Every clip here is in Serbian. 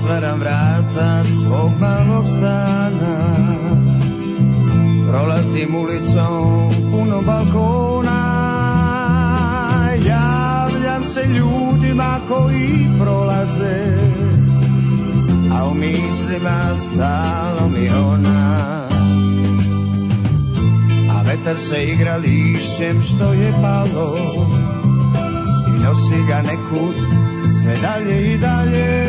Zatvaram vrata svog malog stana, prolazim ulicom puno balkona, javljam se ljudima koji prolaze, a u mislima stalno mi ona. A vetar se igra lišćem što je palo i nosi ga nekud sve dalje i dalje.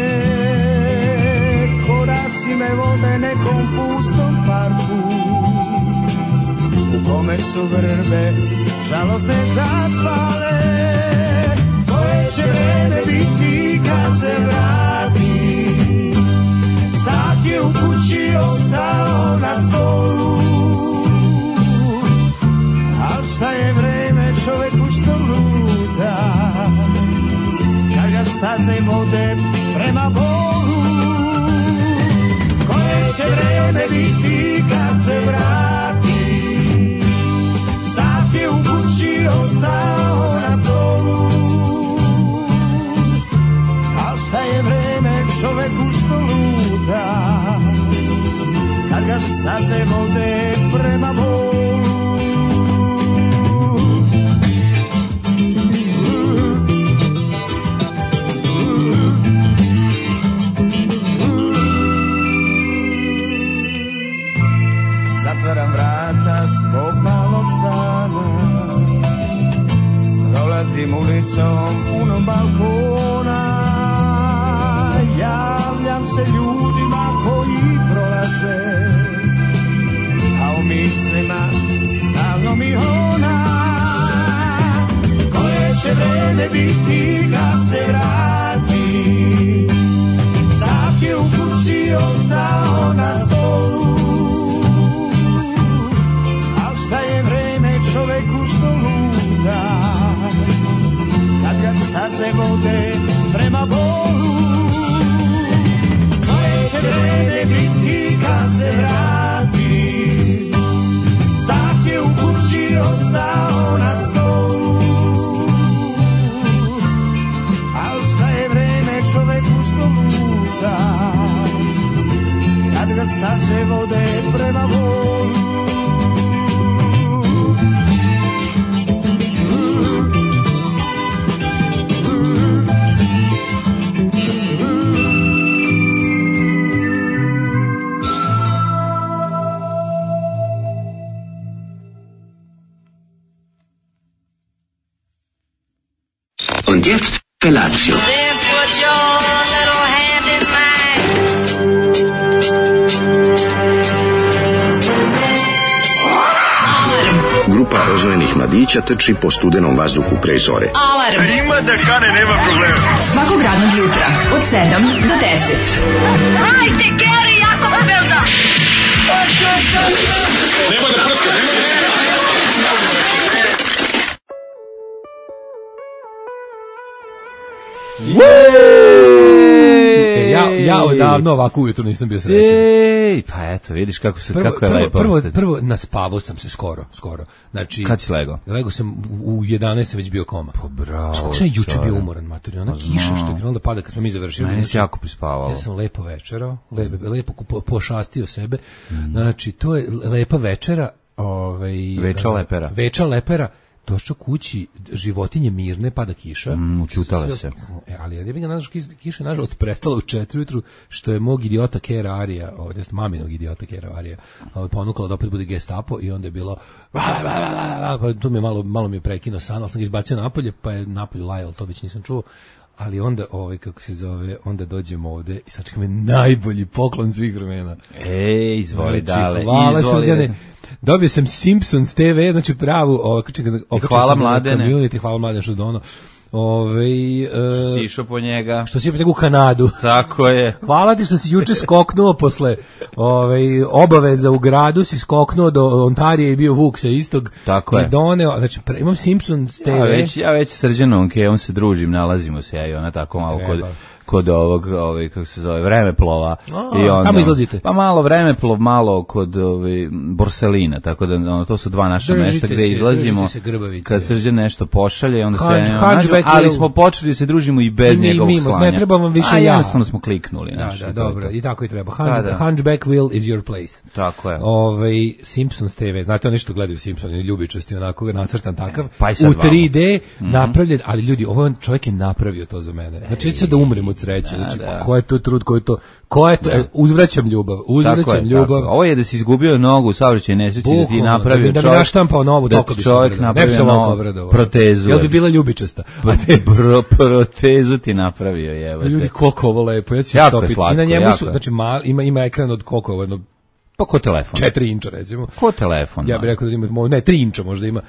Koraci me vode nekom pustom parku, u kome su vrbe žalostne zaspale. Koje će vreme biti kad se vrati, sad je u kući ostao na stolu. Al šta je vreme čoveku što luta, kad ga staze vode prema Bogu. Koje će vreme biti kad se vrati, sad je u kući ostao na stolu. Al šta je vreme čoveku što luta, kad ga staze vode prema Bogu. Zatvaram vrata svog malog stana, prolazim ulicom puno balkona, javljam se ljudima koji prolaze, a u mislima stalno mi ona. Koje će vreme biti kad se vrati, sad je u kući ostao na stolu. Da je vreme čoveku što luta, kad ga staze vode prema Bogu. Koje će vreme biti kad se vrati, sad je u kući ostao na stolu. Al šta je vreme čoveku što luta, kad ga staze vode prema Bogu. Und jetzt Felatio. Then put your little hand in mine. Alarm. Grupa rozvojenih mladića trči po studenom vazduhu pre zore. Alarm. Ima da kane, nema problema. Svakog radnog jutra od 7 do 10. Hajde, Geri, jako se velda. Nemoj da prska, nemoj da prska. Ja odavno ovako ujutro nisam bio srećan. Pa eto, vidiš kako je lepo. Prvo naspavao sam se skoro. Znači, kad si legao? Legao sam u 11 sam već bio koma. Pa bravo. Kako sam juče bio umoran, matori. Ona kiša što je krenula da pada kad smo mi završili. Meni se jako prispavalo. Ja sam lepo večerao, lepo pošastio sebe. Znači, to je lepa večera. Veča lepera. Došao kući, životinje mirne, pada kiša. Učutale se. Ali ja bih ga kiša, nažalost, prestala u 4 ujutru, što je mog idiota Kera Arija, maminog idiota Kera Arija, ponukala da opet bude Gestapo i onda je bilo pa tu mi je malo mi je prekinuo san, ali sam ga izbacio napolje, pa je napolje lajal, to već nisam čuo. Ali onda, kako se zove, onda dođemo ovde i sačekam je najbolji poklon svih vremena. Izvoli dale. Hvala Suzane. Dobio sam Simpsons TV, znači pravu, hvala Mladene. Hvala Mladene što dono. Si išao po njega. Što si u Kanadu. Tako je. Hvala ti što si juče skoknuo posle obaveza u gradu, si skoknuo do Ontarije i bio Vuk sa istog. Tako je. Doneo, znači imam Simpsons TV. Ja već Srđanom, on se družim, nalazimo se ja i ona tako malo kod ovog kako se zove, Vremeplova. I onda, tamo izlazite? Pa malo Vremeplov, malo kod Borselina, tako da to su dva naša mesta gde izlazimo. Kad Srđan nešto pošalje, onda se ali smo počeli da se družimo i bez njegovog slanja. Ne treba vam više ja. Jednostavno smo kliknuli. Da, dobro, i tako i treba. Hunchback Will is your place. Tako je. Simpsons TV, znate oni što gledaju Simpsons, ljubičasti, onako ga nacrtan takav, u 3D napravljen, ali ljudi, ovaj čovjek je napravio to za mene. Znači, neću se da umrem od sreće. Znači, ko je to trud, ko je to, uzvraćam ljubav. Ovo je da si izgubio nogu u saobraćajnoj nesreći, da ti napravio čovjek. Da mi naštampao novu, da čovjek napravio protezu. Jel bi bila ljubičasta? Protezu ti napravio, jebate. Ljudi, koliko ovo lepo, ja ću stopiti. I na njemu su, znači, ima ekran od koliko ovo, pa ko telefon? 4 inča recimo. Ko telefon? Ja bih rekao da ima, ne, 3 inča možda ima.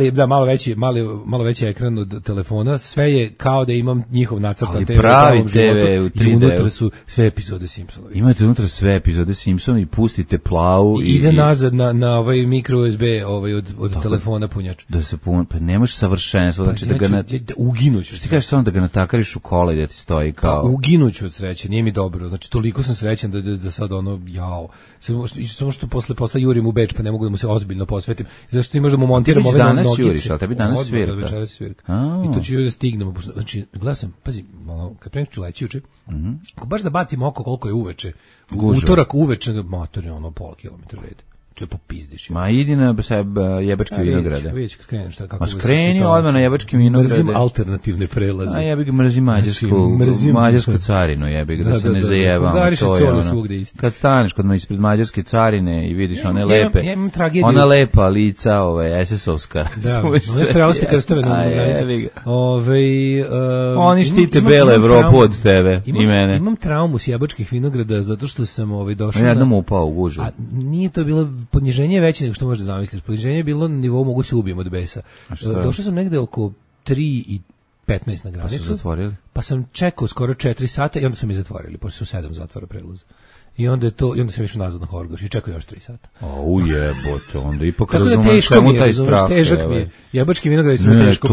Malo veći ekran od telefona. Sve je kao da imam njihov nacrtan TV. Pravi TV u 3D. I unutra su sve epizode Simpsona. Imate unutra sve epizode Simpsona i pustite plavu. I ide nazad na ovaj mikro USB od telefona punjač. Da se pa nemaš savršenstvo. Znači da ga uginuću. Ti kažeš samo da ga natakariš u kola i da ti stoji kao. Uginuću od sreće, nije mi dobro. Znači toliko sam srećan da sad jao. Samo što posle jurim u Beč, pa ne mogu da mu se ozbiljno posvetim. Zašto ti možda mu montiram ove nogice. Danas juriš, ali tebi danas svirka. Večeras svirka. I to ću da stignemo. Znači, gledam sam, pazi, kad prema ću leći uče, ako baš da bacim oko koliko je uveče, utorak uveče, motor je pola kilometra redi. To je popizdiš. Ma idi na Jebačke vinograde. Vidjeć kad skrenem šta kako. Ma skreni odmah na Jebačke vinograde. Mrzim alternativne prelaze. A jebi ga mrzim mađarsku carinu, jebi ga da se ne zajebamo. To je ono. Kad staneš kod ispred mađarske carine i vidiš one lepe, ona lepa lica, SS-ovska. Da, one stravosti krstove na granici. Oni štite bele Evropu od tebe i mene. Imam traumu s Jebačkih vinograda zato što sam došao. Ja jednom upao u gužu. A nije to bilo poniženje je veće nego što možeš zamisliš. Poniženje je bilo na nivou mogu se ubijem od besa. Došao sam negde oko 3:15 na granicu. Pa su zatvorili? Pa sam čekao skoro 4 sata i onda su mi zatvorili, pošto su 7 zatvora prelaz. I onda sam išao nazad na Horgoš i čekao još 3 sata. Jebote, onda ipak razumem čemu taj strah. Težak mi je. Jebački vinogradi su teško.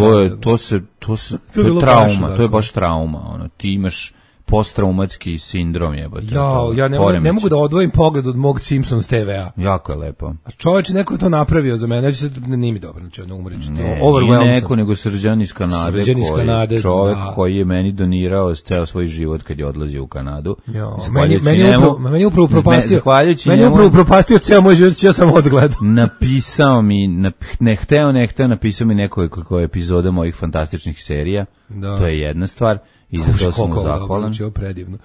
To je trauma, to je baš trauma. Ti imaš posttraumatski sindrom jebote. Ja ne mogu da odvojim pogled od mog Simpsons TV-a. Jako je lepo. A čovječ neko je to napravio za mene, nije mi dobro, znači umreći to. I neko nego Srđan iz Kanade, čovjek koji je meni donirao ceo svoj život kad je odlazio u Kanadu. Meni je upravo propastio ceo moj život, ja sam odgledao. Napisao mi, ne hteo, napisao mi nekoliko epizoda mojih fantastičnih serija. To je jedna stvar. I za to sam mu zahvalan. Predivno.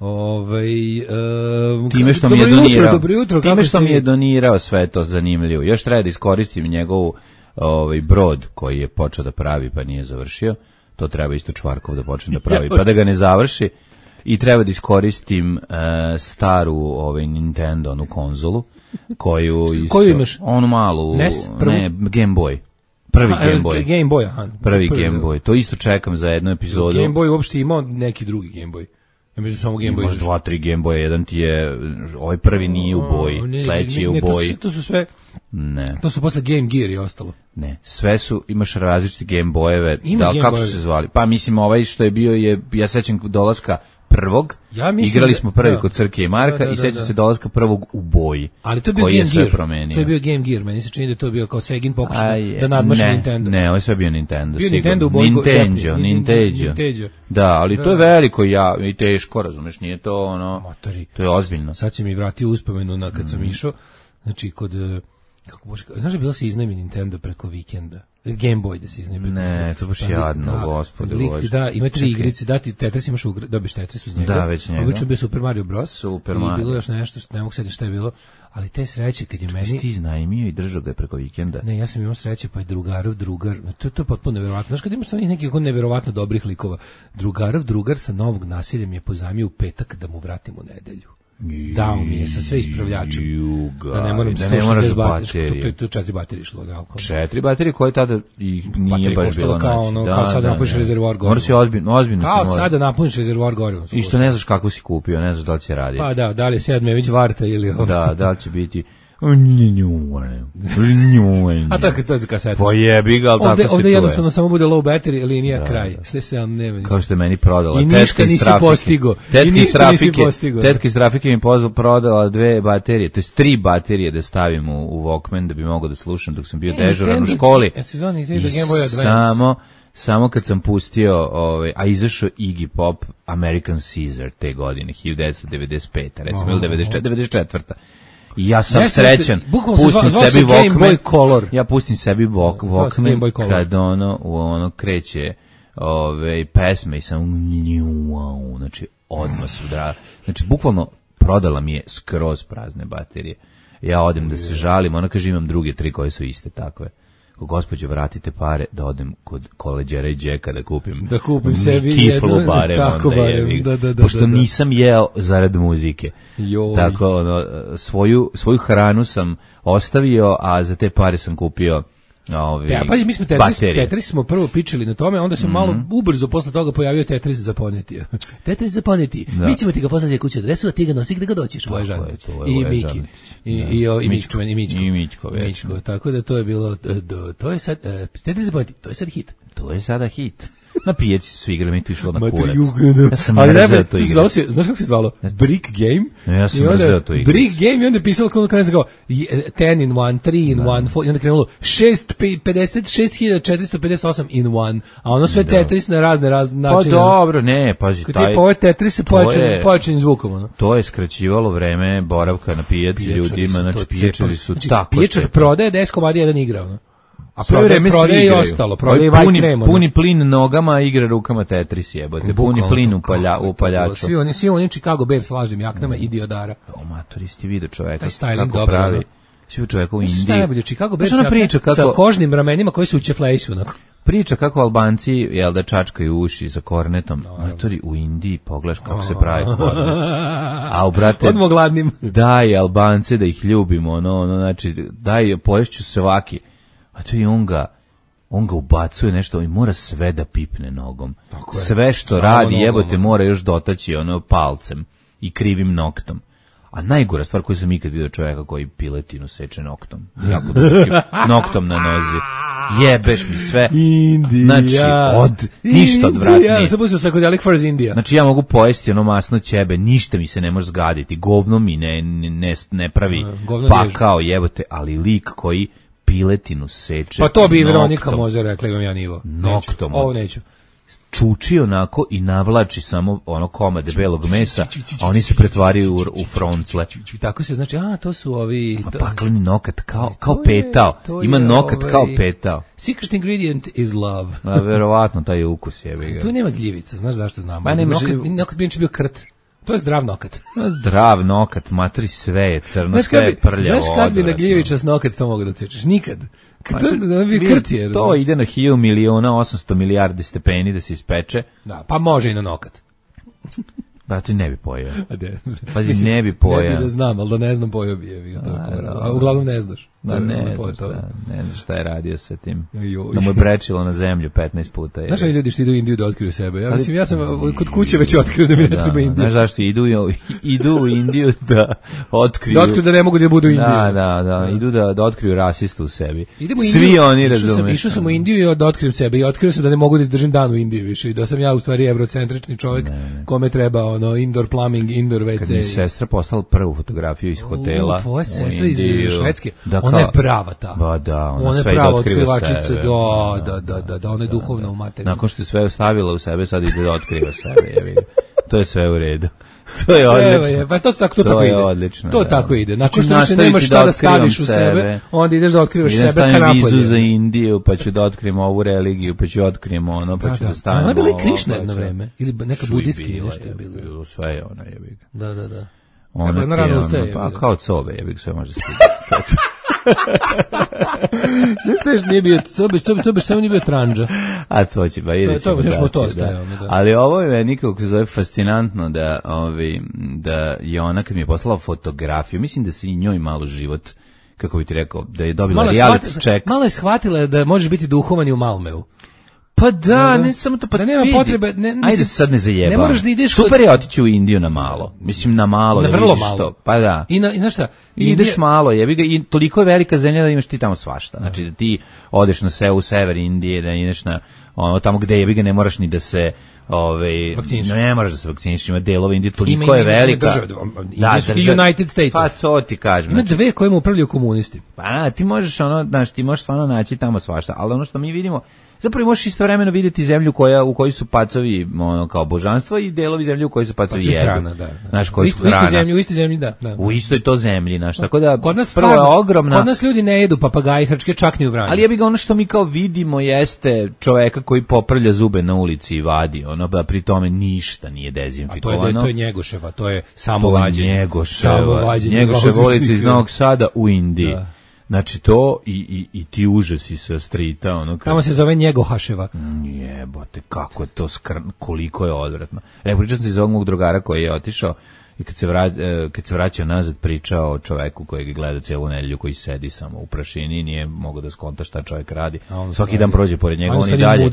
Time što mi je donirao sve to zanimljivo. Još treba da iskoristim njegovu brod koji je počeo da pravi pa nije završio. To treba isto Čvarkov da počne da pravi pa da ga ne završi. I treba da iskoristim staru Nintendo, onu konzolu koju imaš? Onu malu, Game Boy. Prvi Game Boy. To isto čekam za jednu epizodu. Game Boy uopšte imao neki drugi Game Boy. Ja mislim samo Game Boy. Imaš 2-3 Game Boya, jedan ti je, ovaj prvi nije u boji, sledeći je u boji. To su sve, to su posle Game Gear i ostalo. Ne, sve su, imaš različite Game Boyeve, kako su se zvali? Pa mislim ovaj što je bio ja sećam dolaska prvog, igrali smo prvi kod Crke i Marka i seća se dolaska prvog u boji. Ali to je bio Game Gear. To je bio Game Gear, meni se čini da to je bio kao Segin pokušaj da nadmaši Nintendo. Ne, ovo je sve bio Nintendo. Bio Nintendo u boji. Nintendo. Da, ali to je veliko i teško, razumeš, nije to ono, to je ozbiljno. Sad će mi vratiti uspomenu na kad sam išao, znači kod, kako može, znaš da bilo se iznajmi Nintendo preko vikenda? Game Boy da se iznajmi. Ne, to baš jadno, gospode. Ima 3 igrice, Tetris imaš dobiš Tetris uz njega. Da, već njega. Obično bio Super Mario Bros. Super Mario. I bilo još nešto, ne mogu setiti šta je bilo, ali te sreće kad je meni... Ti iznajmio i držao ga preko vikenda. Ne, ja sam imao sreće, pa je drugar, to je potpuno neverovatno. Znaš, kad imaš sa nekih neverovatno dobrih likova, drugar sa Novog Naseljem je pozajmio u petak da mu vratim u nedelju. Dao mi je sa sve ispravljačem. Da ne moram da baterije. To je 4 baterije išlo. 4 baterije koje tada i nije baš bilo naći. Kao sada napuniš rezervoar goriva. Moraš si ozbiljno. Kao sada napuniš rezervoar goriva. I što ne znaš kako si kupio, ne znaš da li će raditi. Pa da li je 7 već varta ili ovo. Da li će biti. A to je za kasetu. Pa jebi ga, ali tako se čuje. Ovde jednostavno samo bude low battery, linija, kraj. Sve se vam nema. Kao što je meni prodala. I ništa nisi postigo. Tetka iz trafike mi prodala 2 baterije, to jest 3 baterije da stavim u Walkman da bi mogao da slušam dok sam bio dežuran u školi. Samo kad sam pustio, a izašao Iggy Pop American Caesar te godine, 1995. recimo, ili 94. I ja sam srećan, pustim sebi Walkman, ja pustim sebi Walkman kad ono kreće pesme i sam znači odmah sudra, znači bukvalno prodala mi je skroz prazne baterije. Ja odem da se žalim, ona kaže imam druge 3 koje su iste takve. Gospođo, vratite pare da odem kod koleđera i Džeka da kupim sebi kiflu barem, pošto nisam jeo zarad muzike. Tako, svoju hranu sam ostavio, a za te pare sam kupio mi smo Tetris smo prvo pičili na tome, onda se malo ubrzo posle toga pojavio Tetris za poneti. Tetris za poneti. Mi ćemo ti ga poslati kuću adresu, a ti ga nosi gde ga doćiš. I Miki. I Mičko. Tako da to je bilo, to je sad, Tetris za poneti, to je sad hit. To je sada hit. Na pijaci su igrali, mi tu išlo na kurac. Ja sam mrzeo to igrati. Znaš kako se zvalo? Brick Game. Ja sam mrzeo to igrati. Brick Game i onda je pisalo kao 10 in 1, 3 in 1, 4, i onda krenulo 56.458 in 1, a ono sve Tetris na razne načine. Pa dobro, ne, pazi, taj... Ovo je Tetris sa pojačanim zvukom. To je skraćivalo vreme boravka na pijaci ljudima, znači pijačari su tako... Pijačar prodaje 10 komadi jedan igra, ono. A prodaje i ostalo, prodaje i white creme. Puni plin nogama, igra rukama Tetris jebote. Puni plin u paljaču. Svi oni Chicago Bears s lažnim jaknama i diodara. O maturisti vide čoveka kako pravi. Svi čoveka u Indiji. Šta je bolje, Chicago Bears sa kožnim ramenima koji se u ćeflejsu onako. Priča kako Albanci, jel da čačkaju uši za kornetom. Matori u Indiji, pogledaš kako se pravi kornet. A brate, odmo gladnim. Daj Albance da ih ljubimo, znači daj poješću svaki. A to i on ga ubacuje nešto i mora sve da pipne nogom. Sve što radi, jebote, mora još dotaći palcem i krivim noktom. A najgora stvar koju sam ikad vidio čovjeka koji piletinu seče noktom. Jako dugačkim noktom na nozi. Jebeš mi sve. Indija. Znači, ništa odvratnije. Ja sam pustio Psychedelic Furs Indija. Znači, ja mogu pojesti masno ćebe, ništa mi se ne može zgaditi. Govno mi ne pravi pakao, jebote, ali lik koji piletinu seče. Pa to bi Veronika može rekla, imam ja nivo. Noktom. Ovo neću. Čuči onako i navlači samo komad belog mesa, a oni se pretvaraju u froncle. Tako se znači, to su ovi... Pakleni nokat, kao petao. Ima nokat kao petao. Secret ingredient is love. Verovatno, taj je ukus jebi ga. Tu nema gljivica, znaš zašto znam. Nokat bi bio krt. To je zdrav nokat. Zdrav nokat, matri, sve je crno, sve je prljavo. Znaš kad bi na gljivičast nokat to mogu da cečeš? Nikad. To ide na 100.800 milijardi stepeni da se ispeče. Da, pa može i na nokat. Da, ti ne bi pojeo. Pazi, ne bi pojeo. Ne bi da znam, ali da ne znam pojeo bi je. A uglavnom ne znaš. Da, ne znaš šta je radio sa tim. Da mu je brečilo na zemlju 15 puta. Znaš li ljudi što idu u Indiju da otkriju sebe? Ja sam kod kuće već otkrio da mi ne treba Indija. Znaš zašto idu u Indiju da otkriju... Da otkriju da ne mogu da budu u Indiju. Da, idu da otkriju rasistu u sebi. Svi oni razumeš. Išao sam u Indiju i da otkrijem sebe i otkrio sam da ne mogu da izdržim dan u Indiju više. I da sam ja u stvari eurocentrični čovjek kome treba indoor plumbing, indoor WC. Kad mi sestra poslala prvu fotografiju iz hotela. Tvoja sestra iz Švedske, ona je prava ta. Ba da, ona sve prava otkriva sebe. Da, ona je duhovna u materiju. Nakon što je sve ostavila u sebe, sad ide da otkriva sebe. To je sve u redu. To je odlično. Pa to tako ide. Odlično. To tako ide. Nakon što se nemaš šta da staviš u sebe, onda ideš da otkrivaš sebe ka napolje. Vizu za Indiju, pa ću da otkrijem ovu religiju, pa ću otkrijem ono, pa ću da stavim ovo. Ona je bila i Krišna jedno vreme. Ili neka budijski nešto je bilo. Sve je ona jebi ga. Da. Ona pa kao cobe jebi ga, sve može stigati. Nešto nije bio, to bi samo nije bio tranđa. A to će, ba ide ćemo da. Ali ovo je meni kako se zove fascinantno da je ona kad mi je poslala fotografiju, mislim da se i njoj malo život, kako bi ti rekao, da je dobila reality check. Malo je shvatila da možeš biti duhovan i u Malmeu. Pa da, ne samo to, pa da nema potrebe, ajde sad ne zajebam. Ne moraš da ideš super je otići u Indiju na malo. Mislim na malo, na da vrlo vidiš malo. to. Pa da. I znaš šta? Ideš malo, jebi ga, i toliko je velika zemlja da imaš ti tamo svašta. Znači da ti odeš na sever Indije, da ideš na ono tamo gde jebi ga ne moraš ni da se ne moraš da se vakcinišeš, ima delove Indije, toliko je velika. United States. Pa to ti kažem. Ima dve kojima upravljaju komunisti. Pa ti možeš ti možeš stvarno naći tamo svašta, ali ono što mi vidimo, zapravo možeš istovremeno vidjeti zemlju u kojoj su pacovi kao božanstva i delovi zemlje u kojoj su pacovi jedu. Hrana, da. Znaš, koji su hrana. U istoj zemlji, da. U istoj to zemlji, znaš, tako da prvo je ogromna. Kod nas ljudi ne jedu papagaji, hrčke, čak ni u Vranju. Ali ja bih ono što mi kao vidimo jeste čoveka koji popravlja zube na ulici i vadi, da pri tome ništa nije dezinfikovano. To je Njegoševa, to je samovađenje. Njegoševa ulica iz Novog Sada u Indiji. Da. Znači to i ti užasi sa strita. Tamo se zove Njegohaševa. Jebote, kako je to koliko je odvratno. Pričao sam iz ovog mog drugara koji je otišao i kad se vraćao nazad pričao o čoveku koji ga gleda cijelu nedelju, koji sedi samo u prašini i nije mogao da skonta šta čovjek radi. Svaki dan prođe pored njega, on i dalje.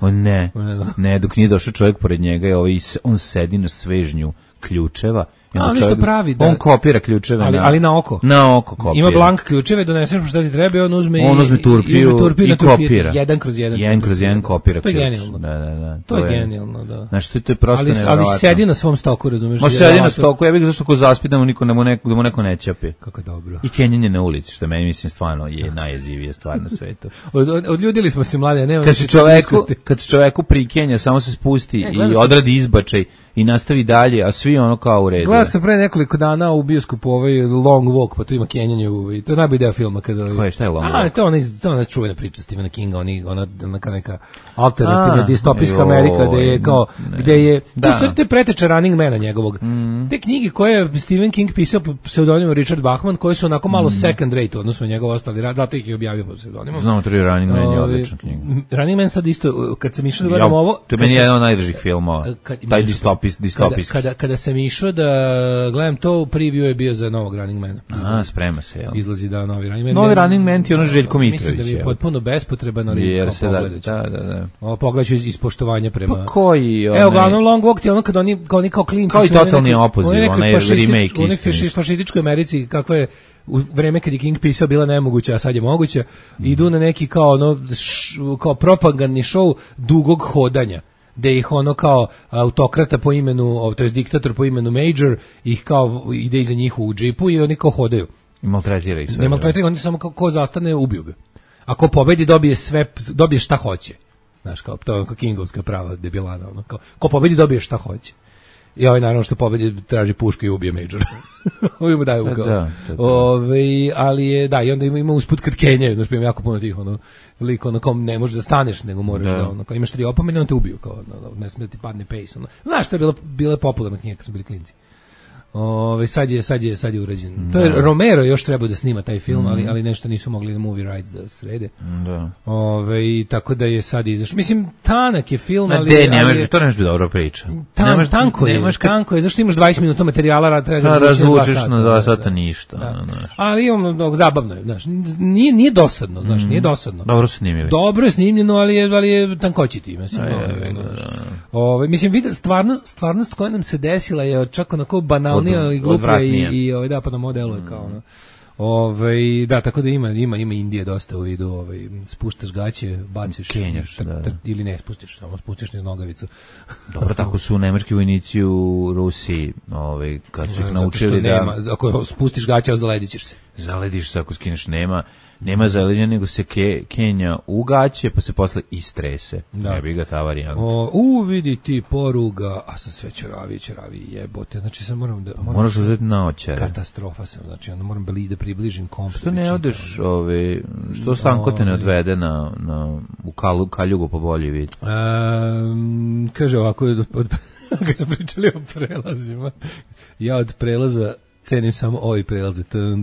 Ne, dok nije došao čovjek pored njega, on sedi na svežnju ključeva. Nešto pravi, da. On kopira ključeve. Ali na oko. Na oko kopira. Ima blank ključeve, doneseš šta ti treba, on uzme turpiju i kopira. 1/1. 1/1 kopira. To je genijalno. Da. To je genijalno, da. Znači, to je prosto nevjerovatno. Ali sedi na svom stoku, razumeš? Sedi na stoku, ja bih zašto ko zaspi da mu neko ne ćapi. Kako dobro. I kenjanje na ulici, što meni mislim stvarno je najjezivije stvar na svetu. Odljudili smo se, mlade, nema. Kad se čoveku prikenja, samo se spusti i odradi izbačaj i nastavi dalje, a svi ono kao u redu. Gledao sam pre nekoliko dana u bioskopu Long Walk, pa tu ima kenjanje to je najbolji deo filma. Šta je Long Walk? To je ona čuvena priča Stephena Kinga, ona neka alternativna distopijska Amerika, gde je to je preteča Running Mana njegovog. Te knjige koje je Stephen King pisao pod pseudonimom Richard Bachman, koje su onako malo second rate, odnosno njegov ostali rad, zato ih je objavio pod pseudonimom. Znamo, to je Running Man je odlična knjiga. Running Man sad isto, kad sam išao da gledam ovo... To je meni jedan od najdržih filmova, taj distopijski. Kada sam išao da gledam to, preview je bio za novog Running Mana. Sprema se, jel? Izlazi da novi Running Man. Novi Running Man ti ono Željko Mitrović. Mislim da mi je potpuno bespotreban, ali pogledat ću iz poštovanja prema... Pa koji? Evo, glavno Long Walk ti ono kad oni kao klinci... Kao i totalni opoziv, onaj remake isti. U nekoj fašističkoj Americi, kakva je u vreme kad je King pisao bila nemoguća, a sad je moguća, idu na neki kao propagandni show dugog hodanja, gde ih ono kao autokrata po imenu, to je diktator po imenu Major, ih kao ide iza njih u džipu i oni kao hodaju. I maltretira ih sve. Ne maltretira, oni samo ko zastane, ubiju ga. Ako pobedi, dobije šta hoće. Znaš, kao to je Kingovska prava debilana, ono kao ko pobedi dobije šta hoće. I ovaj naravno što pobedi traži pušku i ubije Major. Ovi mu daju kao. Ali je, da, i onda ima usput kad kenjaju, znači ima jako puno tih, lik, kao ne možeš da staneš, nego moraš da, kao imaš 3 opomene, on te ubiju, kao, ne smije da ti padne pace, Znaš što je bila popularna knjiga kad su bili klinci. Sad je urađen. To je Romero još trebao da snima taj film, ali nešto nisu mogli na movie rights da srede. Da. Tako da je sad izašao. Mislim, tanak je film, to ne može biti dobra priča. Tanko je, zašto imaš 20 minuta materijala, treba da razvučeš na 2 sata ništa. Ali imamo, zabavno je, znaš, nije dosadno, znaš, nije dosadno. Dobro je snimljeno, ali je tankoćiti, mislim. Mislim, stvarnost koja nam se desila je čak onako banalnija i gluplja i pa na modelu je kao da, tako da ima Indije dosta u vidu, spuštaš gaće, baciš, kenjaš, ili ne spustiš, samo spustiš niz nogavicu. Dobro, tako su nemački vojnici u Rusiji, kad su ih naučili da... Ako spustiš gaće, zalediš se. Zalediš se, ako skineš, nema zaleđenja, nego se kenja u gaće, pa se posle istrese. Ne bi ga ta varijanta. Vidi ti poruga, a sam sve čoravi jebote, znači sad moraš uzeti naočare. Katastrofa sam, znači onda moram da približim komp. Što ne odeš, što Stanko te ne odvede u Kaljugu po bolji vid? Kaže ovako, kad smo pričali o prelazima, ja od prelaza cenim samo ovi prelaze.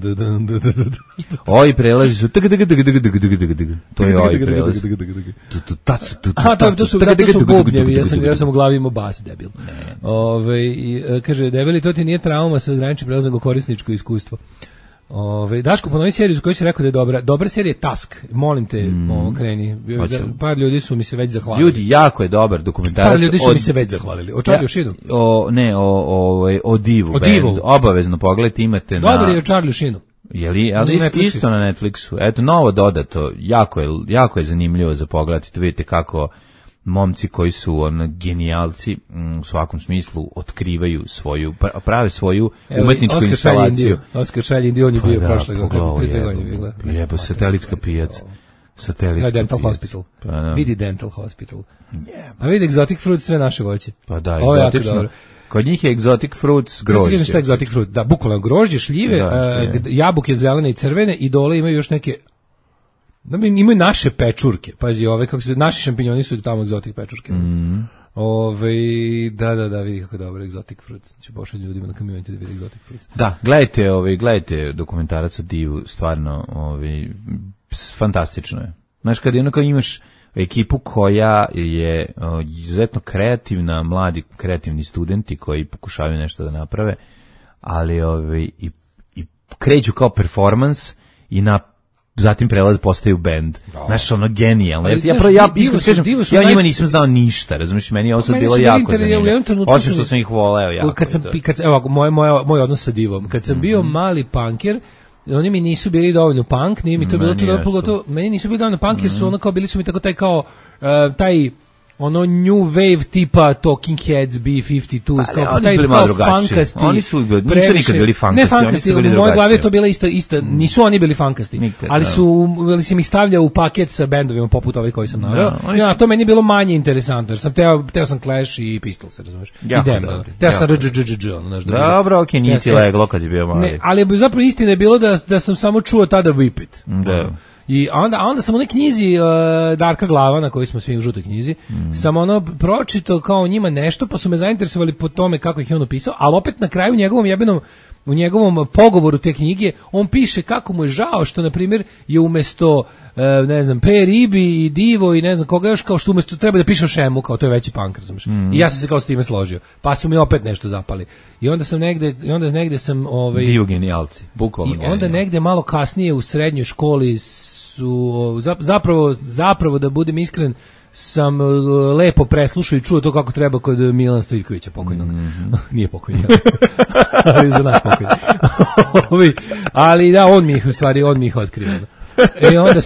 Ovi prelazi su... To je ovi prelaz. To su bubnjevi, ja sam u glavi imao bas, debil. Kaže, debeli, to ti nije trauma sa graničnim prelazom, korisničko iskustvo. Daško, ponovi seriju za koju si rekao da je dobra. Dobra serija je Task. Molim te, kreni. Par ljudi su mi se već zahvalili. Ljudi, jako je dobar dokumentarac. Par ljudi su mi se već zahvalili. O Charlie Sheenu? O Divu. Band. Obavezno pogledajte, imate na... Dobar je o Charlie Sheenu. Ali isto na Netflixu. Eto, novo dodato. Jako je zanimljivo za pogledati. Da vidite kako momci koji su genijalci u svakom smislu otkrivaju prave svoju umetničku instalaciju. Oskar šalje Indiju, on je bio prošle godine. Jebo, satelitska pijaca. Dental Hospital. Vidi Dental Hospital. A vidi Exotic Fruits, sve naše voće. Pa da, egzotično. Kod njih je Exotic Fruits grožđe. Šta je Exotic Fruit? Da, bukvalno grožđe, šljive, jabuke zelene i crvene i dole imaju još neke... imaju naše pečurke. Pazi, naši šampinjoni su tamo Exotic pečurke. Da, vidi kako je dobro Exotic Fruits. Će pošalj ljudima na community da vidi Exotic Fruits. Da, gledajte dokumentarac o Divu, stvarno, fantastično je. Znaš, kad imaš ekipu koja je izuzetno kreativna, mladi kreativni studenti koji pokušavaju nešto da naprave, ali i kreću kao performans i zatim postaju bend. Znaš, genijalno. Ja njima nisam znao ništa, razumiješ, meni je ovo sad bilo jako zanimljivo. Osim što sam ih voleo jako. Moj odnos sa Divom. Kad sam bio mali punker, oni mi nisu bili dovoljno punk, nije mi to bilo to pogotovo, meni nisu bili dovoljno punk jer su bili su mi tako taj new wave tipa Talking Heads, B-52s, kao taj funkasti. Oni su nikad bili funkasti. Ne funkasti, u mojoj glavi je to bila ista, nisu oni bili funkasti, ali sam ih stavljao u paket sa bendovima poput ovih koji sam naveo. To meni je bilo manje interesantno, jer sam teo sam Clash i Pistols, razumeš? I Demba. Teo sam RGGG. Dobro, okej, nisi leglo kad je bio mali. Ali zapravo istina je bilo da sam samo čuo tada Whip It. Da. I onda sam u onoj knjizi Darka Glava, na kojoj smo svi u žutoj knjizi, sam pročitao kao njima nešto, pa su me zainteresovali po tome kako ih je on opisao, ali opet na kraju u njegovom pogovoru te knjige, on piše kako mu je žao što, na primjer, je umesto P. Ribi i Divo i ne znam koga još, kao što umesto treba da piše o Šemu, kao to je veći punk, razumiješ. I ja sam se kao s time složio. Pa su mi opet nešto zapali. I onda sam negde sam Divo genijalci, bukvalno genijalci. I onda negde malo kasnije u srednjoj školi su zapravo da budem iskren, sam lepo preslušao i čuo to kako treba kod Milana Stojkovića pokojnog. Nije pokojnog. Ali za nas pokojnog. Ali da, on mi ih otkrio. Onda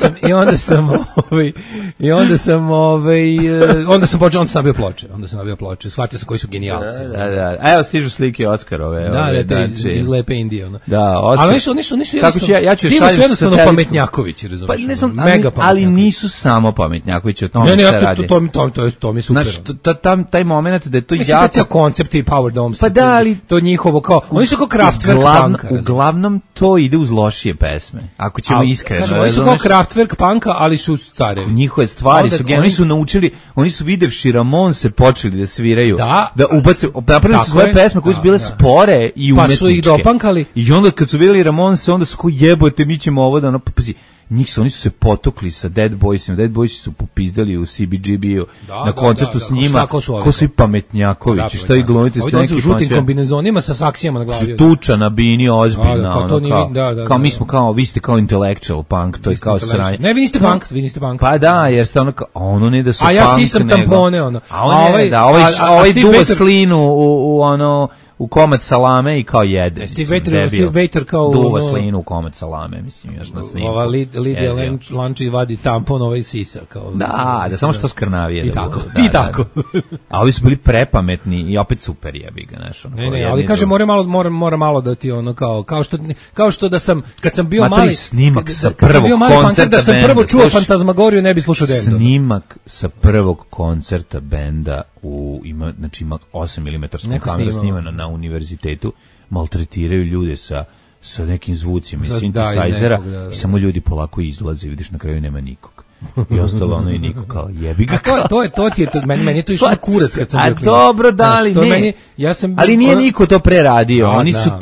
sam nabio ploče, shvatio sam koji su genijalci. Da. Evo stižu slike Oskarove. Da, iz Lepe Indije. Da, Oskar. Ali nisu jednostavno pametnjakovići, razumiješ? Ali nisu samo pametnjakovići, o tome se radi. To mi je super. Taj moment da je to jako... Mislim da koncept i Power Domes, to njihovo kao, oni su kao Kraftwerk punka. Uglavnom to ide uz lošije pesme, ako ćemo iskreno. Oni su kao Kraftwerk punka, ali su carevi. Njihove stvari su, oni su naučili, oni su videvši Ramonse počeli da sviraju, da ubace, napravili su svoje pesme koje su bile spore i umetničke. Pa su ih dopankali. I onda kad su vidjeli Ramonse, onda su kao jebote, mi ćemo ovo da pazi. Oni su se potukli sa Dead Boysima. Dead Boysi su popizdali u CBGB-u na koncertu s njima. Ko su i pametnjakovići, šta i glumite s nekim pametnjakovići. Ovdje su žutim kombinezonima sa saksijama na glavi. Tuča na bini ozbiljna. Kao mi smo kao, vi ste kao intellectual punk, to je kao sranje. Ne, vi niste punk. Pa da, jer ste ono ne da su punk. A ja sisam tampone, ono. Ovaj duva slinu u komad salame i kao jede. Steve Vater kao... Duva slinu u komad salame, mislim, još na snimu. Ova Lidija Lanči vadi tampon, ovaj sisa. Kao, da, samo što skrnavije. I tako. A ovi su bili prepametni i opet super jebi ga, znaš. Ne, ali kaže, mora malo da ti ono, kao što da sam, kad sam bio mali... snimak sa prvog koncerta da sam prvo čuo Fantazmagoriju, ne bi slušao Dendo. Snimak sa prvog koncerta benda ima 8 mm kameru snimano na univerzitetu, maltretiraju ljude sa nekim zvucima i synthesizera i samo ljudi polako izlaze, vidiš na kraju nema nikog. I ostalo ono i niko kao jebi ga. Meni je to išlo kurac kad sam bio klinac. Dobro, da li ne. Ali nije niko to preradio. Oni su to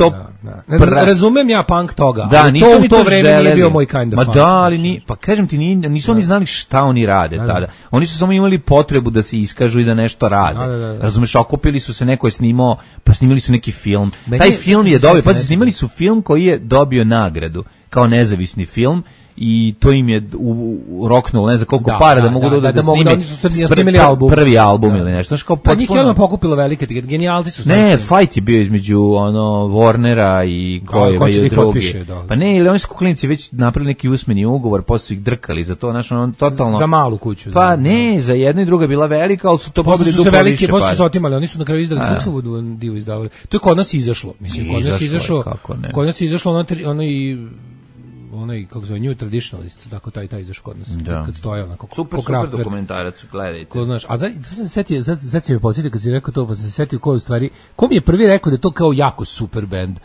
Razumem ja punk toga, da, ali to u to vreme nije bio moj kind of punk. Da, ali pa kažem ti, nisu oni znali šta oni rade tada. Oni su samo imali potrebu da se iskažu i da nešto rade. Razumeš, okupili su se, neko je snimao, pa snimali su neki film. Taj film je dobio, pa snimali su film koji je dobio nagradu kao nezavisni film. I to im je roknulo ne znam koliko para da mogu da snime prvi album ili nešto. Pa njih je ono pokupilo velike, genijalci su. Ne, fight je bio između Warnera i koji drugi. Pa ne, ili oni su kuklinci već napravili neki usmeni ugovor, posle su ih drkali za to, znaš, ono totalno. Za malu kuću. Pa ne, za jedna i druga bila velika, ali su to pobili duplo više. Posle su otimali, oni su na kraju izdali Luksovu divu izdavali. To je kod nas izašlo, mislim, kod nas izašlo onaj kako zove New Traditionalist, tako taj izašao kod nas, kad stoje onako super dokumentarac, gledajte. Ko znaš, a sad sam se setio, sad se mi podsjetio kad si rekao to, pa sam se setio ko u stvari, ko mi je prvi rekao da je to kao jako super bend.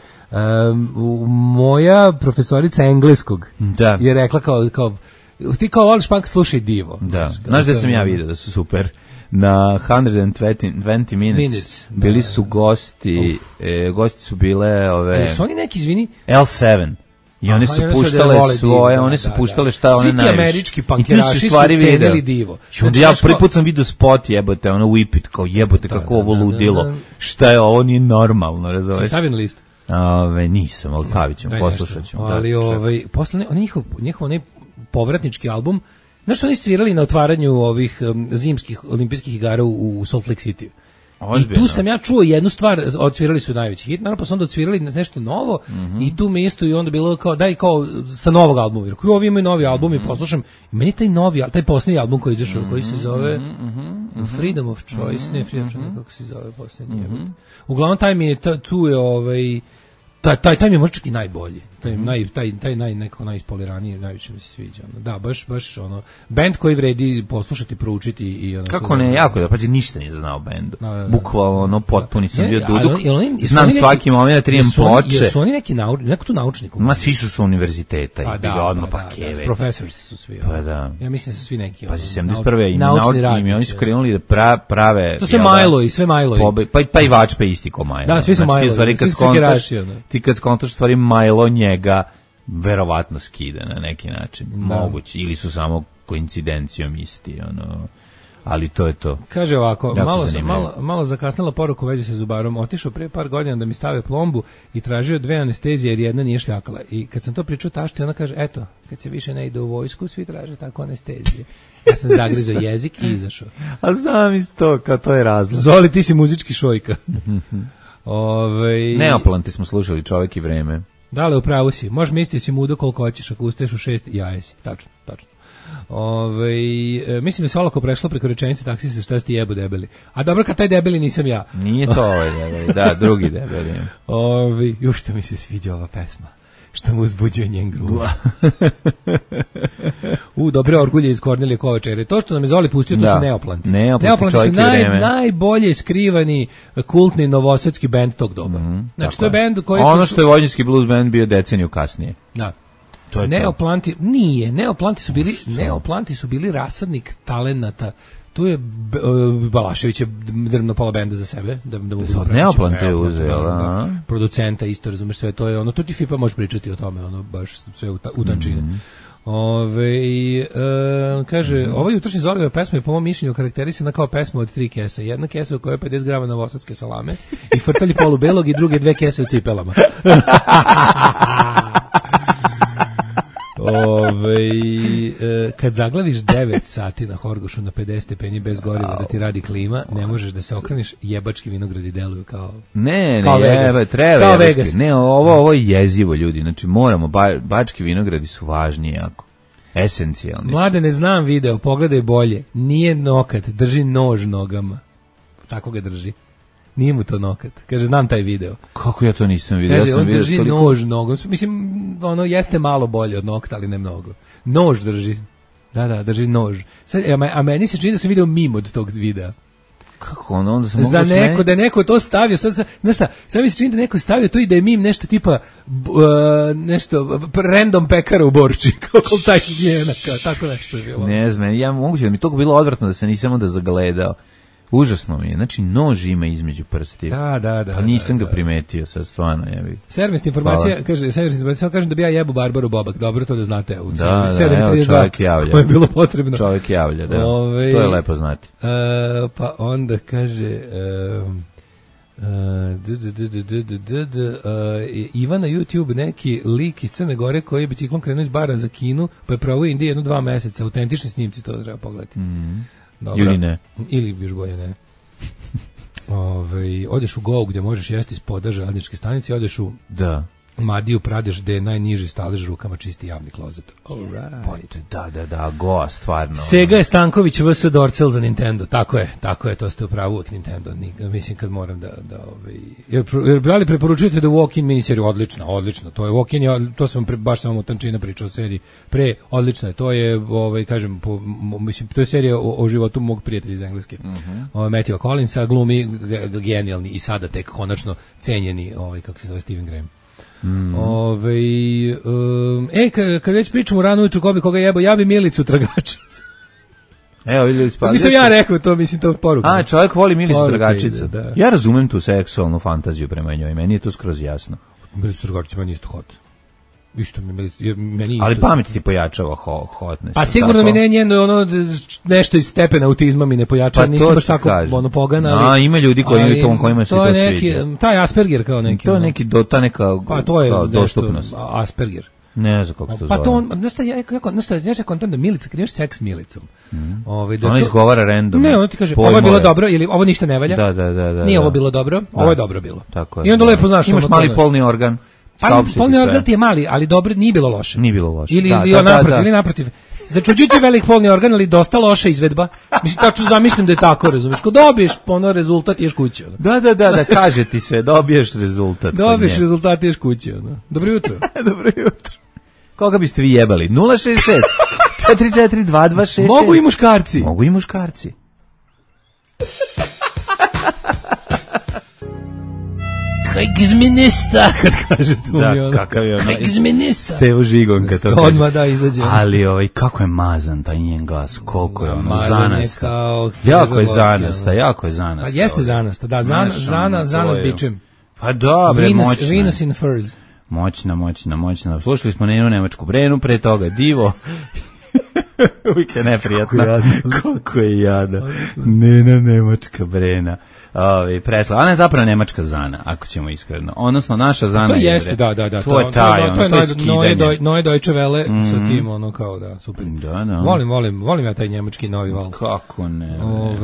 Moja profesorica engleskog je rekla kao ti kao voliš punk, slušaj Divo. Da, znaš da sam ja vidio da su super. Na 120 minutes bili su gosti su bile ove. Su oni neki, izvini? L7. I one su puštale svoje, one su puštale šta one najviše. Svi ti američki punkeraši su cenili Divo. Onda ja prvi put sam vidio spot, jebote, ono Whip It, kao jebote kako ovo ludilo. Šta je ovo, nije normalno, razumeš? Stavio na listu? Nisam, ali stavit ćemo, poslušat ćemo. Ali posle njihov onaj povratnički album, znaš što oni svirali na otvaranju ovih zimskih olimpijskih igara u Salt Lake City? I tu sam ja čuo jednu stvar, odsvirali su najveći hit, naravno pa su onda odsvirali nešto novo i tu mi isto i onda bilo kao, daj kao sa novog albuma, jer koji ovi imaju novi album i poslušam, i meni taj posljednji album koji je izašao, koji se zove Freedom of Choice, ne Freedom of Choice, kako se zove posljednji, uglavnom taj mi je, tu je taj mi je možda čak i najbolji. Taj najispoliraniji, najviše mi se sviđa. Da, baš ono, bend koji vredi poslušati, proučiti i ono. Kako ne, jako da, pazi, ništa nisam znao o bendu. Bukvalno, ono, potpuni sam bio duduk. Znam svaki moment, trijem ploče. Jesu oni neko tu naučnik? Ma, svi su sa univerziteta i bilo odmah pa keve. Profesori su svi. Pa da. Ja mislim da su svi neki. Pazi, 71. naučni radnici. I oni su krenuli da prave. To sve Milo i sve Milo. Pa i Vačpe isti ko Milo. Da, svi su Milo. Ti kad skontaš stvari Milo njega verovatno skida na neki način, moguće, ili su samo koincidencijom isti, ono, ali to je to. Kaže ovako, malo zakasnila poruka u vezi sa zubarom, otišao prije par godina da mi stave plombu i tražio 2 anestezije jer jedna nije šljakala. I kad sam to pričao tašti, ona kaže, eto, kad se više ne ide u vojsku, svi traže tako anestezije. Ja sam zagrizao jezik i izašao. A znam iz to, kao to je razlog. Zoli, ti si muzički šojka. Neoplanti smo slušali Čovek i vreme. Da, ali upravo si. Možeš misliti si mudo koliko hoćeš, ako ustaješ u 6, jaje si. Tačno. Mislim da se olako prešlo preko rečenice taksista, šta si ti jebo debeli. A dobro, kad taj debeli nisam ja. Nije to ovaj debeli, da, drugi debeli. Još što mi se sviđa ova pesma. Što mu uzbuđuje njen gruva. Dobre orgulje iz Kornelije Kovačere. To što nam je Zoli pustio, to su Neoplanti. Neoplanti su najbolje skrivani kultni novosadski bend tog doba. Znači, to je bend koji... Ono što je vojnički blues band bio deceniju kasnije. Da. Neoplanti, nije. Neoplanti su bili rasadnik talenata. Tu je Balašević je drvno pola benda za sebe, da mu Neoplanti je uzeo, producenta isto, razumeš, sve to je ono, tu ti Fipa može pričati o tome, ono baš sve u tančine. Kaže, ova jutrošnja Zolijeva pesma je po mom mišljenju karakterisana kao pesma od 3 kese. Jedna kesa u kojoj je 50 grama novosadske salame i frtalji polu belog i druge 2 kese u cipelama. Kad zaglaviš 9 sati na Horgošu na 50 stepeni bez goriva da ti radi klima, ne možeš da se okreniš, jebački vinogradi deluju kao treba Vegas. Ne, ovo je jezivo, ljudi. Znači moramo, bački vinogradi su važni jako. Esencijalni. Mlade, ne znam video, pogledaj bolje. Nije nokat, drži nož nogama. Tako ga drži. Nije mu to nokat. Kaže, znam taj video. Kako ja to nisam vidio? Kaže, ja sam on drži nož nogom. Mislim, ono jeste malo bolje od nokta, ali ne mnogo. Nož drži. Da, drži nož. Sad, a meni se čini da sam video mimo od tog videa. Kako onda sam za neko, da neko to stavio, znaš šta, sad mi se čini da neko stavio to i da je mim nešto tipa nešto, random pekara u Borči, kao taj higijena, kao tako nešto je bilo. Ne znam, ja moguće da mi to bilo odvratno da se nisam onda zagledao. Užasno mi je. Znači, nož ima između prstiju. Da. Pa nisam ga primetio, sad stvarno jebi. Servisna informacija, kaže da bi ja jebu Barbaru Bobak. Dobro to da znate. Da, evo čovjek javlja. To je bilo potrebno. Čovjek javlja, da. To je lepo znati. Pa onda kaže... Iva na YouTube neki lik iz Crne Gore koji je biciklom krenuo iz bara za Kinu, pa je probao Indije 1-2 meseca, autentični snimci, to treba pogledati. Ili ne. Ili još bolje ne. Odeš u Go gdje možeš jesti spoda željezničke stanice, odeš u Madiju Pradeš gdje je najniži stalež rukama čisti javni klozet. Da, Go, stvarno. Sega je Stanković vs. Dorcel za Nintendo. Tako je, to ste upravo uvek Nintendo. Mislim kad moram da da li preporučujete da Walk-in miniseriju? Odlično. To je Walk-in, to sam baš samo u tančina pričao o seriji. Odlično je. To je, kažem, mislim, to je serija o životu mog prijatelja iz Engleske. Matthewa Collinsa, glumi genijalni i sada tek konačno cenjeni, kako se zove, Stephen Graham. Kad već pričamo u rano ujutru ko bi koga jebo, ja bi Milicu Tragačicu. Evo, ili ispadne. Nisam ja rekao to, mislim, to poruka. Čovjek voli Milicu Tragačicu. Da. Ja razumem tu seksualnu fantaziju prema njoj, meni je to skroz jasno. Milicu Tragačicu meni isto hot. Isto meni isto. Ali pamet ti pojačava hotness. Pa sigurno mi ne njeno nešto iz stepena autizma mi ne pojačava, nisam baš tako pogana, ali ima ljudi kojima se to sviđa. Taj Asperger kao neki. To je neki ta neka dostupnost. Asperger. Ne znam kako se to zove. Pa to ja kontam da Milica, kad imaš seks s Milicom. Ona izgovara random. Ne, ona ti kaže, ovo je bilo dobro ili ovo ništa ne valja. Da. Nije ovo bilo dobro, ovo je dobro bilo. Tako je. I onda lepo znaš. Imaš mali polni organ. Polni organ ti je mali, ali dobro, nije bilo loše. Ili naprotiv. Začuđujući velik polni organ, ali dosta loša izvedba. Mislim, tačno zamislim da je tako, razumiješ. Ko dobiješ rezultat, ješ kući. Da, kaže ti se, dobiješ rezultat. Dobiješ rezultat, ješ kući. Dobro jutro. Dobro jutro. Koga biste vi jebali? 066 442 Mogu i muškarci. Hegzminista, kad kaže tu mi ono. Kakav je ono. Hegzminista. Stevo Žigon, kad to kaže. Odmah da izađe. Ali kako je mazan taj njen glas, koliko je ono zanasta. Jako je zanasta. Pa jeste zanasta, da, zana s bičem. Pa dobro, moćna. Venus in Furs. Moćna. Slušali smo njenu nemačku Brenu, pre toga Divo. Uvijek je neprijatno. Kako je jada. Nena nemačka Brena. Presla. Ona je zapravo nemačka Zana, ako ćemo iskreno. Odnosno, naša Zana to jeste, da. To je skidanje. Noje Deutsche Welle sa tim, ono kao da, super. Da. Volim ja taj njemački novi val. Kako ne.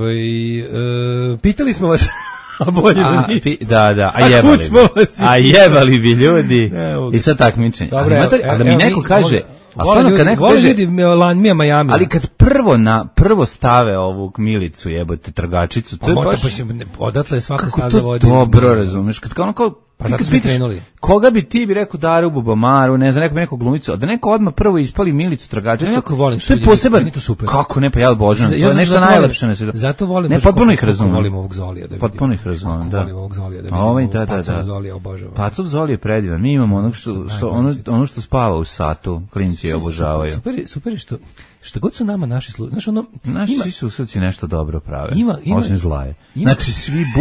Pitali smo vas... A bolje da, a jebali bi ljudi. I sad takmičenje. Ali da mi neko kaže, a stvarno kad neko kaže, Miami. ali kad prvo stave ovu Milicu, jebote, Trgačicu, to je baš... Odatle je svaka staza vodi. Dobro, razumeš, kad kao... Pa zato smo krenuli. Koga bi ti rekao Daru Bubamaru, ne znam, neko bi nekog glumicu, a da neko odmah prvo ispali Milicu Trgačicu. Ja jako volim što je poseban. Kako ne, pa ja obožavam. To je nešto najlepše na svijetu. Zato volim. Ne, potpuno ih razumem. Volim ovog Zolija. Potpuno ih razumem, da. Volim ovog Zolija da vidim. Pacov Zolija obožavam. Pacov Zolija je predivan. Mi imamo ono što spava u satu, klinci je obožavaju. Super je što god su nama naši naši slušalci nešto dobro prave, osim zlaje. Znači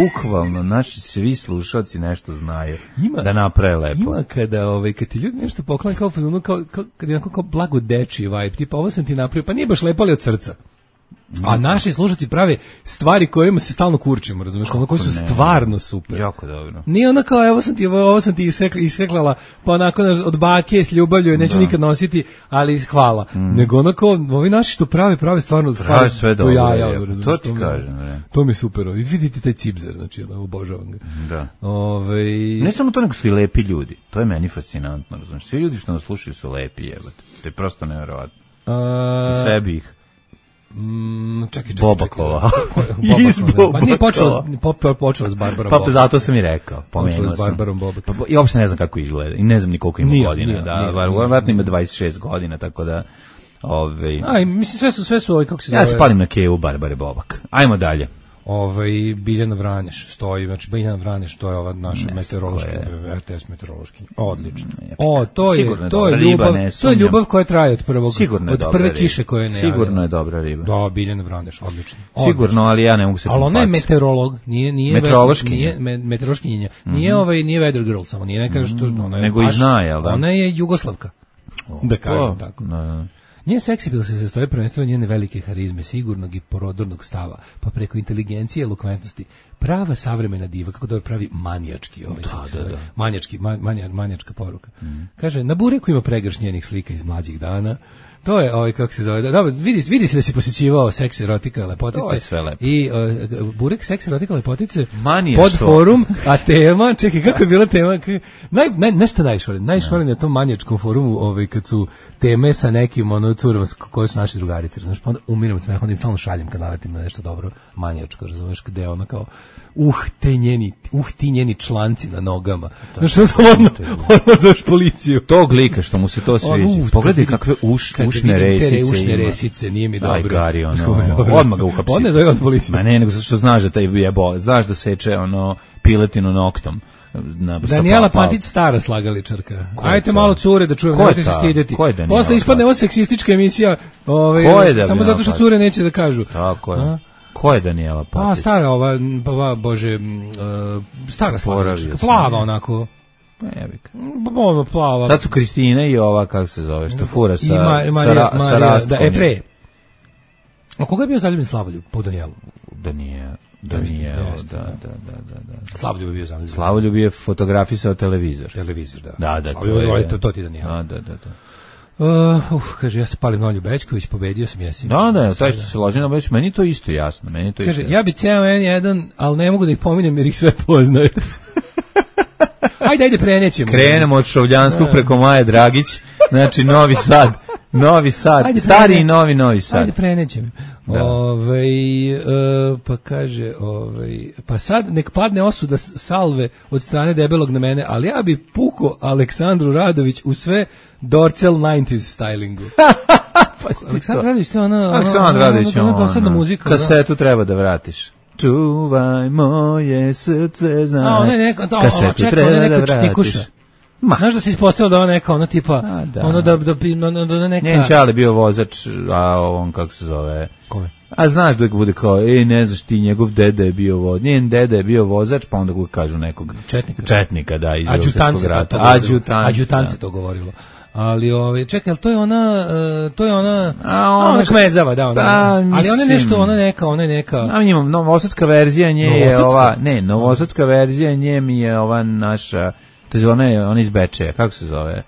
svi slušalci nešto znaju da naprave lepo. Ima kad ti ljudi nešto poklone kao fazonu, kad je kao blago dečiji vibe, tipa ovo sam ti napravio, pa nije baš lepo, ali od srca. A naši slušalci prave stvari kojima se stalno kurčimo, razumiješ, koji su stvarno super. Jako dobro. Nije ona kao ovo sam ti isheklala, pa onako od bake s ljubavlju je neću nikad nositi, ali hvala. Nego ona kao, ovi naši što prave stvarno sve dobro. To ti kažem. To mi je super. I vidite taj cipzer, znači obožavam ga. Da. Ne samo to, nego svi lepi ljudi. To je meni fascinantno, razumiješ. Svi ljudi što nas slušaju su lepi, jebate. To je prosto nevjerovatno. I sve bi ih. Čekaj. Bobakova. Pa nije počela s Barbarom Bobak. Pa zato sam i rekao. Počela s Barbarom Bobak. I uopšte ne znam kako izgleda. I ne znam ni koliko ima godina. Vjerojatno ima 26 godina, tako da... Mislim, sve su kako se zove. Ja se palim na Keju Barbare Bobak. Ajmo dalje. Biljana Vraneš stoji, znači Biljana Vraneš, to je ova naša meteorološka, RTS meteorološkinja. Odlično. To je ljubav koja traje od prve kiše koje je najavila. Sigurno je dobra riba. Da, Biljana Vraneš, odlično. Sigurno, ali ja ne mogu se ali ona je meteorolog, nije meteorološkinja. Meteorološkinja. Nije weather girl samo, nije neka što ona je. Nego i zna, jel da? Ona je Jugoslavka. Da kažem tako. Njen seksipil se sastoji prvenstveno njene velike harizme, sigurnog i porodornog stava, pa preko inteligencije i elokventnosti. Prava savremena diva, kako da pravi manijački manijačka poruka. Kaže, na Bureku ima pregrš njenih slika iz mlađih dana. To je kako se zove. Dobro, vidi se da si posjećivao seks erotika lepotice. To je sve lepo. I Burek seks erotika lepotice pod forum, a tema, čekaj, kako je bila tema? Nešto najšvoren je to manijačkom forumu, kad su teme sa nekim curama koje su naši drugarice, znaš, pa onda umiram od smeha, onda im stalno šaljem kad naletim na nešto dobro manijačko, razumeš, gde je ono kao ti njeni članci na nogama. Znaš, odmah zoveš policiju. Tog lika što mu se to sviđa. Pogledaj kakve ušne resice, nije mi dobro. Aj, Gari, odmah ga uhapsi. On ne zove od policije. Ma ne, nego zato što znaš da taj jebo, znaš da seče piletinu noktom. Daniela Pantić, stara slagaličarka. Ajte malo cure da čujem, nemojte se stideti. Posle ispadne ovo seksistička emisija, samo zato što cure neće da kažu. Tako je. Ko je Daniela Pantić? Stara stara slagaličarka, plava onako. Plava. Sad su Kristina i ova, kako se zove, što fura sa rastkom. Pre. A koga je bio zaljubljen Slavoljub po Danijelu? Danijel, da. Slavoljub je bio zaljubljen. Slavoljub je fotografisao televizor. Da. To ti Danijel. Da. Kaže, ja se palim na Olju Bećković, pobedio sam jesim. Da, taj što se loži na Bećković, meni to isto jasno. Kaže, ja bi ceo N1, ali ne mogu da ih pominjem jer ih sve poznaje. Ajde, prenećemo. Krenemo od Šovljanskog preko Maje Dragić, znači Novi Sad, stari i Novi Sad. Ajde, prenećemo. Pa kaže, pa sad nek padne osuda salve od strane debelog na mene, ali ja bi puko Aleksandru Radović u sve Dorcel 90s stylingu. Aleksandar Radović, to je ona muzika. Kasetu treba da vratiš. Čuvaj moje srce, znaj. Kasetu treba da vratiš. Znaš da se ispostavilo da ona neka, ona tipa, da neka... Njen čale bio vozač, a on kako se zove... Kome? A znaš da uvijek bude kao, ne znaš ti, njegov dede je bio vozač, njen dede je bio vozač, pa onda uvijek kažu nekog... Četnika, da, iz Srpskog rata. Adjutance to govorilo. Ali čekaj, to je ona kmezava, da, ona. Ali ona je neka. A njima novosadska verzija nje je ova, novosadska verzija nje mi je ova naša, to je ona iz Bečeja, kako se zove?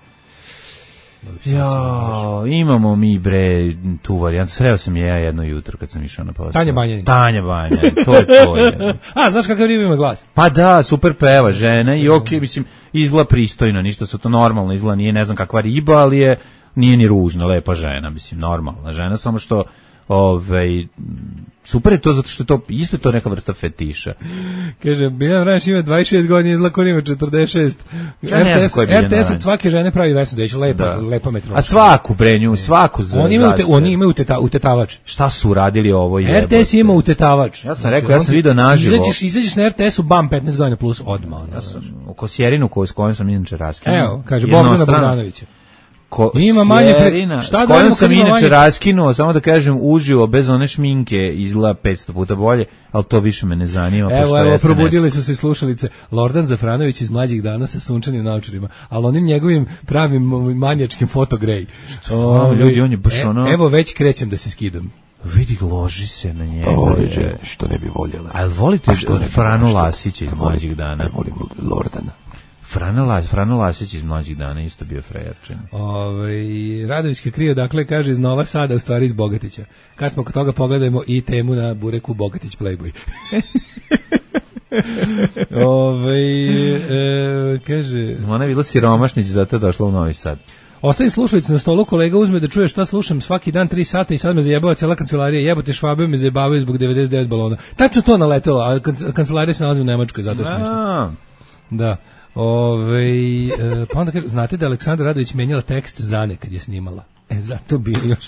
Imamo mi bre tu varijantu. Sreo sam je ja jedno jutro kad sam išao na posao. Tanja Banjanin, to je to. A, znaš kakav riba ima glas? Pa da, super peva žena i mislim, izgleda pristojno, ništa su to normalno, izgleda nije ne znam kakva riba, ali nije ni ružna, lepa žena, mislim, normalna žena, samo što super je to zato što to isto je to neka vrsta fetiša. Kaže, Biljana Vraneš ima 26 godina, izgleda ko ima 46. RTS od svake žene pravi Vesnu Dejić, lepa metrološka. A svaku brenju, svaku za... Oni imaju utetavač. Šta su radili ovo jebote? RTS ima utetavač. Ja sam rekao, ja sam vidio naživo. Izađeš na RTS-u, bam, 15 godina plus odmah. Ja sam u Kosjerinu s kojom sam inače raskinuo. Evo, kaže, Bogdana Bogdanovića. Ima manje s kojom sam inače raskinuo, samo da kažem uživo, bez one šminke, izgleda 500 puta bolje, ali to više me ne zanima. Evo, probudili su se slušalice. Lordan Zafranović iz mlađih dana sa sunčanim naočarima, ali onim njegovim pravim manjačkim fotogrej. Ljudi, on je baš ono... Evo, već krećem da se skidam. Vidi, loži se na njega. Pa voli žene, što ne bi voljela. Ali volite Franu Lasića iz mlađih dana? Ne volim Lordana. Frano Lasić iz mlađih dana isto bio frajerčin. Radovićka krio, dakle, kaže iz Nova Sada, u stvari iz Bogatića. Kad smo kod toga pogledajmo i temu na Bureku Bogatić Playboy. Kaže... Ona je bila siromašnić, zato je došla u Novi Sad. Ostavi slušalice na stolu, kolega uzme da čuje šta slušam svaki dan 3 sata i sad me zajebava cijela kancelarija, jebote Švabe me zajebavaju zbog 99 balona. Tačno to naletelo, a kancelarija se nalazi u Nemačkoj, zato je smiješno. Da. Pa onda kaže, znate da je Aleksandra Radović menjala tekst Zane kad je snimala? Zato bi još.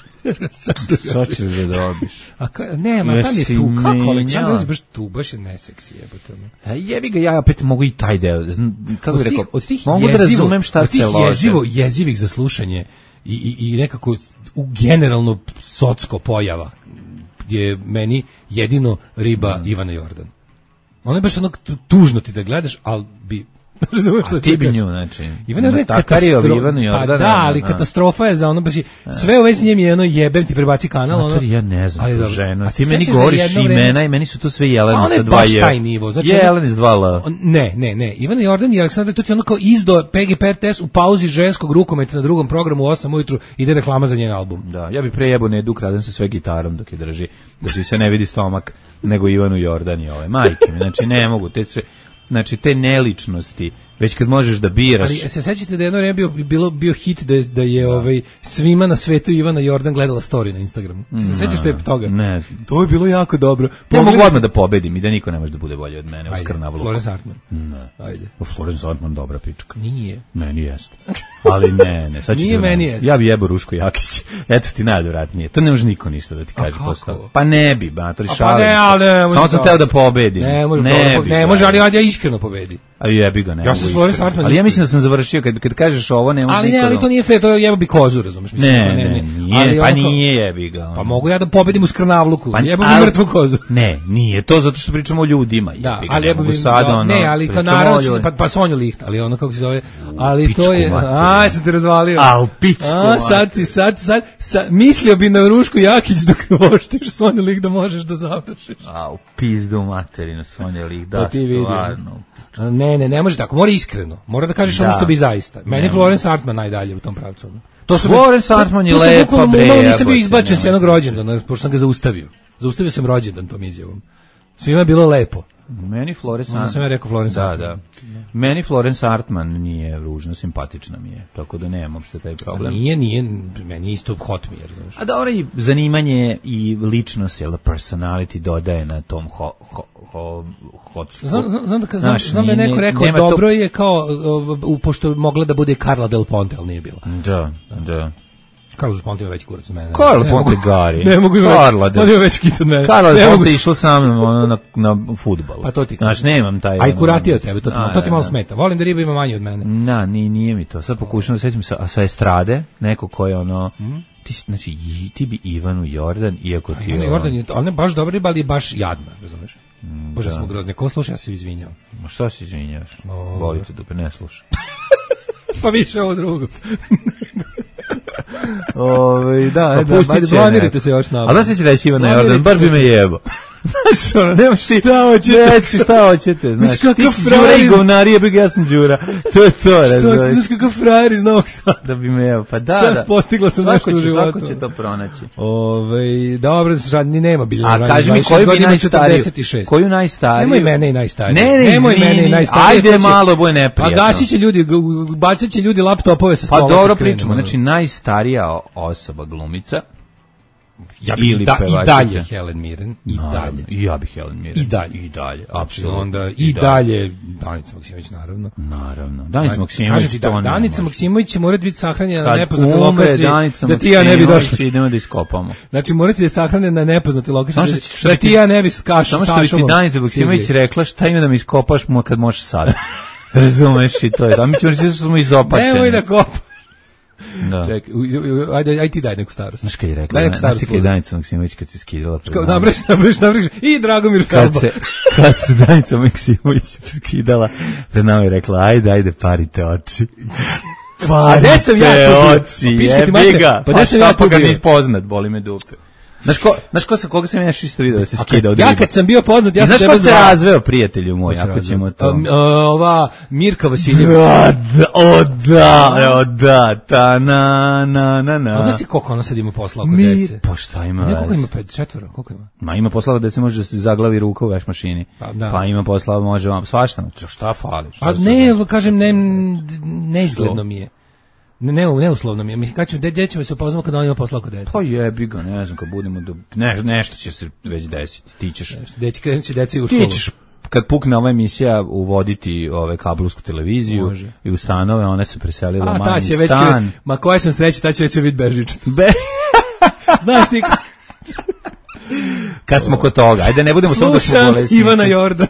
Sad ćeš da dobiš. Nema, tam je tu. Kako Aleksandar je baš tu, baš je neseksi jebote. Jebi ga, ja opet mogu i taj deo. Kako bih rekao, od tih mogu da razumem šta se lože. Jezivih za slušanje i nekako generalno socko pojava gdje meni jedino riba Ivana Jordan. Ona je baš ono tužno ti da gledaš, ali bi a ti bi nju, znači Ivana je katastrofa. Pa da, ali katastrofa je za ono baš sve u vezi njim je ono jebem ti prebaci kanal ono. Ja ne znam tu ženu. Ti meni govoriš imena i meni su to sve Jelena sa 2 J. Taj nivo. Znači Jelena s 2 L. Ne. Ivana Jordan i Aleksandar to ti ono kao izdo PGP RTS u pauzi ženskog rukometa na drugom programu u 8 ujutru ide reklama za njen album. Da, ja bih prejebao Nedu Kraden sa sve gitarom dok je drži, da se ne vidi stomak, nego Ivanu Jordan i ove. Majke mi, znači ne mogu te sve. Znači te neličnosti, već kad možeš da biraš. Ali se sećate da je jedno vreme bio hit da je svima na svetu Ivana Jordan gledala story na Instagramu. Se sećaš što je toga? Ne. To je bilo jako dobro. Ja mogu odmah da pobedim i da niko ne može da bude bolji od mene u Skrnavluku. Florence Hartman. Ne. Ajde. Florence Hartman dobra pička. Nije. Meni jeste. Ali ne. Sad nije meni jeste. Ja bi jebao Ruško Jakić. Eto ti najodvratnije. To ne može niko ništa da ti kaže posle. Pa ne bi, matori šalim se. Samo sam teo da pobedim. Ne može, ali ja iskreno pobedi. Ali jebi ga, ne. Ja sam Florence Hartman. Ali ja mislim da sam završio kad kažeš ovo, ne može. Ali to nije fair, to jebo bi kozu, razumeš? Ne, pa nije jebi ga. Pa mogu ja da pobedim u Skrnavluku. Jebo bi mrtvu kozu. Ne, nije to zato što pričamo o ljudima. Da, ali jebo bi sad ono. Ne, ali kao naravno pa Sonju Licht, ali ono kako se zove. Ali to je, se te razvalio. Al pičku. Sad mislio bi na Rušku Jakić dok voštiš Sonju Licht da možeš da završiš. Au, pizdu materinu Sonja Licht, da, stvarno. Ne može tako, mora iskreno. Mora da kažeš ono što bi zaista. Meni je Florence Hartman najdalje u tom pravcu. Florence Hartman je lepa bre. Nisam bio izbačen s jednog rođendana, pošto sam ga zaustavio. Zaustavio sam rođendan tom izjavom. Svima je bilo lepo. Meni Florence Hartman. Sam ja rekao Florence Hartman. Da. Meni Florence Hartman nije ružna, simpatična mi je. Tako da nemam uopšte taj problem. Nije, meni isto hot mi je. A dobro i zanimanje i ličnost, ili personality dodaje na tom Znam da je neko rekao dobro je kao, pošto mogla da bude Carla Del Ponte, ali nije bila. Da. Carla Del Ponte ima veći kurac od mene. Carla Ponte gari. Ne mogu ima veći kit od mene. Carla Del Ponte išla sa mnom na fudbal. Pa to ti znaš, nemam taj. A i kuratio tebe, to ti malo smeta. Volim da riba ima manje od mene. Nije mi to. Sad pokušam da sećam sa estrade, neko ko je ono... Znači, ti bi Ivanu Jordan, iako ti je... Ivana Jordan je, ona je baš dobra riba, ali je baš jadna, razumeš? Bože, smo grozne. Ko sluša, ja se izvinjam. Ma šta se izvinjaš? Boli te dupe, ne sluša. Pa više ovo drugo. Planirajte se još nama. A da se će reći Ivana Jordan, baš bi me jebo. Znaš, ono, nemaš ti... Šta hoćete? Znaš, ti si Đura i govnari, jebik, ja sam Đura. To je to, razvoj. Znaš kakav frajer iz Novog Sada. Da bi me jebo, pa da. Postigla sam nešto u životu. Svako će to pronaći. Dobro, ni nema biljena. A kaži mi, koju bi najstariju? Koju najstariju? Nemoj mene i najstariju. Nemoj mene i najstariju. Ajde malo, boj neprijatno. A gasit će ljudi, bacit će ljudi laptopove sa stola. Pa dobro pričamo, znači najstarija osoba glumica ili pevačica. I dalje Helen Mirren, i dalje. I ja bih Helen Mirren. I dalje. Apsolutno. I dalje Danica Maksimović, naravno. Danica Maksimović, Danica Maksimović će morati biti sahranjena na nepoznatoj lokaciji, da ti ja ne bi došla. Idemo da iskopamo. Znači, morate da je sahranjena na nepoznatoj lokaciji, da ti ja ne bi s kašom. Samo što bi ti Danica Maksimović rekla, šta ima da mi iskopaš kad možeš sad. Razumeš i to je. A mi ćemo reći da smo izopačeni. Nemoj da kopa. Da. Čekaj, ajde ti daj neku starost. Znaš kad je rekla, znaš ti kad je Danica Maksimović kad se skidala pred nama. Nabriš, i Dragomir Kalba. Kad se Danica Maksimović skidala pred nama i rekla, ajde, parite oči. Parite oči, jebi ga. Pa šta pa ga nis poznat, boli me dupe. Znaš ko sa koga sam ja isto vidio da se skida od riba? Ja kad sam bio poznat, ja sam tebe... Znaš ko se razveo, prijatelju moj, ako ćemo to... Ova Mirka Vasiljević. Da, na. A znaš ti koliko ona sad ima posla oko dece? Pa šta ima? Ne, koliko ima, 5-4, koliko ima? Ma ima posla oko dece, može da se zaglavi ruka u veš mašini. Pa ima posla, može vam, svašta, šta fali? A ne, kažem, neizgledno mi je. Neuslovno mi je. Mislim, kad ćemo se upoznamo kada on ima posla oko dece? Pa jebi ga, ne znam, kad budemo nešto će se već desiti. Ti ćeš... Krenut će deca i u školu. Ti ćeš kad pukne ova emisija uvoditi ove kablovsku televiziju. Može. I u stanove, ona se preselila u manji stan. Ma koja sam sreća, ta će već biti bežična. Znaš ti... Kad smo kod toga, ajde ne budemo samo da smo bolesni. Ivana Jordan.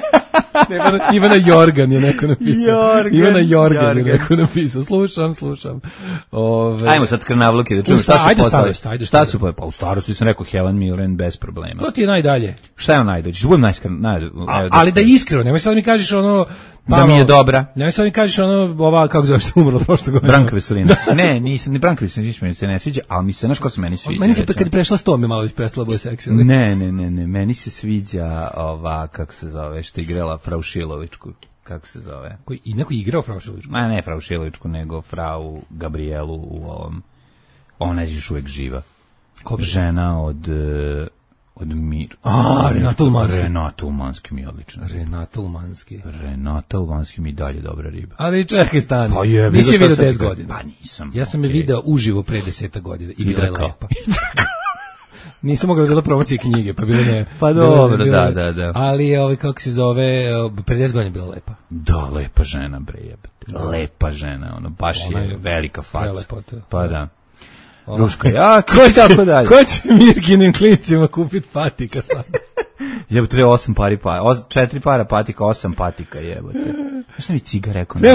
Ivana Jorgan je neko napisao. Ivana Jorgan je neko napisao. Slušam. Ajmo sad skrnavluke da čujemo šta su poslali. Šta su poslali? Pa u starosti sam rekao Helen Mirren bez problema. To ti je najdalje. Šta je najdalje? Ću budem ali da iskreno, nemoj sad mi kažeš ono... Da mi je dobra. Nemoj sad mi kažeš ono, ova, kako zove što umrla prošle godine. Branka Veselinović. Ne, nisam, ni Branka Veselinović mi se ne sviđa, ali mi se, znaš ko se meni sviđa? Meni se kad je prešla 100 mi malo već prestala bude seksi. Ne, meni se sviđa ova, kako se zove, što je igrala Frau Šilovičku. Kako se zove? I neko igrao Frau Šilovičku? Ne Frau Šilovičku, nego Frau Gabrielu u ovom, ona je još uvijek živa. Žena od Mir. Renata Umanski mi je odlična. Renata Umanski mi je dalje dobra riba. Ali čekaj, stani. Pa je, nisi je vidio 10 godina. Pa nisam. Ja sam je video uživo pre 10 godina i bila je lepa. Nisam mogao da promocije knjige, pa bilo ne. Pa dobro, da. Ali je, kako se zove, pre 10 godina bila lepa. Da, lepa žena, bre jebate. Lepa žena, ono, baš je velika faca. Pa da. Ruška jaka i tako dalje. Ko će Mirkinim klincima kupiti patika sad? Jebote, 4 para patika, 8 patika, jebote. Znaš što mi ciga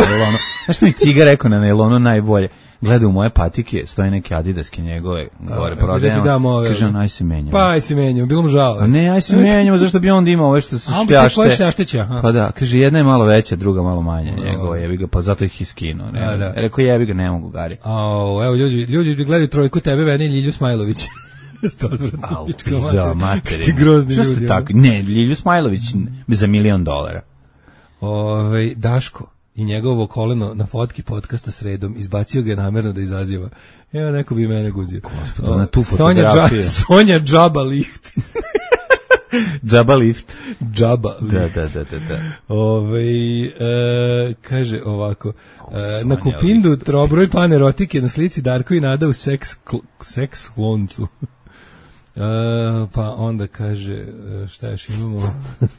rekao na nailonu najbolje? Gleda u moje patike, stoje neke adidaske njegove, gore prodajemo, kaže on, aj se menjamo. Pa aj se menjamo, bilo mu žao. A ne, aj se menjamo, zašto bi onda imao ove što se šljašte. Pa da, kaže, jedna je malo veća, druga malo manja, njegove, jebi ga, pa zato ih iskinuo. Rekao, jebi ga, ne mogu, Gari. Evo, ljudi gledaju trojku tebe, Vene i Ljilju Smajlović. Au, pizao, materi. Što ste tako? Ne, Ljilju Smajlović za $1.000.000. Daško i njegovo koleno na fotki podcasta sredom izbacio ga je namerno da izaziva. Evo, neko bi mene guzio. Gospod, na tu fotografiju. Sonja Džaba Lift. Džaba Lift. Džaba Lift. Da. Kaže ovako, na Kupindu trobroj panerotike na slici Darko i Nada u seks kloncu. Pa onda kaže, šta još imamo?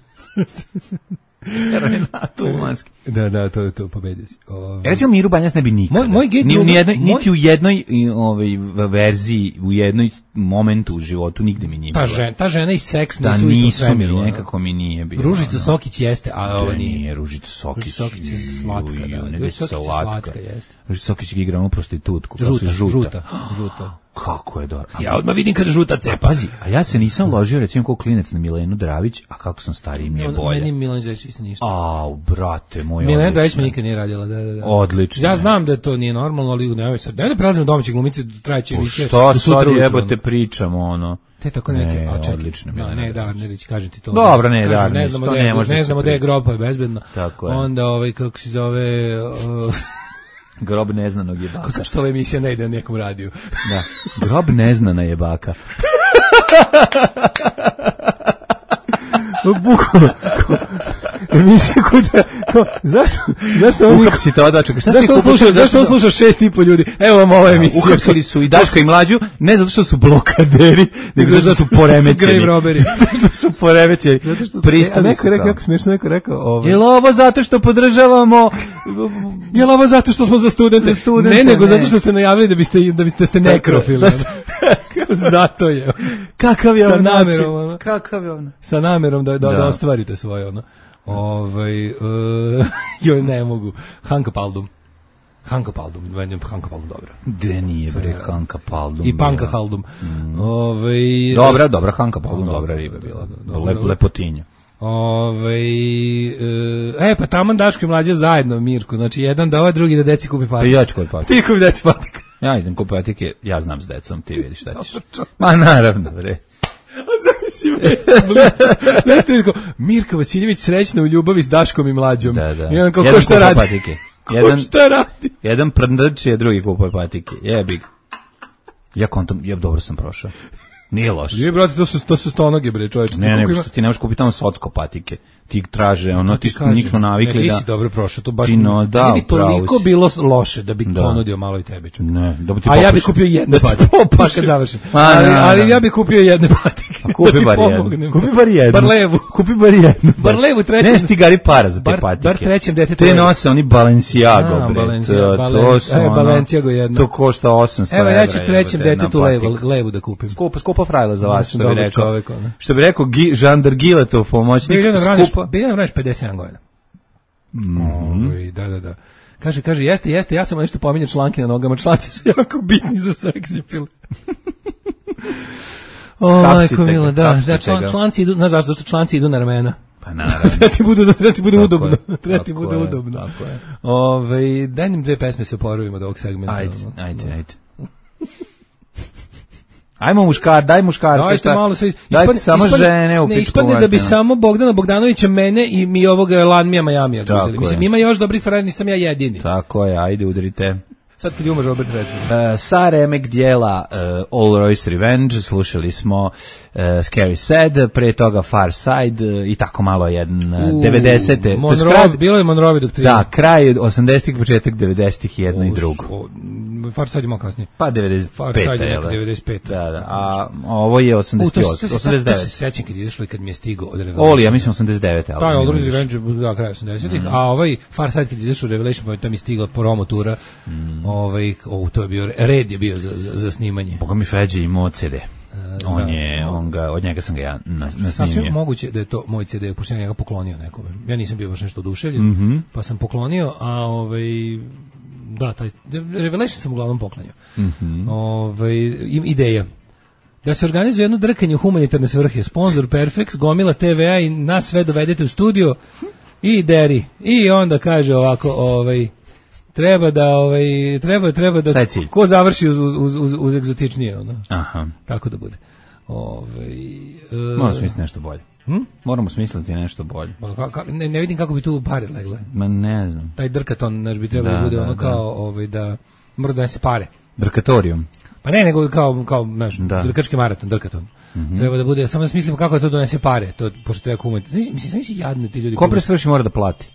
Renato Umanski. Da, to pobedio si. Recimo Miru Banjac ne bi nikada. Niti u jednoj verziji, u jednoj momentu u životu nigde mi nije bilo. Ta žena i seks nisu u istom svemiru. Nekako mi nije bilo. Ružica Sokić jeste, a ovo nije. Ružica Sokić je slatka, da. Ružica Sokić je slatka, jeste. Ružica Sokić je igrala u prostitutku. Žuta. Kako je dobro. Ja odmah vidim kada žuta cepa. Pazi, a ja se nisam ložio recimo kao klinac na Milenu Dravić, a kako sam stariji mi je bolje. Meni Milena Dravić isto ništa. Au, brate moj. Milena Dravić mi nikad nije radila, da. Odlično. Ja znam da to nije normalno, ali nemoj sad. Ne da prelazimo domaće glumice, trajeće više. Što sad jebote pričamo, ono. Te tako neke, odlično. Ne reći, kažem ti to. Dobro, ne znamo da je grob, pa je bezbedno. Tako je. Onda, kako se zove... Grob neznanog jebaka. Kako zašto ova emisija ne ide na nekom radiju? Da, grob neznana jebaka. Bukvalno. Emisija kuda... Zašto on... Uhapsite odačaka. Zašto on sluša 6,5 ljudi? Evo vam ova emisija. Uhapsili su i Daška i Mlađu, ne zato što su blokaderi, nego zato što su poremećeni. Zato što su poremećeni. A neko je rekao, jako smiješno, neko je rekao... Jel ovo zato što podržavamo... Jel ovo zato što smo za studente? Ne, nego zato što ste najavili da ste nekrofili. Zato je. Kakav je način? Kakav je ono? Sa namerom da ostvarite svoje ono. Joj, ne mogu. Hanka Paldum, dobro. De nije bre Hanka Paldum. I Panka Haldum. Dobra Hanka Paldum, dobra riba bila. Lepotinja. Pa taman Daško i Mlađa zajedno, Mirko. Znači, jedan da drugi da deci kupi patike. Ja ću kupi patike. Ti kupi deci patike. Ja idem kupi patike, ja znam s decom, ti vidiš šta ćeš. Ma naravno, bre. Mirka Vasiljević srećna u ljubavi s Daškom i Mlađom. Da. Jedan ko šta radi? Patike. Jedan prndrči, a drugi kupuje patike. Jebik. Ja dobro sam prošao. Nije loše. Je, brate, to su stonoge, bre, čoveče. Ne, nego što ti ne možeš kupiti tamo socko patike. Ti traže, ono, ti nismo navikli ne, da... nisi dobro prošao, to baš... Da, bi toliko bilo loše da bi ponudio malo i tebi. Ne, da bi ti a ja bi kupio jedne patike, pa kad završim. Ali ja bi kupio jedne patike. Kupi bar jednu. Kupi bar jednu. Barlevu. Kupi bar jednu. Barlevu trećem... Neš ti gari para za te patike. Bar trećem detetu. Te nose oni Balenciago, bre. To su ono... Balenciago jedno. To košta 800 evra. Evo, ja ću trećem detetu levu da kupim. Skupa frajla za vas, što bi rekao. Što bi rekao Žandar Giletov, pomoćnik. Biljana vraniš 57 godina. Da. Kaže, jeste, ja sam nešto pominjao članke na nogama, članci su jako bitni za seksipil. Majko mila, da, članci idu, znaš zašto, članci idu na ramena. Pa naravno. Treba ti bude udobno. Daj nam 2 pesme se oporavimo od ovog segmenta. Ajde. Ajmo daj muškarce. Dajte malo se samo žene u pičku. Ne ispadne da bi samo Bogdana Bogdanovića, mene i mi ovog Lanmija Majamija uzeli. Mislim, ima još dobrih frajera, nisam ja jedini. Tako je, ajde udrite. Sad kad je umar Robert Redford. Sa remek dijela All Royce Revenge slušali smo Scary Sad, pre toga Far Side i tako malo jedan 90. Bilo je Monroe dok 3. Da, kraj 80-ih, početak 90-ih jedno i drugo. Far Side je malo kasnije. Pa 95. Far Side je 95. Da, a ovo je 88. To se sećam kad izašlo i kad mi je stigao od Revelation. Oli, ja mislim 89. Da, All Royce Revenge, da, kraj 80-ih, a ovaj Far Side kad izašao Revelation, tam je stigla promo tura. To je bio red je bio za snimanje. Boga mi Feđe imao CD. Od njega sam ga ja nasnimio. Sasvim moguće da je to moj CD, pošto ja njega poklonio nekome. Ja nisam bio baš nešto oduševljen, pa sam poklonio, a da, taj Revelation sam uglavnom poklanjao. Ideja da se organizuje jedno drkanje u humanitarne svrhe, sponsor Perfex, gomila TVA i nas sve dovedete u studio i deri. I onda kaže ovako, treba da ko završi uz egzotičnije, ono. Aha. Tako da bude. Moramo smisliti nešto bolje. Moramo smisliti nešto bolje. Ne vidim kako bi tu pare legle. Ma ne znam. Taj drkaton naš bi trebalo da bude ono kao da mora da se pare. Drkatorijum. Pa ne, nego kao naš drkački maraton, drkaton. Treba da bude, samo da smislimo kako to donese pare. To pošto treba kumati. Mislim, sami si jadni ti ljudi. Ko pre svrši mora da plati?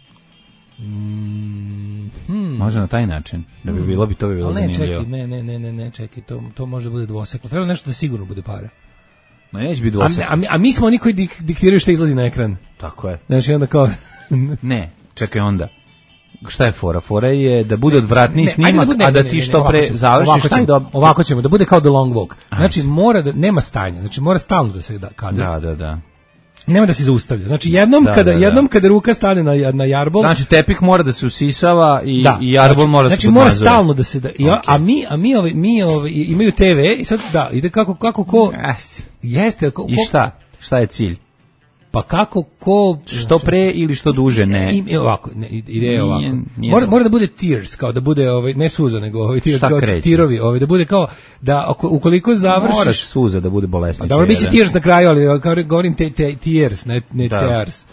Može na taj način, da bi bilo zanimljivo. Ne, čekaj, to može da bude dvoseklo. Treba nešto da sigurno bude pare. Ma neće biti dvoseklo. A mi smo oni koji diktiraju što izlazi na ekran. Tako je. Znači onda kao... Ne, čekaj onda. Šta je fora? Fora je da bude odvratniji snimak, a da ti što pre završiš. Ovako ćemo, da bude kao The Long Walk. Znači mora da, nema stanja, znači mora stalno da se kadra. Da. Nema da se zaustavlja. Znači jednom kada ruka stane na jarbol, znači tepik mora da se usisava i jarbol mora da se podmazuje. Znači mora stalno da se a mi imaju TV i sad ide kako ko jeste i šta je cilj? Pa kako ko što pre ili što duže, ne. Ovako, ide ovako. Mora da bude tears, kao da bude ne suza nego tears, kao tirovi, da bude kao da ukoliko završiš moraš suza da bude bolesnije. Dobro biće tears na kraju, ali kao govorim tears, ne tears.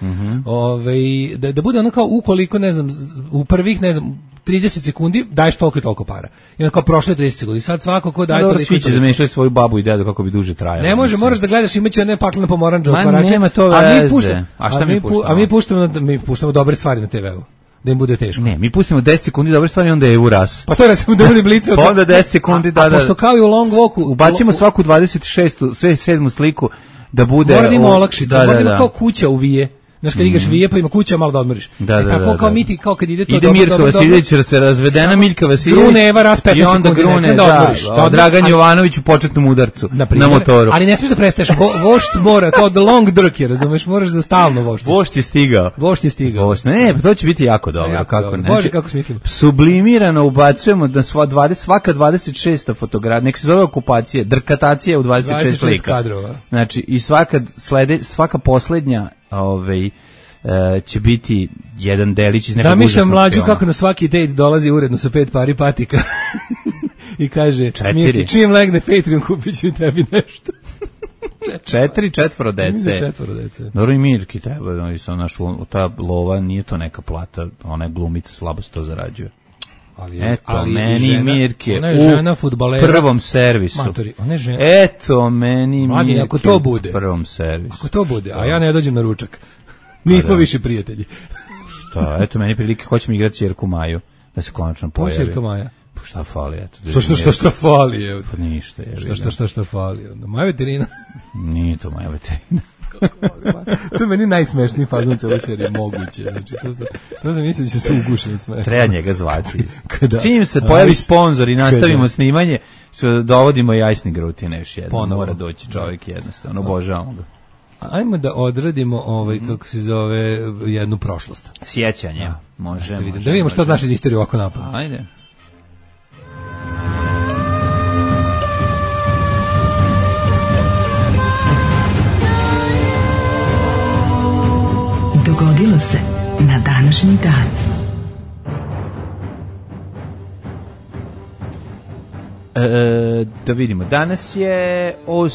Da bude ono kao ukoliko ne znam u prvih 30 sekundi daješ toliko para. I onda kao prošle 30 sekundi. Sad svako ko daje toliko. Svi će zamešati svoju babu i dedu kako bi duže trajalo. Ne može, moraš da gledaš, imaće ne paklena pomorandža. Nema to veze. A šta mi puštamo? A mi puštamo dobre stvari na TV-u. Da im bude teško. Ne, mi pustimo 10 sekundi dobre stvari, onda je uras. Pa to recimo da bude blica. Pa onda 10 sekundi da. Pošto kao i u Long Walku ubacimo svaku 26. sve 7. sliku da bude. Mora da ima olakšica, mora da ima kao kuća u Vije. Znaš, kad igraš Vije, pa ima kuća, malo da odmoriš. Tako kao mi ti, kao kad ide to ide Mirka Vasiljević, se razvedena Miljka Vasiljević. Grune Eva raz 15 sekundi. I onda grune, Dragan Jovanović u početnom udarcu na motoru. Ali ne smiješ da prestaješ, vošt mora, kao the long drk je, razumeš, moraš da stalno vošti. Vošt je stigao. Ne, pa to će biti jako dobro, kako ne. Bože, kako smislim. Sublimirano ubacujemo da svaka 26. fotografija, nek se zove okupacije, drkatacija u 26 slika. Znači, i svaka poslednja će biti jedan delić iz nekog užasnog filma. Zamišljam mlađu kako na svaki date dolazi uredno sa 5 pari patika i kaže, Mirki, čim legne Patreon kupit ću i tebi nešto. 4 dece. Dobro i Mirki treba, ta lova nije to neka plata, ona je glumica, slabo se to zarađuje. ali meni žena, Mirke ona je žena fudbalera prvom servisu. Matori, ona je žena. Eto meni Mladi, Mirke ako to bude, prvom servisu. Ako to bude, a ja ne dođem na ručak. Nismo više prijatelji. Šta, eto meni prilike, hoćemo igrati Ćerku Maju, da se konačno pojavi. Ćerka Maja. Pa šta fali, eto. Što fali, evo. Pa ništa, je. Šta fali, onda. Maja veterina. Nije to Maja veterina. To je meni najsmešniji fazon cele serije moguće. Znači, to sam mislio da će se ugušiti od smeha. Treba njega zvati. Čim se pojavi sponzor i nastavimo snimanje, dovodimo i Ajsni Grutine još jedno. Mora doći čovjek jednostavno, obožavamo ga. Ajmo da odradimo kako se zove, jednu prošlost. Sjećanje. Možemo. Da vidimo što znaš iz istorije ovako napad. Ajde. Dogodilo se na današnji dan. Da vidimo, danas je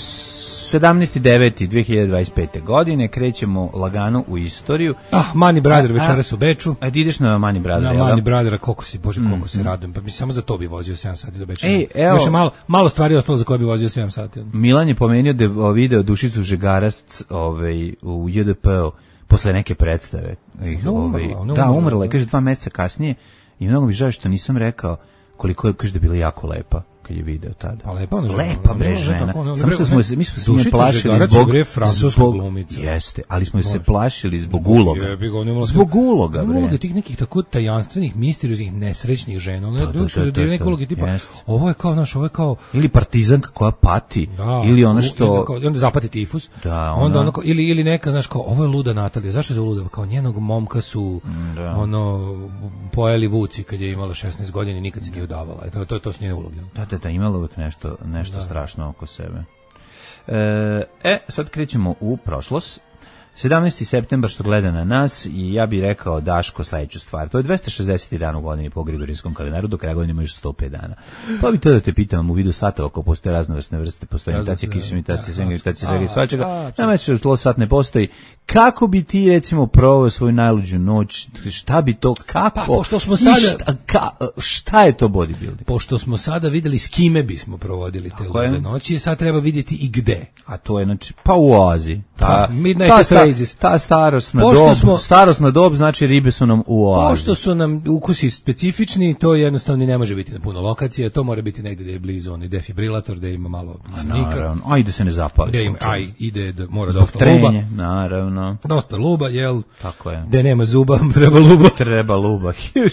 17.9.2025. godine, krećemo lagano u istoriju. Mani Brother večeras u Beču. Ajde ideš na Mani Brother. Na Mani Brothera, koliko se radujem. Pa mi samo za to bi vozio 7 sati do Beča. Evo, još je malo stvari ostalo za koje bi vozio 7 sati. Milan je pomenio da je video Dušicu Žegarac u JDP-u posle neke predstave. Umrla je, kaže 2 meseca kasnije i mnogo mi žao što nisam rekao koliko je, kaže da je bila jako lepa kad je video tada. Pa lepa bre žena. Samo što mi smo se nje plašili zbog glumica. Jeste, ali smo se plašili zbog uloga. Zbog uloga, bre. Uloga tih nekih tako tajanstvenih, misterioznih, nesrećnih žena. Ona je neke uloge tipa, ovo je kao ili partizanka koja pati, ili ono što onda zapati tifus. Onda ono ili neka, znaš, kao ovo je luda Natalija. Zašto je luda? Kao njenog momka su pojeli vuci kad je imala 16 godina i nikad se nije udavala. To su njene uloge. Da imala uvek nešto strašno oko sebe. Sad krećemo u prošlost. 17. septembar što gleda na nas i ja bih rekao Daško sledeću stvar. To je 260. dan u godini po Grigorijskom kalendaru, do kraja godine ima još 105 dana. Pa bi to da te pitam u vidu satova, ako postoje raznovrsne vrste, postoje imitacije, kišimitacije, svega i svačega. Nama će što sat ne postoji. Kako bi ti recimo proveo svoju najluđu noć? Šta bi to, kako? Pa, pošto smo sada, šta je to bodybuilding? Pošto smo sada videli s kime bismo provodili te lude noći, sad treba vidjeti i gde. A to je, znači, pa u oazi. Ta starosna dob, znači ribe su nam u oazi. Pošto su nam ukusi specifični, to jednostavno ne može biti na puno lokacija, to mora biti negdje da je blizu onaj defibrilator, da ima malo naravno, a i da se ne zapali. Ide da mora dosta luba. Naravno. Dosta luba, jel? Tako je. Da nema zuba, treba luba. Treba luba.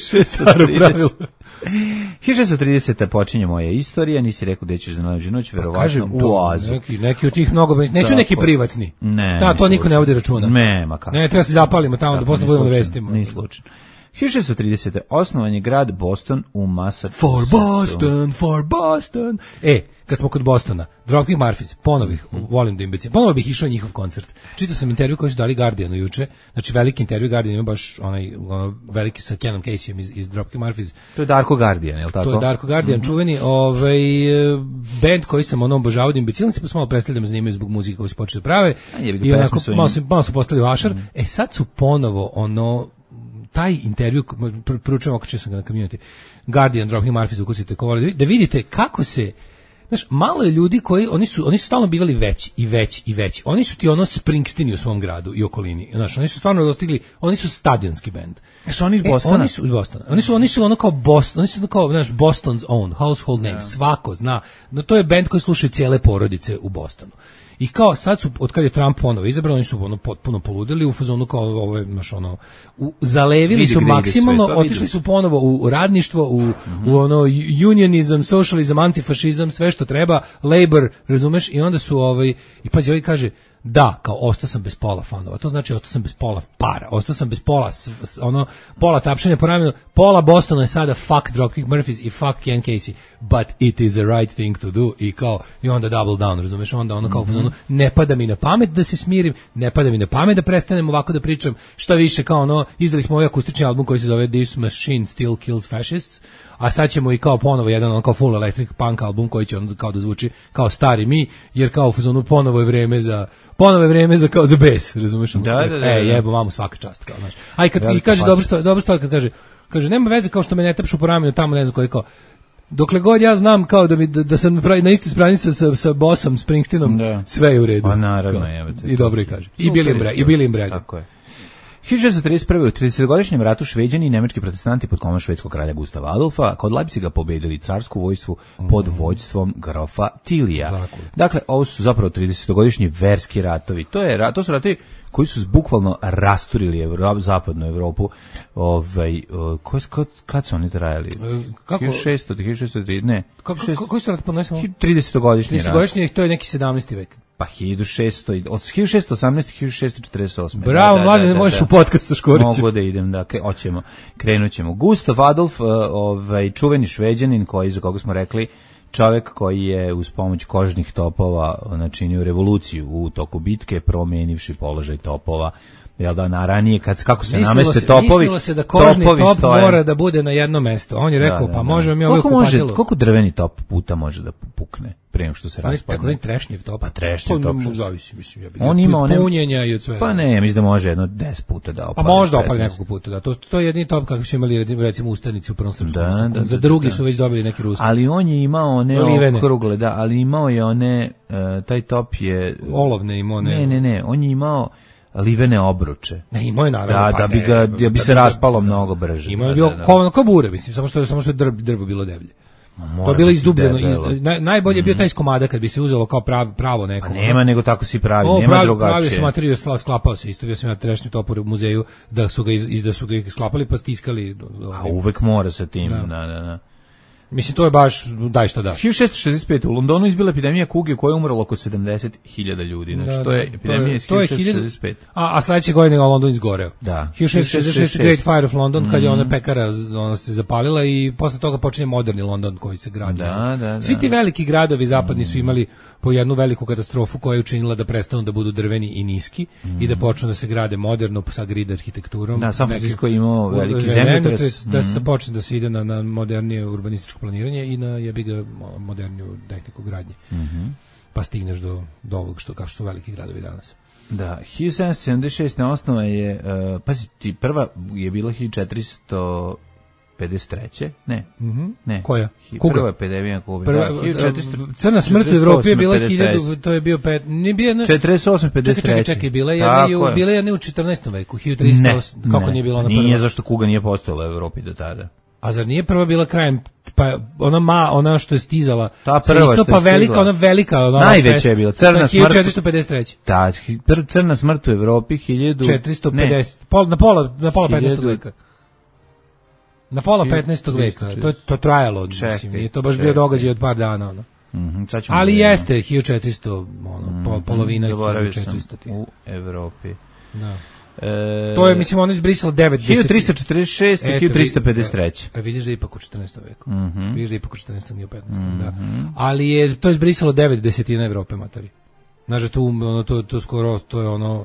1630. počinje moja istorija, nisi rekao da ćeš za najluđu noć, verovatno u oazu. Neki od tih mnogo, neću neki privatni. Ne. To niko ne vodi računa. Nema kako. Ne, treba se zapalimo tamo da posle budemo na vestima. Nije slučajno. 1630. osnovan je grad Boston u Massachusettsu. For Boston. Kad smo kod Bostona, Dropkick Murphys, volim da im becim. Ponovo bih išao njihov koncert. Čitao sam intervju koji su dali Guardianu juče, znači veliki intervju Guardian, ima baš veliki sa Kenom Caseyem iz Dropkick Murphys. To je Darko Guardian, je li tako? To je Darko Guardian, čuveni band koji sam obožavao da im becim, se malo predstavljam zanimaju zbog muzike koju su počeli prave. I onako, malo su postali vašar. Sad su ponovo taj intervju, pručujem oko sam ga na Community, Guardian, Dropkick Murphys, ukusite da vidite kako se, znaš, malo je ljudi koji, oni su stalno bivali veći. Oni su ti Springsteeni u svom gradu i okolini. Znaš, oni su stvarno dostigli, oni su stadionski bend. Su oni iz Bostona? Oni su iz Bostona. Oni su ono kao Boston, oni su kao, znaš, Boston's own, household name, svako zna. No, to je bend koji slušaju cijele porodice u Bostonu. I kao sad su, od kad je Trump ponovo izabran, oni su potpuno poludili u fazonu kao ovo je, znaš, zalevili su maksimalno, otišli su ponovo u radništvo, u unionizam, socializam, antifašizam, sve što treba, labor, razumeš, i onda su i pazi, ovaj kaže, da, kao ostao sam bez pola fanova, to znači ostao sam bez pola para, ostao sam bez pola, pola tapšanja po ramenu, pola Bostona je sada fuck Dropkick Murphys i fuck Ken Casey, but it is the right thing to do, i onda double down, razumeš, onda kao ne pada mi na pamet da se smirim, ne pada mi na pamet da prestanem ovako da pričam, šta više kao izdali smo ovaj akustični album koji se zove This Machine Still Kills Fascists, a sad ćemo i kao ponovo jedan kao full electric punk album koji će kao da zvuči kao stari mi, jer kao u fazonu ponovo je vreme za kao za bes, razumeš? Da. Jebo mamu svaka čast, kao, znaš. A i kad kaže dobra stvar kad kaže Kaže, nema veze kao što me ne tapšu po ramenu tamo, ne znam koliko. Dokle god ja znam kao da sam na istoj strani sa Bossom Springsteenom, sve je u redu. Pa naravno, i dobro i kaže. I Billy Bragg. Tako je. 1631. u 30-godišnjem ratu Šveđani i nemački protestanti pod komandom švedskog kralja Gustava Adolfa kod Leipziga pobedili carsku vojsku pod vođstvom grofa Tilija. Dakle, ovo su zapravo 30-godišnji verski ratovi. To su ratovi koji su bukvalno rasturili zapadnu Evropu. Kad su oni trajali? 1600, ne. Koji su rat podnesemo? 30-godišnji rat. 30-godišnji, to je neki 17. vek. Pa 1600, od 1618. 1648. Bravo, mlade, možeš u podcast sa Škorićem. Mogu da idem, krenut ćemo. Gustav Adolf, čuveni Šveđanin, za koga smo rekli, čovjek koji je uz pomoć kožnih topova načinio revoluciju u toku bitke, promenivši položaj topova. Jel da, na ranije, kako se nameste topovi... Mislilo se da kožni top mora da bude na jedno mesto. On je rekao, pa možemo mi ovaj kupatilo. Koliko drveni top puta može da pukne prema što se raspadne? Tako da je trešnjev top. Pa trešnjev top. Zavisi, mislim. On ima one... punjenja i od svega. Pa ne, mislim da može jedno 10 puta da opali. Pa možda opali nekoliko puta, da. To je jedini top kako su imali, recimo, ustanici u Prvom srpskom. Za drugi su već dobili neki ruski. Ali on je imao one okrugle, da, ali imao je one, taj top je... Olovne imao one... Ne, on je imao livene obruče. Ne, imao je naravno. Da bi se raspalo mnogo brže. Imao je bio kao bure, mislim, samo što je drvo bilo deblje. To je bilo izdubljeno. Najbolje je bio taj iz komada kad bi se uzelo kao pravo neko. A nema nego tako si pravi, nema drugačije. Pravio se materiju, sklapao se, isto bio sam ja trešnji topor u muzeju da su ga sklapali pa stiskali. A uvek mora sa tim, da. Mislim, to je baš daj šta daš. 1665. u Londonu izbila epidemija kuge koja je umrlo oko 70.000 ljudi. Znači, to je epidemija iz 1665. A sledeće godine je London izgoreo. Da. 1666. Great Fire of London, kad je ona pekara se zapalila i posle toga počinje moderni London koji se gradi. Da. Svi ti veliki gradovi zapadni su imali po jednu veliku katastrofu koja je učinila da prestanu da budu drveni i niski i da počnu da se grade moderno sa grid arhitekturom. Da, San Francisco je imao veliki zemljotres. Da se počne da se ide na modernije urbanističko planiranje i na jebiga moderniju tehniku gradnje. Pa stigneš do ovog što su veliki gradovi danas. Da, 1776. na osnova je, prva je bila 1453. Ne. Koja? Prva epidemija kuge. Crna smrt u Evropi je bila 1000, to je bio 48-53. Čekaj, bila je ne u 14. veku, 1300, kako nije bila ona prva? Nije, zašto kuga nije postojala u Evropi do tada. A zar nije prva bila krajem, pa ona što je stizala, ta prva što je velika, ona velika, najveća je bila crna smrt 1453. Da, crna smrt u Evropi 1450, na pola 15. veka. Na pola 15. veka, to trajalo, mislim, nije to baš bio događaj od par dana, ali jeste 1400, polovina 1400 u Evropi. Da. To je, mislim, ono izbrisalo 1346 i 1353. Vidiš da je ipak u 14. veku. Vidiš da je ipak u 14. nije u 15. Da. Ali je to izbrisalo 9 desetina Evrope, matori. Znaš, to skoro, to je ono...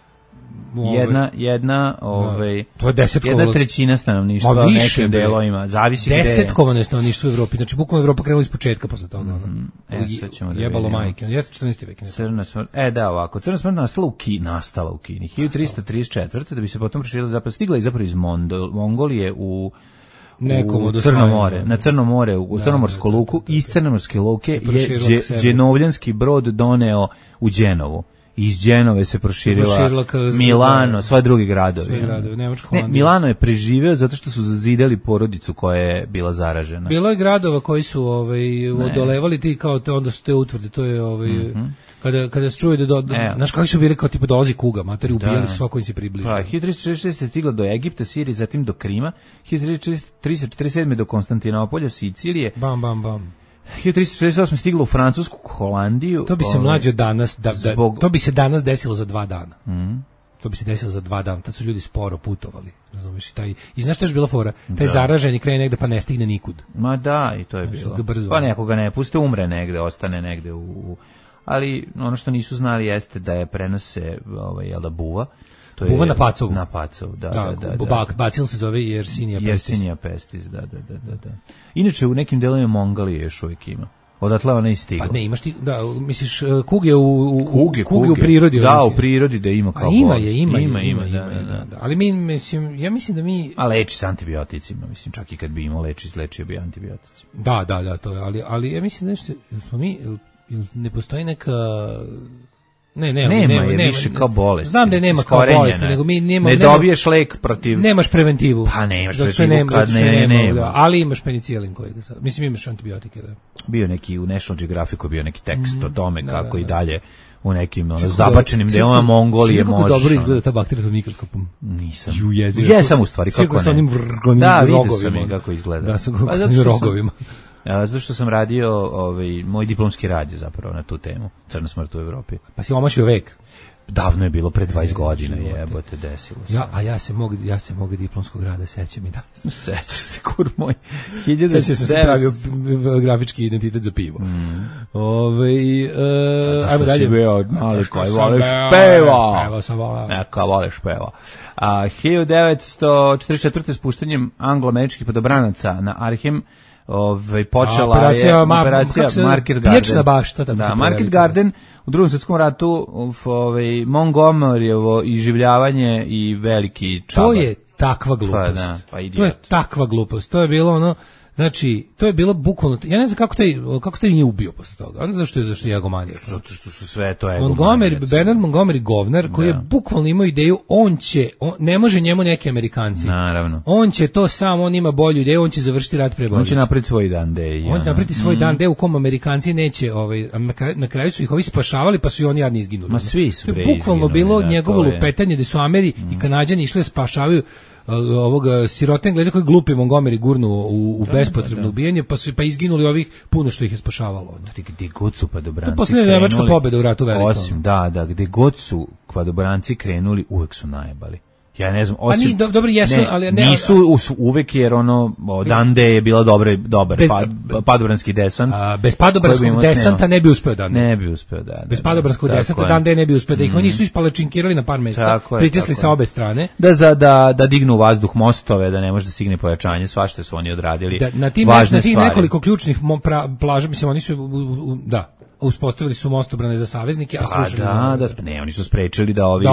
Jedna to je 10 jedna trećina stanovništva u nekim delovima, zavisi gde. 10 stanovništvo u Evropi, znači bukvalno Evropa krenula iz početka posle toga. Jebalo majke, jeste 14. vek. Crna smrt, ovako, crna smrt nastala u Kini 1334. da bi se potom proširila zapravo, stigla i zapravo iz Mongolije u Crno more, na Crno more, u Crnomorsko luku, iz Crnomorske luke je Dženovljanski brod doneo u Đenovu. Iz Đenove se proširila Milano, sva drugi gradovi. Milano je preživeo zato što su zazidali porodicu koja je bila zaražena. Bilo je gradova koji su odolevali ti kao onda su te utvrde, to je kada se čuje znaš kako su bili kao tipa dolazi kuga, materi ubijali su svako im se približio. Pa 1346 se stigla do Egipta, Sirije, zatim do Krima, 1347 do Konstantinopolja, Sicilije. Bam. 1368 stiglo u Francusku, Holandiju. To bi se mlađe danas, to bi se danas desilo za 2 dana. To bi se desilo za 2 dana, tad su ljudi sporo putovali, razumiješ, i znaš što je bila fora? Taj zaraženi krene negde pa ne stigne nikud. Ma da, i to je bilo. Pa nekoga ne puste, umre negde, ostane negde ali ono što nisu znali jeste da je prenose buva. Buva na Pacovu. Na Pacovu, da. Bacil se zove Yersinia pestis. Yersinia pestis, da. Inače, u nekim delovima Mongolije još uvijek ima. Odatle ona i stigla. Pa ne, imaš ti, da, misliš, kuge u prirodi. Da, u prirodi da ima kao ima bolest. je, ima. Da. Ali ja mislim da mi... A leči se antibioticima, mislim, čak i kad bi imao lečio bi antibioticima. Da, to je, ali ja mislim da nešto, smo mi, ne postoji neka... Nema više kao bolest. Znam da nema kao bolest, nego mi ne dobiješ lek protiv... Nemaš preventivu. Pa nemaš preventivu kad nema. Ali imaš penicilin koji ga sad... Mislim, imaš antibiotike, da. Bio neki, u National Geographicu bio neki tekst o tome kako i dalje u nekim zabačenim delima Mongolije možeš. Kako dobro izgleda ta bakterija pod mikroskopom. Nisam. Jesam u stvari, kako ne. Sa onim da, vidio sam je kako izgleda. Da, sa onim rogovima. Zato što sam radio, moj diplomski rad je zapravo na tu temu, crna smrt u Evropi. Pa si omašio vek? Davno je bilo, pre 20 godina, jebote, desilo se. Ja se mogu diplomskog rada, sećam i danas. Sećaš se, kur moj. Sećam se pravio grafički identitet za pivo. Ajmo dalje. Si bio mali koji voleš peva. Evo sam volao. Neka voleš peva. 1944. spuštanjem anglo-američkih padobranaca na Arnhem počela je operacija Market Garden. Pječna bašta. Da, Market Garden u Drugom svjetskom ratu, Montgomeryjevo iživljavanje i veliki čabar. To je takva glupost. To je takva glupost. To je bilo ono, znači, to je bilo bukvalno, ja ne znam kako taj nije ubio posle toga. Onda zašto je egomanijak? Zato što su sve to egomanijak. Bernard Montgomery govnar koji je bukvalno imao ideju, ne može njemu neki Amerikanci. Naravno. On će to sam, on ima bolju ideju, on će završiti rat pre Božića. On će napraviti svoj dan D. On će napraviti svoj dan D u kom Amerikanci neće, na kraju su ih ovi spašavali pa su i oni jadni izginuli. Ma svi su to je bukvalno bilo njegovo lupetanje gde su Ameri i Kanađani išli spašavaju ovog sirota Engleza koji glupi Montgomery gurnu u bespotrebno ubijanje, pa izginuli ovih puno što ih je spašavalo. Gde god su padobranci krenuli... To posljednja nemačka pobjeda u ratu velikom. Osim, gde god su padobranci krenuli, uvek su najebali. Ja ne znam, osim... dobro jesu, ali nisu uvek jer dan D je bila dobar padobranski desant. Bez padobranskog desanta ne bi uspeo dan D. Ne bi uspeo, da. Bez padobranskog desanta dan D ne bi uspeo, da ih oni su ispalačinkirali na par mesta, pritisli sa obe strane. Da dignu u vazduh mostove, da ne može da stigne pojačanje, svašta su oni odradili. Na tih nekoliko ključnih plaža, mislim, oni su, uspostavili su mostobrane za saveznike, a srušili oni su sprečili da ovi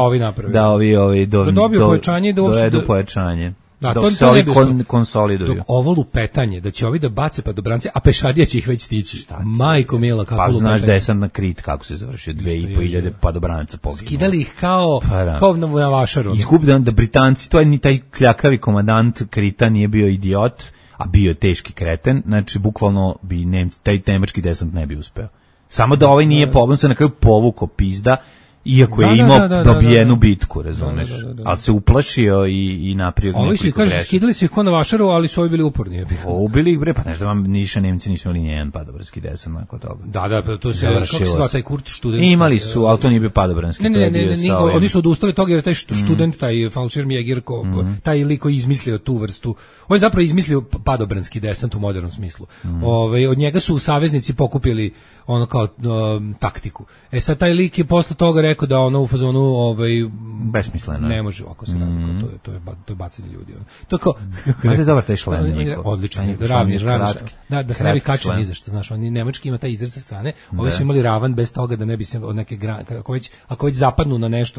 dobiju pojačanje, dovedu pojačanje. Dok se ovi konsoliduju. Dok ovo lupetanje, da će ovi da bace padobrance, a pešadija će ih već stići. Majko mila, kako lupetanje. Pa znaš desant na Krit, kako se završio, 2.500 padobranca poginulo. Skidali ih kao na vašaru. Izgubili da Britanci, to je ni taj kljakavi komandant Krita nije bio idiot, a bio je teški kreten, znači bukvalno bi taj nemački desant ne bi uspeo. Samo da ovaj nije pobun se na kraju povukao pizda, iako je imao dobijenu bitku, razumeš. Ali se uplašio i napravio nekoliko grešaka. Skidali su ih ko na vašaru, ali su ovi bili uporni. Ubili ih, pa nešto vam niša Nemci nisu imali nijedan padobranski desant nakon toga. Da, to se, kako se zva taj Kurt student? Imali su, ali to nije bio padobranski. Ne, oni su odustali toga jer taj student, taj Fallschirmjäger, taj lik koji izmislio tu vrstu, on je zapravo izmislio padobranski desant u modernom smislu. Od njega su saveznici pokupili ono kao taktiku. Sad taj lik je posle toga rekao da ono u fazonu besmisleno. Ne može ovako se radi, to je bacanje ljudi. To kao je dobar taj šlem. Odličan, ravni. Da se ne bi kačio ni za što, znaš, oni nemački ima taj izraz sa strane, ovi su imali ravan bez toga da ne bi se od neke ako već zapadnu na nešto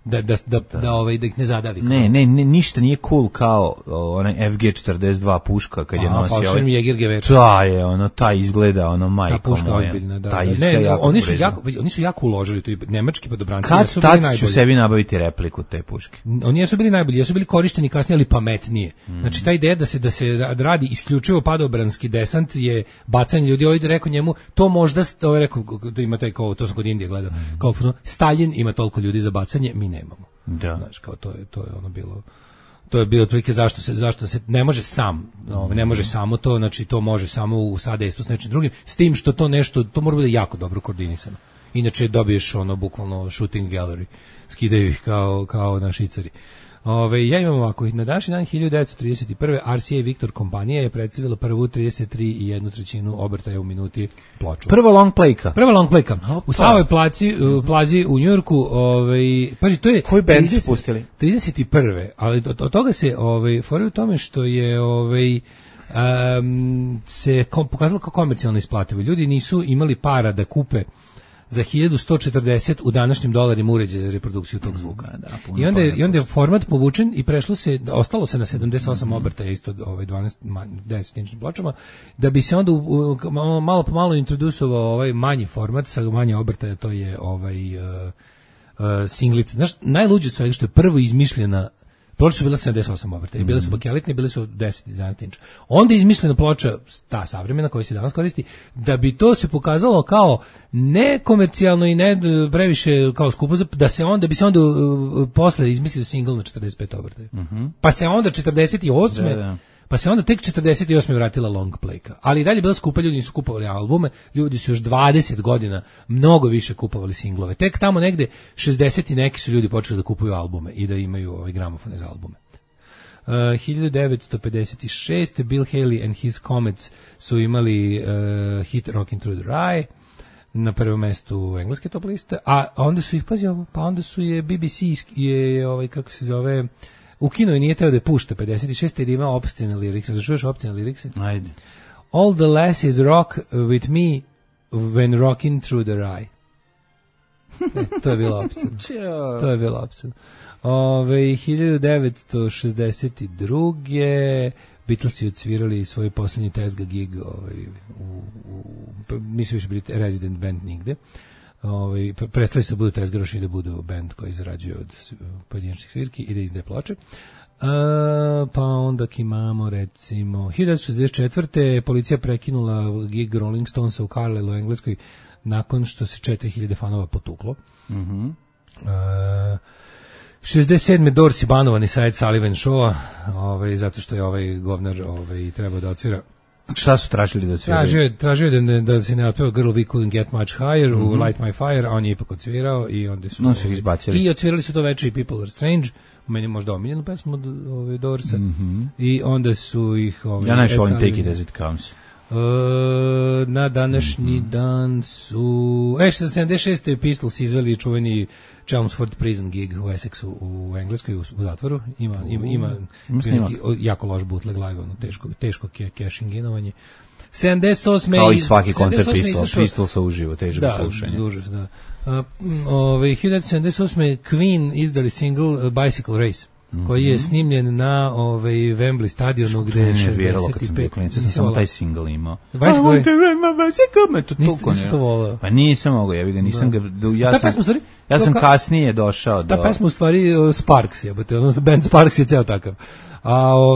da ih ne zadavi. Ne, ništa nije cool kao onaj FG42 puška kad je nosio. Fallschirmjäger Gewehr. Da je, taj izgleda majko. Ta puška ozbiljna, da. Oni su jako uložili to i nemački padobranci. Kad ću sebi nabaviti repliku te puške? Oni jesu bili najbolji, jesu bili korišteni kasnije, ali pametnije. Znači ta ideja da se radi isključivo padobranski desant je bacanje ljudi. Ovdje rekao njemu, to možda, rekao da ima taj, kao, to sam kod Indije gledao, kao Stalin ima toliko ljudi za bacanje, mi nemamo. Da. Znači, kao to je ono bilo. To je bilo otprilike zašto se ne može sam, ne može samo to, znači to može samo u sadejstvu s nečim drugim, s tim što to mora biti jako dobro koordinisano. Inače dobiješ bukvalno shooting gallery, skidaju ih kao na šicari. Ja imam ovako, na današnji dan 1931. RCA Victor kompanija je predstavila prvu 33,1/3 obrtaja u minuti ploču. Prva long playka. U samoj plazi u Njujorku, paži, to je... Koji band su pustili? 31. Ali od toga se, fora u tome što je, se pokazalo kao komercijalno isplativo. Ljudi nisu imali para da kupe za 1140 u današnjim dolarima uređaj za reprodukciju tog zvuka. I onda je format povučen i ostalo se na 78 obrtaja isto 10 inčnim pločama, da bi se onda malo po malo introducovao ovaj manji format sa manje obrtaja, to je singlica. Znaš, najluđe od svega što je prvo izmišljena ploča su bila 78 obrtaja, bile su bakelitne, bile su 10-11 inča. Onda je izmišljena ploča, ta savremena koja se danas koristi, da bi to se pokazalo kao nekomercijalno i ne previše kao skupo, da bi se onda posle izmislio single na 45 obrtaja. Pa se onda 48. Pa se onda tek 48. vratila long playka. Ali i dalje bila skupa, ljudi nisu kupovali albume, ljudi su još 20 godina mnogo više kupovali singlove. Tek tamo negde 60 i neki su ljudi počeli da kupuju albume i da imaju gramofone za albume. 1956. Bill Haley and His Comets su imali hit Rockin' Through the Rye na prvom mestu engleske top liste, a onda su ih, pazi ovo, pa onda su je BBC kako se zove, ukinuo i nije teo da je pušta 56. jer ima opštine lirikse. Zašuješ opštine lirikse? Ajde. All the lasses rock with me when rocking through the rye. To je bila opština. To je bila opština. 1962. Beatlesi odsvirali svoj posljednji Tesga gig, nisu više bili resident band nigde. Prestali su da budu tezgaroši i da budu band koji zarađuje od pojedinačnih svirki i da izdaje ploče. Pa onda imamo recimo 1964. policija prekinula gig Rolling Stonesa u Carlisle u Engleskoj nakon što se 4000 fanova potuklo. 67. Doors i banovani sa Ed Sullivan showa, zato što je ovaj govnar trebao da odsvira. Šta su tražili da odsviraju? Tražio da se ne otpeva Girl We Couldn't Get Much Higher u Light My Fire, a on je ipak odsvirao i onda su izbacili. I odsvirali su to veče i People Are Strange, meni možda omiljenu pesmu od Doorsa, i onda su ih ja najviše volim Take It As It Comes. Na današnji dan su 76. Pistols izveli čuveni Chelmsford Prison gig u Essexu u Engleskoj u zatvoru. Ima jako loš bootleg live, teško cashing-inovanje. 78. Kao i svaki koncert Pistolsa uživo, težak slušanje. Da. 1978. Queen izdali single Bicycle Race, koji je snimljen na Wembley stadionu gde je 65. Sam samo taj single imao. Nisi to volao? Pa nisam mogo, nisam ga... Ja sam kasnije došao do... Ta pesma u stvari Sparks je, band Sparks je ceo takav. A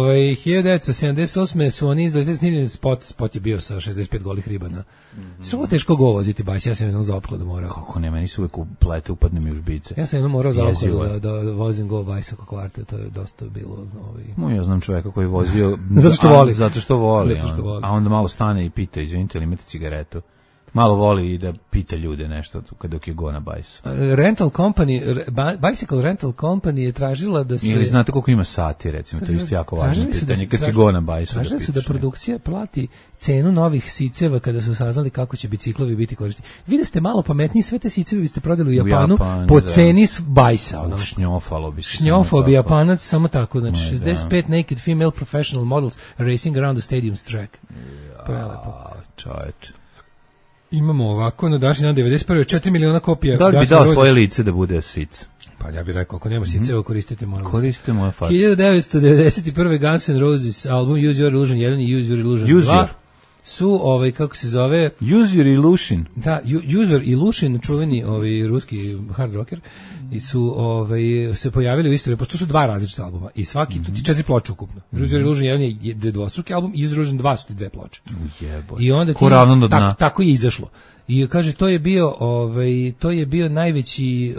1978. su oni izdali snimljen spot je bio sa 65 golih ribana. Sve teško go voziti bajs, ja sam jednom za opkladu morao. Kako ne, meni su uvek u plete upadne mi u žbice. Ja sam jednom morao za opkladu da vozim go bajs oko kvarte, to je dosta bilo... Ja znam čoveka koji je vozio... Zato što voli. A onda malo stane i pita, izvinite li imate cigaretu? Malo voli i da pita ljude nešto dok je go na bajsu. Bicycle Rental Company je tražila da se... Ili znate koliko ima sati, recimo, to je isto jako važno pitanje, kad si go na bajsu. Tražili su da produkcija plati cenu novih siceva kada su saznali kako će biciklovi biti korišteni. Vi da ste malo pametniji, sve te siceve biste prodali u Japanu po ceni bajsa. Šnjofalo bi se. Šnjofalo bi Japanac samo tako. Znači, 65 naked female professional models racing around the stadium's track. Prelepo. Čoveče. Imamo ovako, na današnji dan 91. 4 miliona kopija. Da li bi dao svoje lice da bude sic? Pa ja bih rekao, ako nema siceva, koristite moje lice. Koristite moje face. 1991. Guns N' Roses album Use Your Illusion 1 i Use Your Illusion 2 su, kako se zove... Use Your Illusion. Da, Use Your Illusion, čuveni ruski hard rocker, i su se pojavili u istoj, pošto su dva različita albuma i svaki, tu ti 4 ploče ukupno. Use Your Illusion 1 je dvostruki album i Use Your Illusion 2 su ti 2 ploče. I onda tako je izašlo. I kaže, to je bio najveći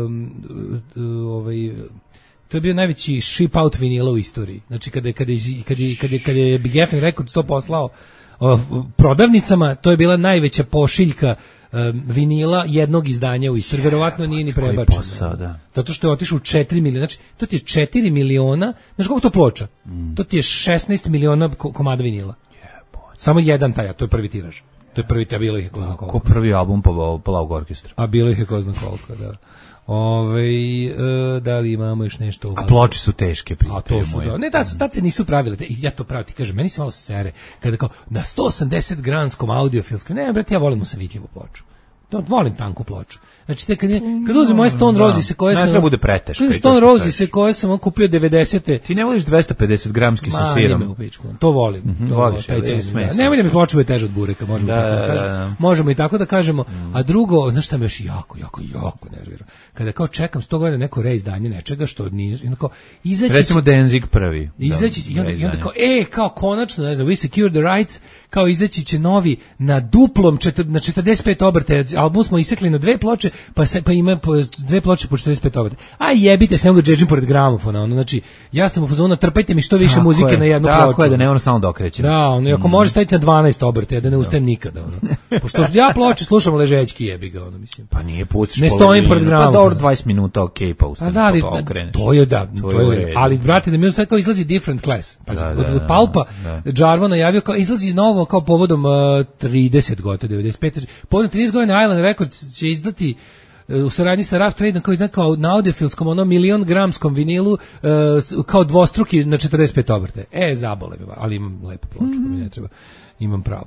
to je bio najveći ship out vinila u istoriji. Znači kada je Big Geffen Records to poslao prodavnicama, to je bila najveća pošiljka vinila jednog izdanja u istoriji. Verovatno nije ni prebačeno. Zato što je otišao u 4 miliona. Znači, to ti je 4 miliona. Znaš koliko to ploča? To ti je 16 miliona komada vinila. Samo jedan taj, to je prvi tiraž. To je prvi, a bilo ih je ko zna koliko. Ko prvi album Plavog orkestra. A bilo ih je ko zna koliko, da. Da li imamo još nešto? A ploče su teške, prijatelju moje. Ne, tad se nisu pravile. Ja to pravi, ti kažem, meni se malo sere. Kada kao, na 180 granskom audiofilskom, ne, brate, ja volim usavitljivu ploču. Volim tanku ploču. Znači, kad uzem moje Stone Roses koje sam... Ne treba bude preteško. Stone Roses koje sam kupio 90. Ti ne voliš 250 gramski sa sirom? To volim. Voliš, nemoj da mi ploča bude teža od bureka, možemo i tako da kažemo. A drugo, znaš šta me još jako nervira? Kada kao čekam 100 godina neko reizdanje nečega što nije... Recimo Danzig prvi. Izaći i onda kao konačno, ne znam, We Secure the Rights, kao izaći će novi na duplom, na 45 obrta. Album smo isekli na 2 ploče, pa ima 2 ploče po 45 obrta. A jebite se, nego džedžim pored gramofona. Znači, ja sam u fazonu, trpajte mi što više muzike na jednu ploču. Tako je, da ne ono stalno dokrećem. Da, ako može staviti na 12 obrta, da ne ustajem nikada. Pošto ja ploče slušam ležećki, jebi ga, mislim. Pa nije pustiš ne stojim pored gramofona. Pa dobro, 20 minuta, okej, pa ustajem, pa okreneš. To je ali brate, da mi sad kao izlazi Different Class. Od Palpa, Jarvo najavio kao izlazi novo kao povodom 30 godina, 95. Povodom 30 godina Island Records će izdati u saradnji sa Rough Trade kao na audiofilskom 1.000.000 gramskom vinilu kao dvostruki na 45 obrte. Zabole me, ali imam lepu ploču, mi ne treba, imam pravo.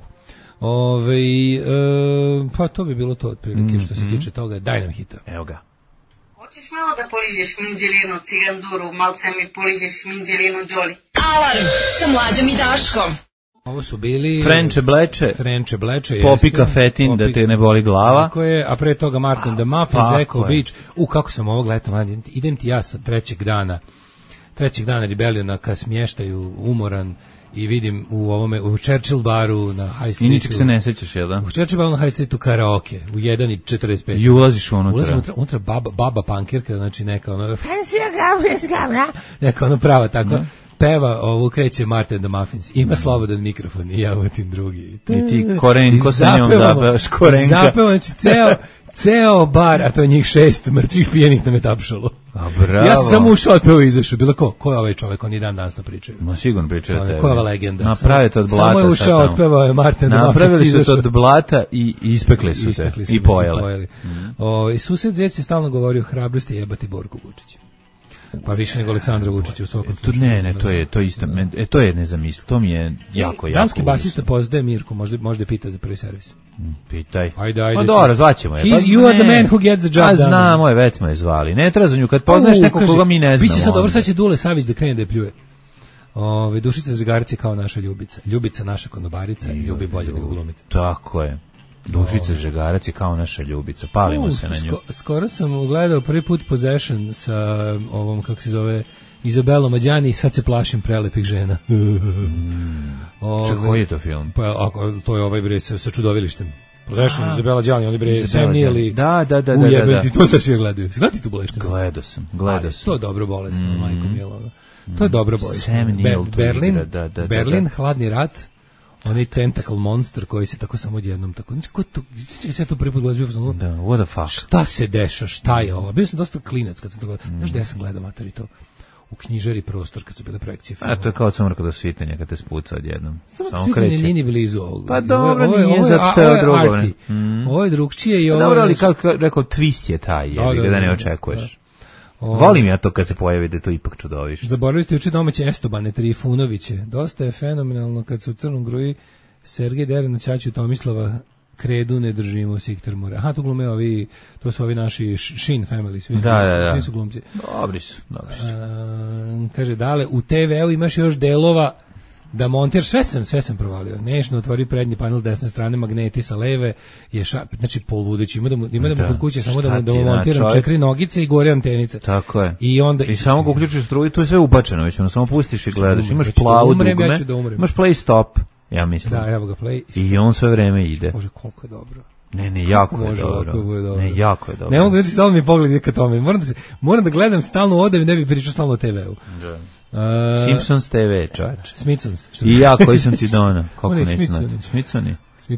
Pa to bi bilo to otprilike što se tiče toga. Daj nam hita. Evo ga. Hoćeš malo da poližeš minđelinu, ciganduru, malce mi poližeš minđelinu, Đoli. Alarm sa Mlađom i Daškom. Ovo su bili Frenče Bleče, Popi Kafetin, da te ne boli glava. Tako je, a pre toga Martin the Muffins, Echo Beach. Kako sam ovog leta, idem ti ja sa trećeg dana Rebelliona ka smještaju umoran i vidim u Churchill baru na High Streetu. I ničeg se ne sećaš, jel da? U Churchill baru na High Streetu karaoke u 1:45. I ulaziš unutra. Ulazim unutra baba punkirka, znači neka neka prava tako. Peva, kreće Martin the Muffins. Ima slobodan mikrofon i ja uvatim drugi. I ti Korenko sa njom zapevaš Korenka. Zapevam, znači ceo bar, a to je njih 6 mrtvih pijenih na me tapšalo. A bravo. Ja sam samo ušao, otpeo i izašao. Bilo ko je ovaj čovek, oni dan danas to pričaju. No sigurno pričaju o tebi. Ko je ova legenda? Napravite od blata. Samo je ušao, otpevao je Martin the Muffins. Napravili su to od blata i ispekli su se. I pojeli. I sused Zec je stalno govorio hrabrosti jebati Borku Vučića. Pa više nego Aleksandra Vučića u svakom slučaju. Ne, to je isto, to je nezamislivo, to mi je jako. Danski basista pozdaje Mirko, možda pita za prvi servis. Pitaj. Ajde. Pa dobro, zvaćemo je. You are the man who gets the job done. Znamo je, već smo je zvali. Ne treba za nju, kad poznaš nekog koga mi ne znamo. Biće sad dobro, sad će Dule Savić da krene da je pljuje. Dušica Žegarica kao naša Ljubica. Ljubica naša konobarica i ljubi bolje nego glumite. Tako je. Dušica Žegarac je kao naša Ljubica, palimo se na nju. Skoro sam gledao prvi put Possession sa ovom, kako se zove, Izabelom Mađani i sad se plašim prelepih žena. Koji je to film? Pa, to je ovaj bre sa čudovilištem. Possession, Izabela Đani, oni bre Sam Neill. Da. Ujebeti, to se svi gledaju. Gledati tu bolešten? Gledao sam. To je dobro bolesno, majko mila. To je dobro bolesno. Sam Neill. Berlin, Hladni rat. Onaj tentacle monster koji se tako samo odjednom tako. Znači ko to? Sve to prvi put glazio znači. Da, what the fuck. Šta se deša? Šta je ovo? Bio sam dosta klinac kad sam to gledao. Znaš da ja sam gledao matori to u knjižari Prostor kad su bile projekcije filma. A to je kao Sumrka do svitanja kad te spuca odjednom. Samo svitanje nije ni blizu ovog. Pa dobro, nije zato što je drugo. Ovo je drugčije i ovo. Dobro, ali kako rekao, twist je taj, da ne očekuješ. Volim ja to kad se pojavi da je to ipak čudoviš. Zaboravili ste juče domaće Estobane Trifunoviće. Dosta je fenomenalno kad su u Crnom Gruji Sergej Derena, Ćaću Tomislava kredu ne držimo Sikter Mure. Aha, tu glume ovi, to su ovi naši Shin family, svi su glumci. Dobri su. Kaže, Dale, u TV-u imaš još delova da montiraš, sve sam provalio. Nešno otvori prednji panel s desne strane, magneti sa leve, znači poludeći. Ima da kod kuće samo da mu montiram 4 nogice i gore antenice. Tako je. I samo ga uključiš struju, to je sve ubačeno, već samo pustiš i gledaš. Imaš plavu dugme, imaš play stop, ja mislim. Da, evo ga play. I on sve vreme ide. Bože, koliko je dobro. Ne, jako je dobro. Ne, jako je dobro. Ne mogu reći, stalno mi pogled je ka tome. Moram da gledam stalno ovde, ne bih pričao stalno o TV-u. Da. Simpsons TV, čač. Smithsons. I ja koji sam ti donao. Kako neću znati? Smithsoni.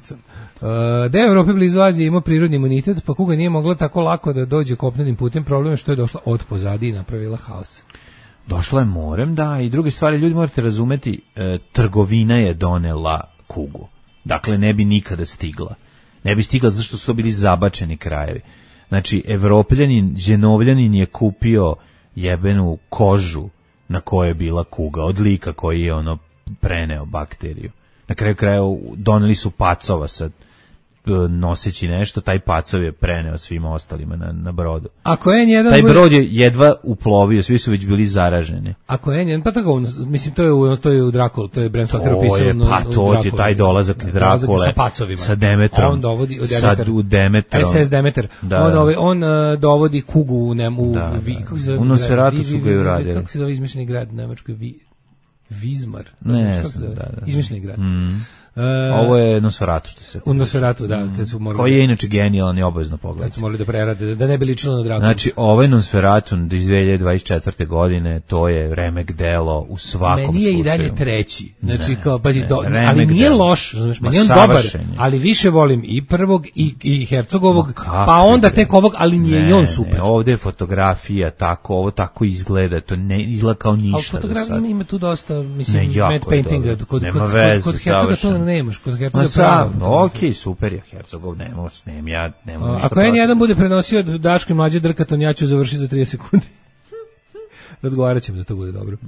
Da Evrope blizu Azije ima prirodni imunitet, pa kuga nije mogla tako lako da dođe kopnenim putem. Problem je što je došla od pozadi i napravila haos. Došla je morem, da, i druge stvari, ljudi morate razumeti, trgovina je donela kugu. Dakle, ne bi nikada stigla. Ne bi stigla zato što su to bili zabačeni krajevi. Znači, Evropljanin, Ženovljanin je kupio jebenu kožu na kojoj je bila kuga, od lika koji je ono preneo bakteriju. Na kraju kraja doneli su pacova sad, noseći nešto, taj pacov je preneo svima ostalima na brodu. Ako N1 taj brod je jedva uplovio, svi su već bili zaraženi. Ako N1, pa tako, mislim, to je u Drakulu, to je Bram Stoker opisao. Pa to je taj dolazak Drakule sa pacovima. Sa Demetrom. On dovodi u Demetrom. SS Demeter. On dovodi kugu u Nosferatu su ga i uradili. Kako se zove izmišljeni grad u Nemačkoj? Vizmar. Ne znam, da. Izmišljeni grad. Ovo je Nosferatu što se. U Nosferatu, da, kad su morali. Koji je inače genijalan i obavezno pogledati. Kad su morali da prerade, da ne bi ličilo na Drakulu. Znači, ovaj Nosferatu iz 2024. godine, to je remek delo u svakom slučaju. Meni je i dalje treći. Znači, kao, ali nije loš, razumiješ, meni je on dobar, ali više volim i prvog i Hercogovog, pa onda tek ovog, ali nije i on super. Ne, ovdje je fotografija tako, ovo tako izgleda, to ne izgleda kao ništa. Ali fotografija ima tu dosta, mislim, matte paintinga, kod Hercoga to nemaš, kod Hercoga pravo. Okej, super je Hercogov, nemam ništa. Ako N1 bude prenosio Daško i Mlađe Drkaton, ja ću završiti za 30 sekundi. Razgovarat ćemo da to bude dobro.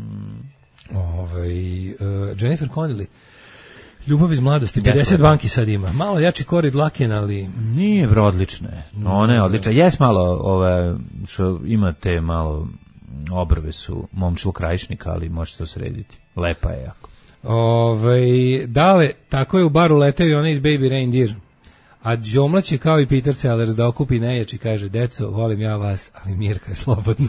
Jennifer Connelly, Ljubav iz mladosti, 50 banki sad ima. Malo jači korid Laken, ali... Nije odlične. Ona je odlična. Jes malo, što imate malo obrve su momčilo Krajišnika, ali možete to srediti. Lepa je jako. Dale, tako je u baru leteo i ona iz Baby Reindeer. A Đomlać je kao i Peter Sellers da okupi nejači, kaže, deco, volim ja vas, ali Mirka je slobodna.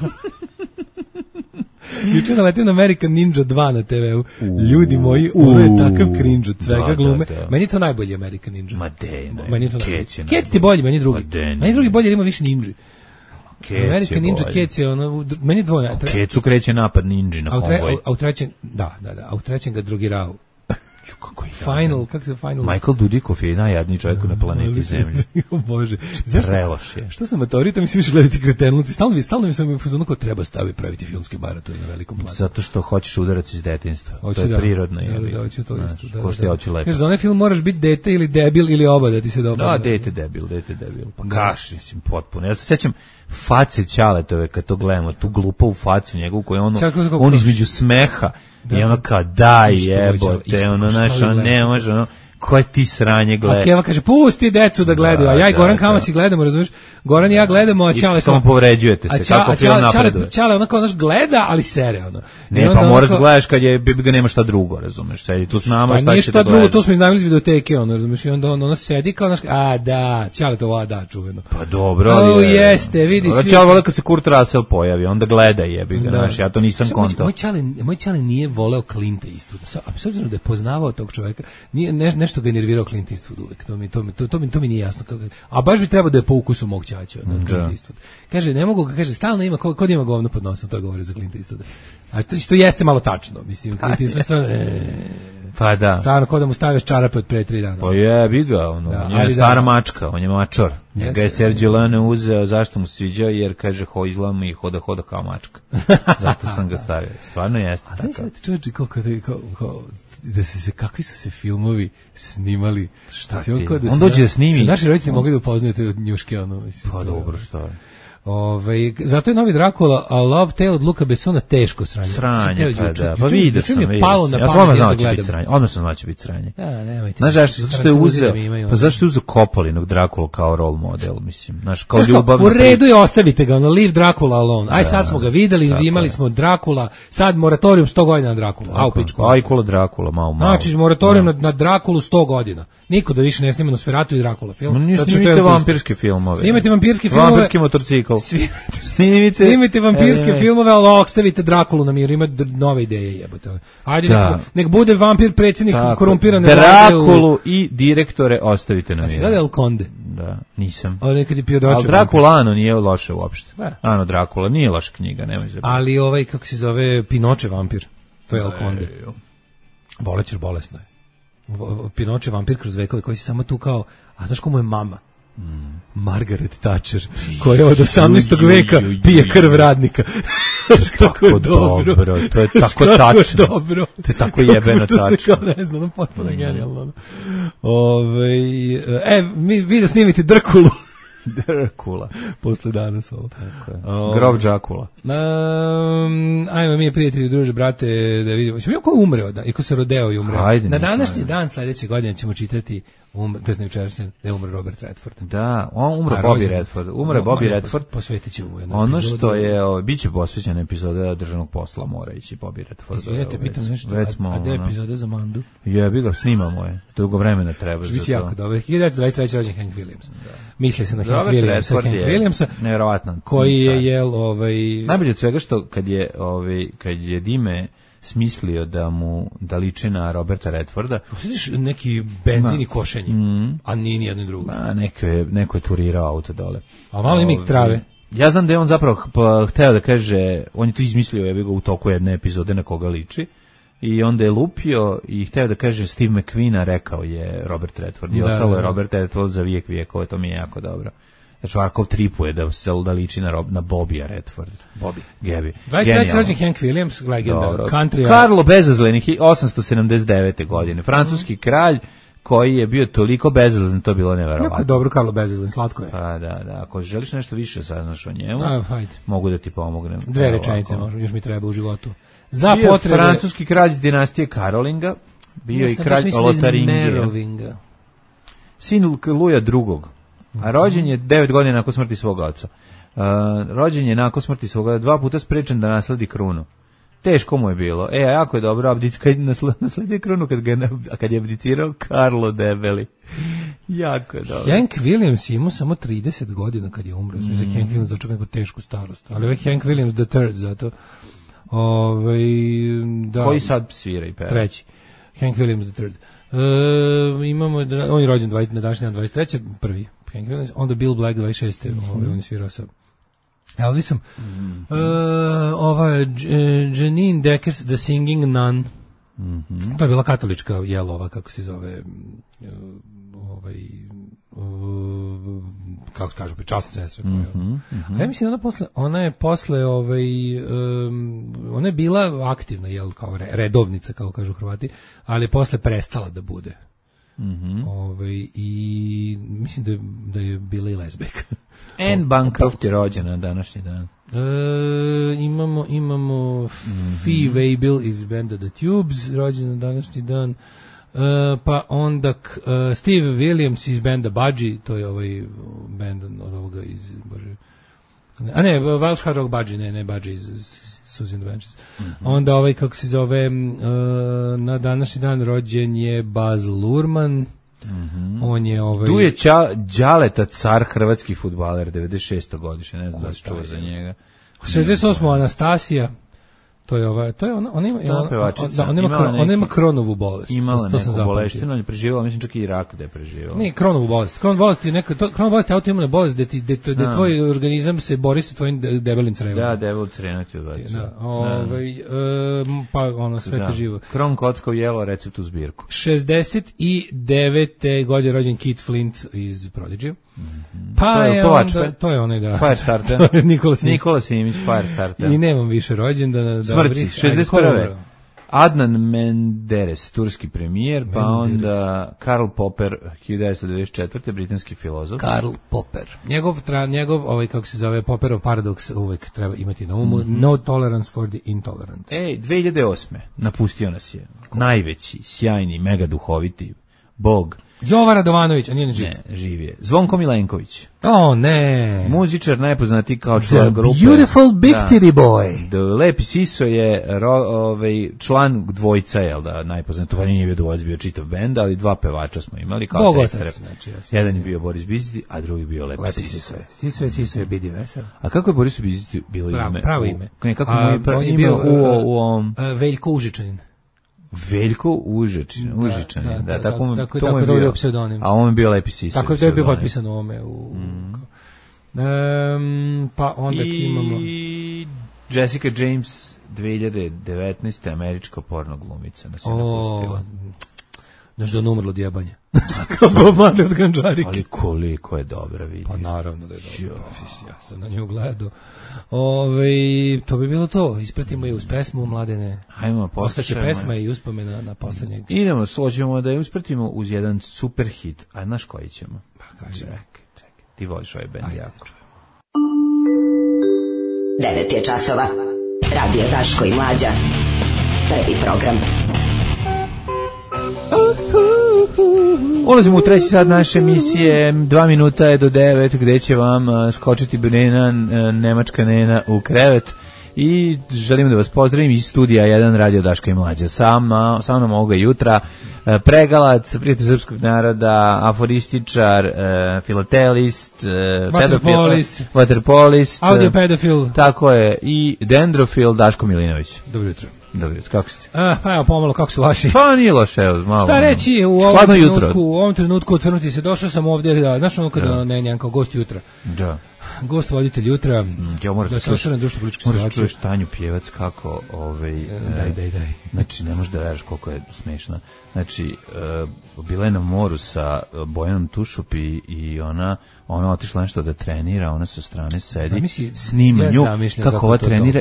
Juče naletim na American Ninja 2 na TV-u. Ljudi moji, ovo je takav cringe od svega glume. Meni je to najbolji American Ninja. Meni je to najbolji. Kec ti bolji, meni drugi. Meni drugi bolji jer ima više ninja. American Ninja Kec je ono, meni dvoje. Kecu kreće napad ninja na konvoj. A u trećem, a u trećem ga drugirao. Final, kako se Final? Michael Dudikoff je najjadniji čovjek na planeti Zemlji. O Bože. Preloš je. Što sam autorita, mi se više gledati kretenluci. Stalno mi sam uzmano kao treba staviti praviti filmski maraton na velikom planu. Zato što hoćeš udarac iz detinjstva. To je prirodno. Da, hoću to isto. Ko što ja hoću lepo. Kaže, za onaj film moraš biti dete ili debil ili oba da ti se dopada. Da, dete debil. Pa kaš, mislim, potpuno. Ja se sjećam face Ćaletove kad to gledamo, tu glupovu facu njegovu koju on između smeha i ono kao daj jebote, ono znaš, ne može, ono, koje ti sranje gleda. A Keva kaže, pusti decu da gledaju, a ja i Goran Kamasi gledamo, razumiješ? Goran i ja gledamo, a Ćale... Samo povređujete se, kako film napreduje. Ćale onako, znaš, gleda, ali sere, ono. Ne, pa moraš da gledaš kad ga nema šta drugo, razumiješ, sedi tu s nama, šta će da gleda. To smo iznajmili iz videoteke, ono, razumiješ, i onda ono sedi kao, znaš, a da, Ćale to da, čuveno. Pa dobro, ali jeste, vidi svi. Ćale vole kad se Kurt Russell pojavi, onda gleda jebi ga, znaš, ja to nisam kontao. Moj Ćale nije voleo Clint Eastwooda, apsolutno da je poznavao tog čoveka, nešto ga je nervirao Clint Eastwood uvek, to mi nije jasno. A baš bi trebao da je po ukusu mog ćaća, Clint Eastwood. Kaže, ne mogu, kaže, stalno ima, kod ima govno pod nosom, to govori za Clint Eastwooda. A to jeste malo tačno, mislim, Clint Eastwood stvarno, pa da. Stvarno, kod da mu staviš čarape od pre 3 dana. Pa jebi ga, ono, on je stara mačka, on je mačor. Njega je Sergio Leone uzeo, zašto mu sviđao, jer kaže, izgleda i hoda kao mačka. Zato sam ga stavio. Stvarno jeste. A znaš ti čovječi, kakvi su se filmovi snimali? Šta ti? On dođe da snimi. Naši roditelji mogli da upoznaju od njuške, ono, mislim. Pa dobro, što je. Zato je novi Dracula, a Love Tale od Luca Bessona teško sranje. Sranje, pa da. Pa vidio sam. Ja sam odmah znao će biti sranje. Odmah sam znao će biti sranje. Znaš zašto je uzeo? Pa zašto je uzeo Koppelinog Dracula kao role model, mislim. Znaš, kao ljubavna. U redu je, ostavite ga, ono, leave Dracula alone. Aj sad smo ga videli, imali smo Dracula, sad moratorijum 100 godina na Dracula. Ajkula Dracula, malo. Znači, moratorijum na Draculu 100 godina. Niko da više ne snima Nosferatu i Dracula film. Snimite vampirske filmove. Snimite vampirske filmove. Vampirski motorcikl. Snimite vampirske filmove, ali ostavite Drakulu na miru, ima nove ideje, jebote. Ajde, nek bude vampir predsjednik korumpirane Drakulu i direktore ostavite na miru. A si gleda El Conde? Da, nisam. Ali Drakula Ano nije loše uopšte. Ano Drakula nije loša knjiga, nemoj zabaviti. Ali kako se zove, Pinoče vampir, to je El Conde. Bolećeš, bolesno je. Pinoče vampir kroz vekove koji si samo tu kao, a znaš ko mu je mama? Margaret Thatcher, koja od 18. veka pije krv radnika. Tako dobro, to je tako tačno. To je tako jebeno tačno. Ne znam, potpuno genijalno. Vi da snimite Drkulu Drkula. Posle danas ovo. Grob Džakula. Ajmo mi prijatelji, druže, brate, da vidimo. Ćemo ko umreo, i ko se rodeo i umreo. Ajde, na današnji dan sledeće godine ćemo čitati to je jučerašnji da je umro Robert Redford. Da, on umro Bobby Redford. Umre Bobby Redford. Posvetit ćemo jednu ono epizodu. Što je, biće posvećena epizoda državnog posla, mora ići Bobby Redford. Izvinite, pitam nešto, a gde je epizoda za Mandu? Jebi ga, snimamo je. Dugo vremena treba za to. Biće jako dobro. 1923. rođen Hank Williams. Misli se na Hank Williamsa. Nevjerovatno. Koji je najbolje od svega što kad je Dime smislio da liči na Roberta Redforda. Vidiš neki benzin i košenje, a nije ni jedno drugo. Neko je turirao auto dole. A malo ima trave. Ja znam da je on zapravo hteo da kaže, on je to izmislio, ja bih ga u toku jedne epizode na koga liči. I onda je lupio i hteo da kaže Steve McQueen, rekao je Robert Redford. I ostalo je Robert Redford za vijek vijekova, to mi je jako dobro. Znači, Varkov tripuje da liči na Bobija Redford. Gabi. 23. rođen Hank Williams, legenda country. Karlo Bezazleni, 879. godine. Francuski kralj koji je bio toliko bezazlen, to je bilo neverovatno. Jako dobro Karlo Bezazlen, slatko je. Da. Ako želiš nešto više saznaš o njemu, mogu da ti pomognem. 2 rečenice možda, još mi treba u životu. Bio francuski kralj iz dinastije Karolinga, bio i kralj Lotaringija. Sin Luja II. A rođen je 9 godina nakon smrti svog oca. Rođen je nakon smrti svog oca, 2 puta sprečen da nasledi krunu. Teško mu je bilo. Jako je dobro, kad nasledio krunu kad je abdicirao Karlo Debeli. Jako je dobro. Hank Williams imao samo 30 godina kad je umro. Hank Williams dočekao neku tešku starost. Ali ovaj Hank Williams III, zato... da, koji sad svira i peva? Treći. Hank Williams III. Imamo, on je rođen na današnji dan 23. prvi. Onda Bill Black 26. On je svirao sa Elvisom. Ova Janine Deckers The Singing Nun. To je bila katolička jelova, kako se zove, kako se kažu, časna sestra. Ja mislim ona je posle ona je bila aktivna, kao redovnica, kako kažu Hrvati, ali je posle prestala da bude. I mislim da je bila i lezbejka. Anne Bancroft je rođena na današnji dan. Imamo Fee Waybill iz benda The Tubes, rođen na današnji dan. Pa onda Steve Williams iz benda Budgie, to je ovaj bend od ovoga iz Welsh Hard Rock Budgie, ne Budgie iz Susan the Benches. Onda kako se zove, na današnji dan rođen je Baz Luhrmann. On je Duje Đaleta, car, hrvatski fudbaler, 96. godišnje, ne znam da se čuo za njega. 68. Anastasija. To je ona ima Kronovu bolest. Imala neku boleštinu, ali preživjela, mislim čak i rak da je preživjela. Ne, Kronovu bolest. Kronova bolest je autoimuna bolest gde tvoj organizam se bori sa tvojim debelim crevom. Da, debel crenac je odbacio. Pa sve te živo. Kron kockov jelo, recept u zbirku. 69. godine rođen Keith Flint iz Prodigy. To je onaj da. Firestarter. Nikola Simić, Firestarter. I nemam više rođendana. Smrti, 61. Adnan Menderes, turski premijer, pa onda Karl Popper, 1994. britanski filozof. Karl Popper. Njegov kako se zove, Popperov paradoks uvek treba imati na umu. No tolerance for the intolerant. 2008. napustio nas je najveći, sjajni, mega duhoviti Bog. Jovan Radovanović, a nije ne živ. Ne, živ je. Zvonko Milenković. Ne. Muzičar, najpoznatiji kao član grupe. The Beautiful Big Titty Boy. The Lepi Siso je član dvojca, najpoznatiji. To nije bio dvojac, bio čitav bend, ali 2 pevača smo imali. Bogosac. Jedan je bio Boris Biziti, a drugi bio Lepi Siso. Siso je Bidi Vesel. A kako je Boris Biziti bilo ime? Pravo ime. On je bio Veljko Užičanin. Veljko Užičanin. Tako je bio pseudonim. A on je bio Lepi Siso. Tako je bio potpisan u ovome. Pa onda imamo... Jessica James, 2019. američka porno glumica. Nas je napustila. Znaš da je umrlo od jebanja. Kao mali od ganđarike. Ali koliko je dobra, vidi. Pa naravno da je dobra. Ja sam na nju gledao. To bi bilo to. Ispratimo je uz pesmu Mladene. Hajmo, ostaće pesma i uspomena na poslednjeg. Idemo, složimo da je uspratimo uz jedan super hit. A znaš koji ćemo? Pa kaži. Čekaj. Ti voliš ovaj bend jako. 9 je časova. Radio Daško i Mlađa. Prvi program. Ulazimo u treći sad naše emisije, 2 minuta je do 9, gde će vam skočiti Brena, nemačka nena u krevet. I želim da vas pozdravim iz studija 1 Radio Daško i Mlađa. Sa mnom ovoga jutra pregalac, prijatelj srpskog naroda, aforističar, filatelist, vaterpolist, audiopedofil, tako je, i dendrofil Daško Milinović. Dobro jutro. Dobro, kako ste? Pa evo pomalo, kako su vaši? Pa nije loše, evo, malo. Šta reći u ovom trenutku otvrnuti se, došao sam ovdje, znaš ono kada ne kao gost jutra. Da. Gost voditelj jutra, ja moram da se ošao na društvo političku situaciju. Moraš čuješ Tanju Pjevac kako, daj. Znači, ne možeš da veriš koliko je smešna. Znači, bila je na moru sa Bojanom Tušup i ona otišla nešto da trenira, ona sa strane sedi, snima nju kako ova trenira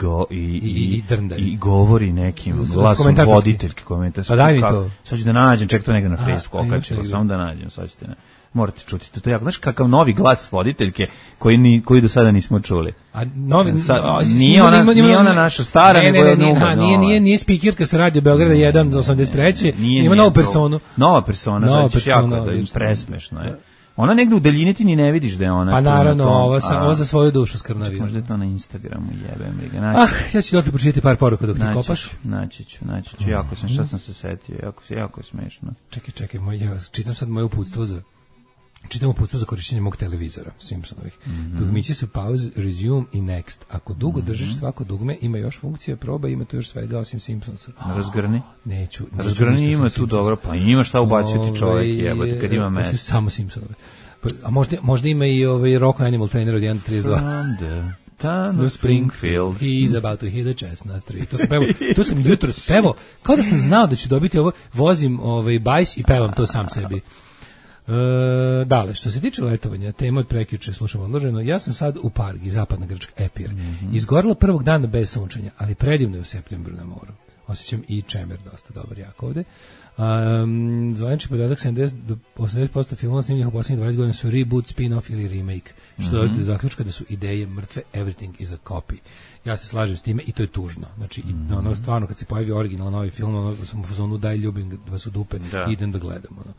i govori nekim glasom voditeljke komentar. Pa daj mi to. Sad ću da nađem, ček to negdje na Facebooku, okačilo, samo da nađem, sad ćete ne. Morate čuti to jako. Znaš kakav novi glas voditeljke koji do sada nismo čuli. A novi nije ona naša stara, nego je nova. Nije spikirka sa Radio Beograda 1 do 83. Ima novu personu. Nova persona, znači jako da je presmešno je. Ona negde u daljini ti ni ne vidiš da je ona. Pa naravno, ovo za svoju dušu skrnavi. Možda je to na Instagramu, jebem ga. Ja ću dotle počitati par poruka dok ti kopaš. Naći ću. Jako sam, šta sam se setio, jako je smešno. Čekaj, ja čitam sad moje uputstvo za korišćenje mog televizora, Simpsonovih. Dugmići su pause, resume i next. Ako dugo držiš svako dugme, ima još funkcija, proba, ima tu još svega osim Simpsonsa. Razgrni? Neću. Razgrni ima tu dobro, pa ima šta ubaciti čovjek, jebate, kad ima mesta. Samo Simpsonove. A možda ima i Rock Animal Trainer od 1.32. Tano Springfield. He's about to hit the chestnut tree. To sam jutro spevao, kao da sam znao da ću dobiti ovo, vozim bajs i pevam to sam sebi. Dale, što se tiče letovanja, tema od prekjuče slušam odloženo, ja sam sad u Pargi, zapadna Grčka, Epir. Izgorilo prvog dana bez sunčanja, ali predivno je u septembru na moru. Osjećam i čemer dosta dobar jako ovde. Zvanični podatak 70 do 80% filmova snimljenih u poslednjih 20 godina su reboot, spin-off ili remake, što je zaključka da su ideje mrtve, everything is a copy. Ja se slažem s time i to je tužno. Znači, ono stvarno kad se pojavi originalno novi film, ono sam u fazonu daj ljubim vas u dupe, idem da gledam. Ono.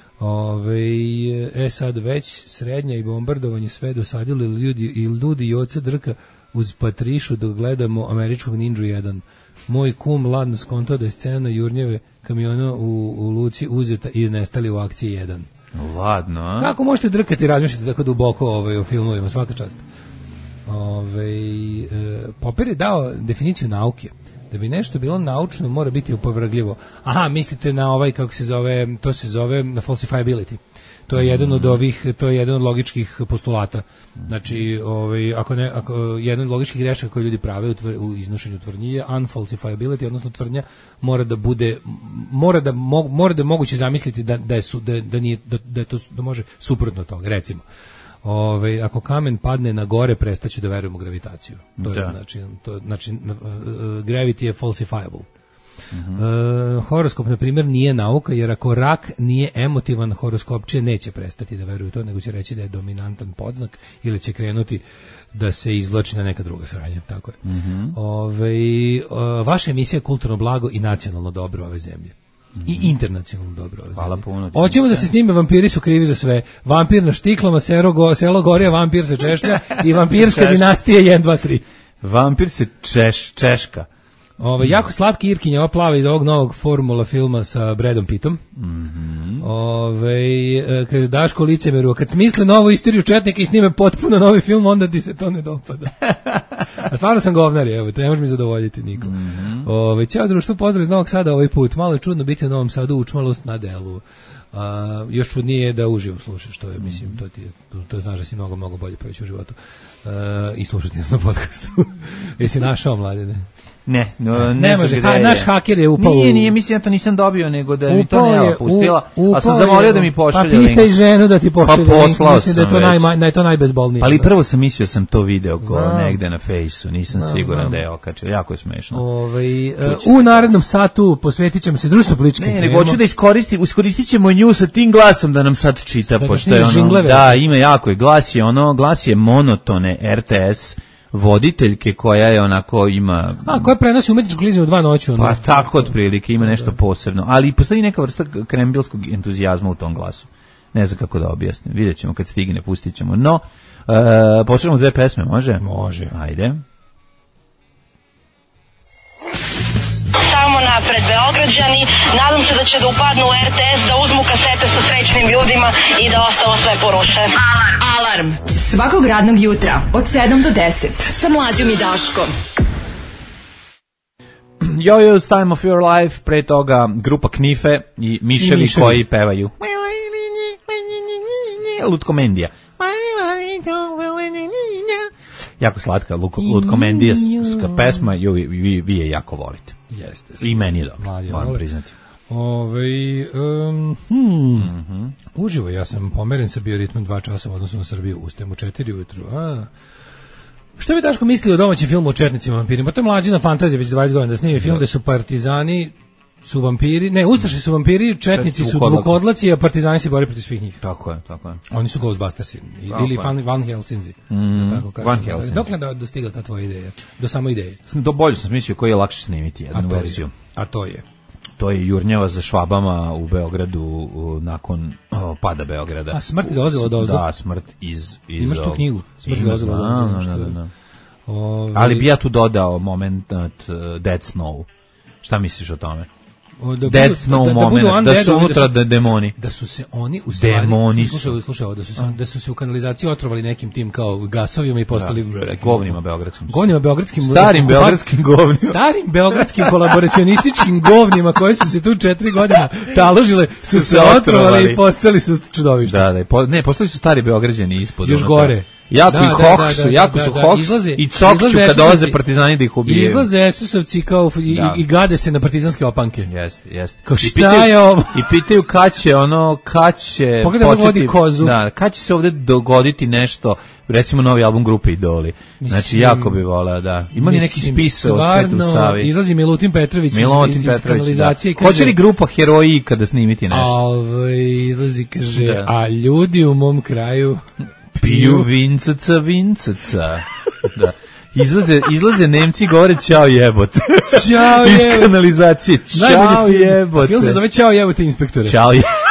Sad već srednja i bombardovanje sve dosadilo ljudi i oca drka uz Patrišu dok gledamo Američkog Ninju 1. Moj kum ladno skontao da je scena Jurnjeve kamiona u Luci uzeta i iznestali u akciji 1. Ladno, a? Kako možete drkati i razmišljati tako duboko o filmovima, svaka čast. Popper je dao definiciju nauke. Da bi nešto bilo naučno, mora biti opovrgljivo. Aha, mislite na kako se zove, to se zove na falsifiability. To je jedan od logičkih postulata. Znači, ako jedan od logičkih grešaka koje ljudi prave u iznošenju tvrdnje je unfalsifiability, odnosno tvrdnja mora da je moguće zamisliti da može suprotno toga, recimo. Ako kamen padne na gore, prestaće da verujemo u gravitaciju. To je znači gravity je falsifiable. Horoskop, na primjer, nije nauka, jer ako rak nije emotivan, horoskopčije neće prestati da veruju to, nego će reći da je dominantan podznak ili će krenuti da se izvlači na neka druga sranja. Tako je. Vaša emisija je kulturno blago i nacionalno dobro ove zemlje. I internacionalno dobro ove zemlje. Hvala puno. Hoćemo da se snime Vampiri su krivi za sve. Vampir na štiklama, selo gorija, vampir se češlja i vampirska dinastija 1, 2, 3. Vampir se češka. Jako slatki Irkinja, ova plava iz ovog novog formula filma sa Bradom Pittom. Kaže Daško licemeru, kad smisle novu istoriju četnika i snime potpuno novi film, onda ti se to ne dopada. A stvarno sam govnar, evo, ne može mi zadovoljiti niko. Ćao društvo, pozdrav iz Novog Sada ovaj put. Malo je čudno biti u Novom Sadu, učmalost na delu. Još čudnije je da uživo slušaš, to je, mislim, to znaš da si mnogo, mnogo bolje pravići u životu. I slušati nas na podcastu. Jesi našao, Mladene? Ne može, naš haker je upao. Nije, mislim da to nisam dobio, nego da mi to Nela pustila, a sam zamolio da mi pošalje link. Pa pitaj ženu da ti pošalje link, poslao mislim da je to najbezbolnije. Ali prvo sam mislio sam to video negde na fejsu, nisam siguran da je okačio, jako je smešno. U narednom satu posvetit ćemo se društveno-političkim temama. Nego hoću da iskoristit ćemo nju sa tim glasom da nam sad čita, pošto je ono, da, ima jako je, glas je monotone RTS voditeljke koja je onako ima... koja prenosi umetničku klizmu u 2 noći. Pa tako otprilike, ima nešto posebno. Ali postoji neka vrsta krembilskog entuzijazma u tom glasu. Ne znam kako da objasnim. Vidjet ćemo kad stigne, pustit ćemo. No, počnemo 2 pesme, može? Može. Ajde. Samo napred, Beograđani. Nadam se da će da upadnu u RTS, da uzmu kasete sa srećnim ljudima i da ostalo sve poruše. Alarm. Svakog radnog jutra od 7 do 10 sa Mlađom i Daškom. Jojo's Time of Your Life, pre toga grupa Knife i Miševi koji pevaju. Lutkomendija. Jako slatka lutkomendijaska pesma, vi je jako volite. Jeste. I meni je dobro, moram priznati. Uživo, ja sam pomeren sa bioritmom 2 časa u odnosu na Srbiju, ustajem u 4 ujutru. Što bi Daško mislio o domaćem filmu o četnicima vampirima? To je Mlađina fantazija već 20 godina da snimi film gde su partizani su vampiri, ne, ustaše su vampiri, četnici su dvukodlaci, a partizani se bore protiv svih njih. Tako je. Oni su Ghostbustersi ili Van Helsinzi. Van Helsinzi. Dok ne dostigla ta tvoja ideja? Do samo ideje. Bolje sam mislio koji je lakše snimiti jednu verziju. A to je? To je Jurnjava za Švabama u Beogradu nakon pada Beograda. A smrt je dolazila od ozdo? Da, smrt iz... Imaš tu knjigu? Smrt je dolazila od ozdo. Da. Ali bi ja tu dodao moment Dead Snow. Šta misliš o tome? Dead Snow moment, da su unutra demoni. Da su se oni u stvari... Demoni slušao, da su se u kanalizaciji otrovali nekim tim kao gasovima i postali... Govnima beogradskim. Starim beogradskim govnima. Starim beogradskim kolaboracionističkim govnima koje su se tu 4 godina taložile, su se otrovali i postali su čudovišta. Ne, postali su stari beograđani ispod. Još gore. Jako su hoks i cokću kad dolaze partizani da ih ubijaju. Izlaze SS-ovci kao i gade se na partizanske opanke. Jeste. Kao šta je ovo? I pitaju kad će pogledaj vodi kozu. Da, kad će se ovde dogoditi nešto, recimo novi album grupe Idoli. Znači, jako bi voleo, da. Ima li neki spis od Svetu Savi? Izlazi Milutin Petrović iz kanalizacije. Hoće li grupa Heroji kada snimiti nešto? Izlazi, kaže, a ljudi u mom kraju... Piju vincaca. Da. Izlaze Nemci i govore čao jebote. Čao jebote. Iz kanalizacije. Čao jebote. Film se zove Čao jebote inspektore. Čao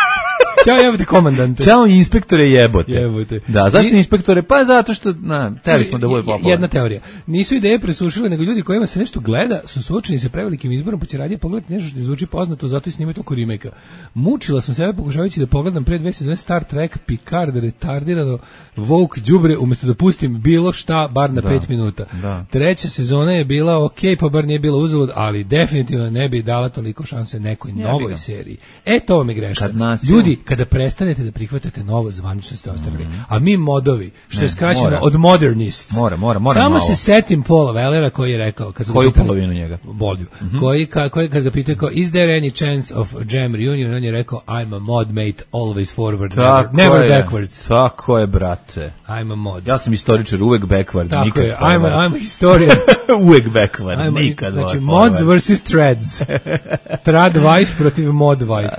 jebote komandante. Čao inspektore jebote. Da, zašto inspektore? Pa zato što, teli smo da bude popularno. Jedna teorija. Nisu ideje presušile, nego ljudi kojima se nešto gleda su suočeni sa prevelikim izborom, pa će radije pogledati nešto što ne zvuči poznato, zato i snimaju toliko remake-a. Mučila sam sebe pokušavajući da pogledam pre 2 sezone Star Trek, Picard, retardirano, Vogue, đubre, umjesto da pustim bilo šta, bar na 5 minuta. Da. 3. sezona je bila okej, pa bar nije bila uzalud, ali definitivno ne bi dala toliko šanse nekoj novoj seriji. To vam je greška. Ljudi, kada prestanete da prihvatate novo, zvanično ste ostarili. A mi modovi, što je skraćeno od modernists. Mora samo malo. se setim Paula Wellera koji je rekao, koju polovinu njega? Bolju. Koji kad ga pitao kao, is there any chance of jam reunion, on je rekao, I'm a mod mate, always forward, never backwards. Tako je, brate. I'm a mod. Ja sam istoričar, uvek backward, tako nikad je, forward. I'm a historian. Uvek backward, nikad znači, forward. mods versus threads. Trad wife protiv mod wife.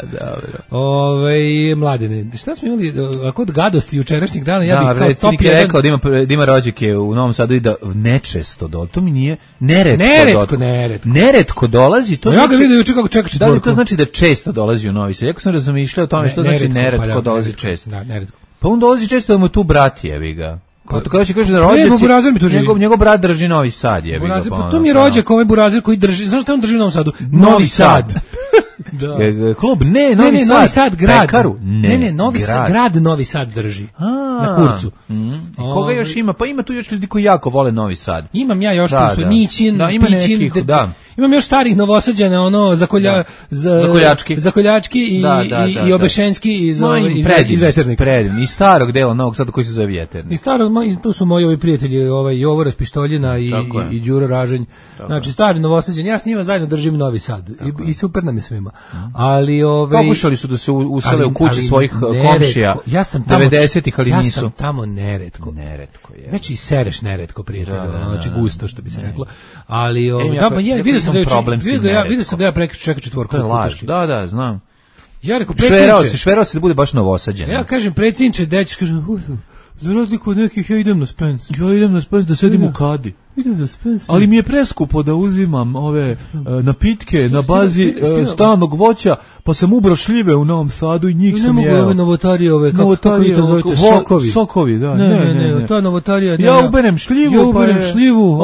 Dobro. Mladene, šta smo imali, ako od gadosti jučerašnjeg dana, ja bih kao top 1... rekao da ima rođake u Novom Sadu i da nečesto dolazi, to mi nije, neretko dolazi, to ja ga vidim juče kako čeka četvorku. Da li to znači da često dolazi u Novi Sad? Jako sam razmišljao o tome što znači neretko dolazi često. Da, neretko. Pa on dolazi često da mu tu brat jebi ga. Kada će kaže da rođaci, njegov brat drži Novi Sad jebi ga. Pa to mi je rođak, ovaj burazer koji drži, znaš šta on drži u Novom Sadu? Novi Sad. Da. Klub, Novi Sad grad. Pekaru, Novi Sad grad, Novi Sad drži. Na Kurcu. Koga još ima? Pa ima tu još ljudi koji jako vole Novi Sad. Imam ja još tu Nićin, Pićin, Imam još starih Novosađana, ono Zakoljački i Obešenski iz Veternika. Predivni, i starog dela Novog Sada koji se zove Veternik. I starog, tu su moji ovi prijatelji, Jovo Raspištoljina i Đuro Ražanj. Znači, stari Novosađan, ja s njima zajedno držim Novi Sad. I super nam je svima. Ali pokušali su da se usele u kući svojih komšija 90-ih, ali nisu. Ja sam tamo neretko je. Znači, sereš neretko, prijatelj, znači gusto, što bi se reklo. Ali vidio sam da ja čeka četvorku. To je laž. Da, znam. Ja rekao, predsjedniče, šverao se da bude baš Novosađen. Ja kažem, predsjedniče, deć, kažem, za razliku od nekih, ja idem na Spens. Ja idem na Spens da sedim u kadi. Idem na Spens. Ali mi je preskupo da uzimam ove napitke na bazi stalnog voća, pa sam ubrao šljive u Novom Sadu i njih sam jeo. Ne mogu ove novotarije, kako vi to zovete, sokovi. Sokovi, da. Ne, ta novotarija. Ja uberem šljivu,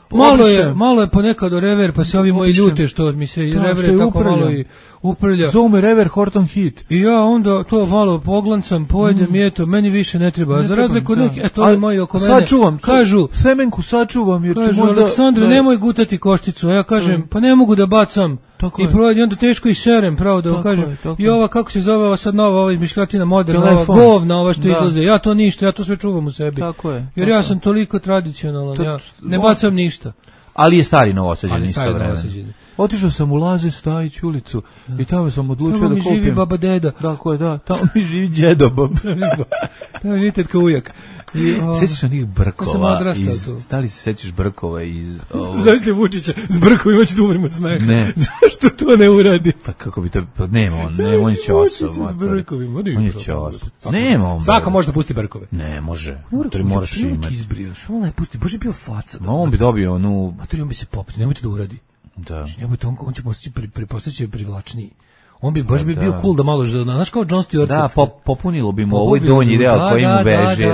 malo je ponekad o rever, pa se ovi moji ljute što mi se rever je tako malo i uprlja. Zove rever Horton Heat. I ja onda to malo poglancam, pojedem i eto, meni više ne treba. Za razliku od nekih, eto ovi moji oko mene kažu, semenku sačuvam, jer kažu, Aleksandre, nemoj gutati košticu. A ja kažem, pa ne mogu da bacam. I prođe, onda teško i serem, pravo da kažem. I ova, kako se zove ova sad nova, ova izmišljotina moderna, ova govna, ova što izlaze. Ja to ništa, ja to sve čuvam u sebi. Jer ja sam toliko tradicionalan, ja ne bacam ništa. Ali je stari Novosađen isto vremena. Otišao sam u Laze Stajić ulicu i tamo sam odlučio da kupim. Tamo mi živi baba deda. Tako je, tamo mi živi djedo. Tamo mi tetka ujak. Sećaš onih brkova? Stali se sećaš brkova iz... Znaš se Vučića, s brkovima će da umrem od smeha. Ne. Zašto to ne uradi? Pa kako bi to... Pa nema on je ćosav. Vučića s brkovima. On je ćosav. Nema on. Svako može da pusti brkove. Ne, može. To moraš imati. Izbrijaš, on ne pusti, bože bio faca. On bi dobio onu... Materi, on bi se popiti, nemojte da uradi. Da. Nemojte, on će postaći privlačniji. On bi baš bi bio cool da malo, znaš kao Jon Stewart. Da, popunilo bi mu ovaj donji deo koji mu beže.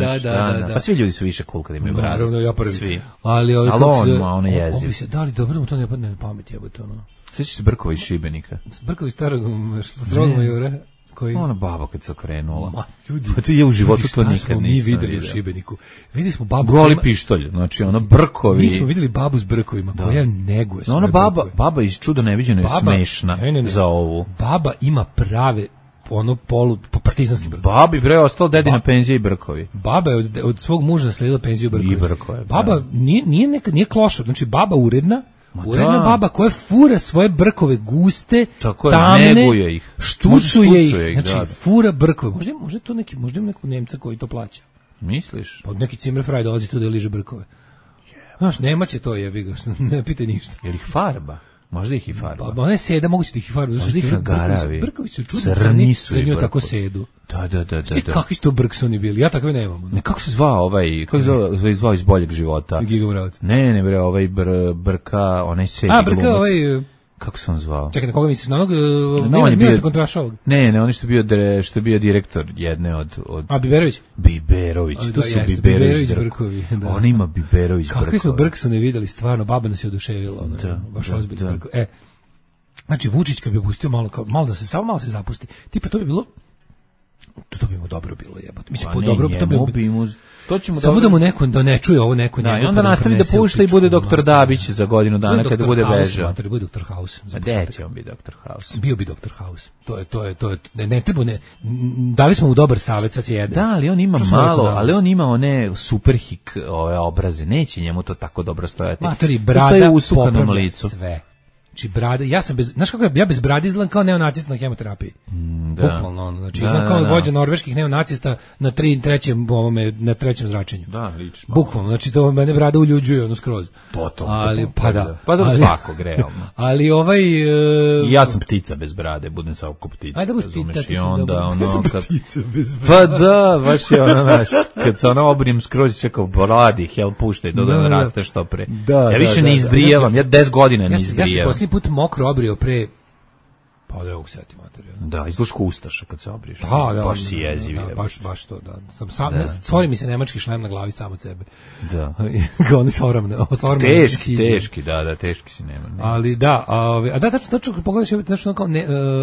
Da. Pa svi ljudi su više cool kad imaju bradu. Naravno, ja prvi. Svi. Ali on je jeziv. Da li dobro mu to ne padne na pamet, jebote ono. Sjećaš se Brkova iz Šibenika? Brkova iz starog strogog majora. Ona baba kad se okrenula. Ma, ljudi, pa to je u životu to nikad nisam videli u Šibeniku. Videli smo babu goli pištolj, znači ona brkovi. Mi smo videli babu s brkovima koja neguje sve. Ona baba iz Čudo neviđeno je smešna za ovu. Baba ima prave partizanski brkovi. Babi bre ostao dedina penzija i brkovi. Baba je od svog muža nasledila penziju i brkove. Baba nije klošar, znači baba uredna baba koja fura svoje brkove guste, tamne, štucuje ih, znači fura brkove. Možda to možda neko Nemca koji to plaća. Misliš? Pa neki Zimmerfrei dolazi tu da liže brkove. Znaš, Nemac je to, jebi ga, ne pita ništa. Je li ih farba? Možda ih i farba. Pa one seda, moguće da ih i farba. Možda ih nagaravi. Brkovi su čudni, za nju tako sedu. Da. Kakvi su to brksoni bili? Ja takve nemam. Ne, kako se zvao zvao iz Boljeg života? Giga Mravac. Ne, bre, brka, onaj sedi glumac. Brka, kako se on zvao? Čekaj, na koga misliš? Na onog kontrašovog? Ne, on što je bio direktor jedne od... A, Biberović? Biberović, to su Biberović brkovi. On ima Biberović brkovi. Kakvi smo brksone videli, stvarno, baba nas je oduševila. Baš ozbiljno brkovi. Znači, Vučić kad bi pustio malo da se samo malo se zapusti, tipa to bi bilo... To bi mu dobro bilo, jebote. Mislim, po dobro, to ćemo samo da mu neko da ne čuje ovo neko njegov. I onda nastavi da pušta i bude doktor Dabić za godinu dana kada bude bežao. To bude doktor House. Gde će on biti doktor House? Bio bi doktor House. To je ne treba dali smo mu dobar savet sad je jedan. Da, ali on ima malo, ali on ima one superhik ove obraze. Neće njemu to tako dobro stojati. Matori, brada usukanom licu. Sve. Znači brada, ja sam znaš kako ja bez brade izgledam kao neonacista na hemoterapiji. Bukvalno, znači izgledam kao vođa norveških neonacista na trećem zračenju. Da, lično. Bukvalno, znači to mene brada uljuđuje skroz. Ali pa da svakog realno. Ali ja sam ptica bez brade, budem sa oko ptica. Ajde, pitati i onda kad ptica bez brade. Pa da, baš je naš kad se obrijem skroz sve kao bradi, hel puštaj da raste što pre. Ja više ne izbrijevam, ja 10 godina ne izbrijevam. Posljednji put mokro obrio pre Pa da ovog seti materiju. Da, izluško ustaša kad se obriš. Da, baš si jeziv. Da, baš to, da. Stvori mi se nemački šlem na glavi sam od sebe. Da. Kao oni soramne. Teški, da, teški si nema. Ali da, a da, tačno pogledaš, tačno kao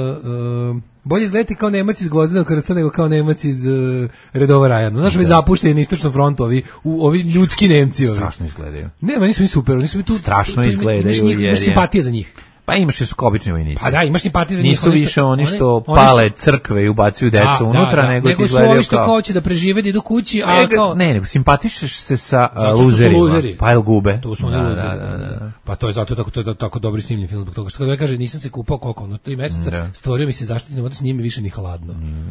bolje izleti kao Nemac iz Gvozdenog Krsta nego kao Nemac iz redova Rajana. Znaš, ovi zapušteni na istočnom frontu, ovi ljudski Nemci. Strašno izgledaju. Ne, meni su mi super, oni su mi tu... Strašno izgledaju. Imaš simpatije za njih. Pa imaš su obični vojnici. Pa da, imaš simpatije za njih. Nisu više oni što pale crkve i ubacuju decu unutra, nego ti su ovi što hoće da prežive, da idu kući, a kao... Ne, nego simpatišeš se sa luzerima, pa jel gube. To su oni luzeri. Pa to je zato tako dobri snimljen film. Toga što kada kaže, nisam se kupao koliko, 3 meseca, stvorio mi se zaštitni motor, nije mi više ni hladno.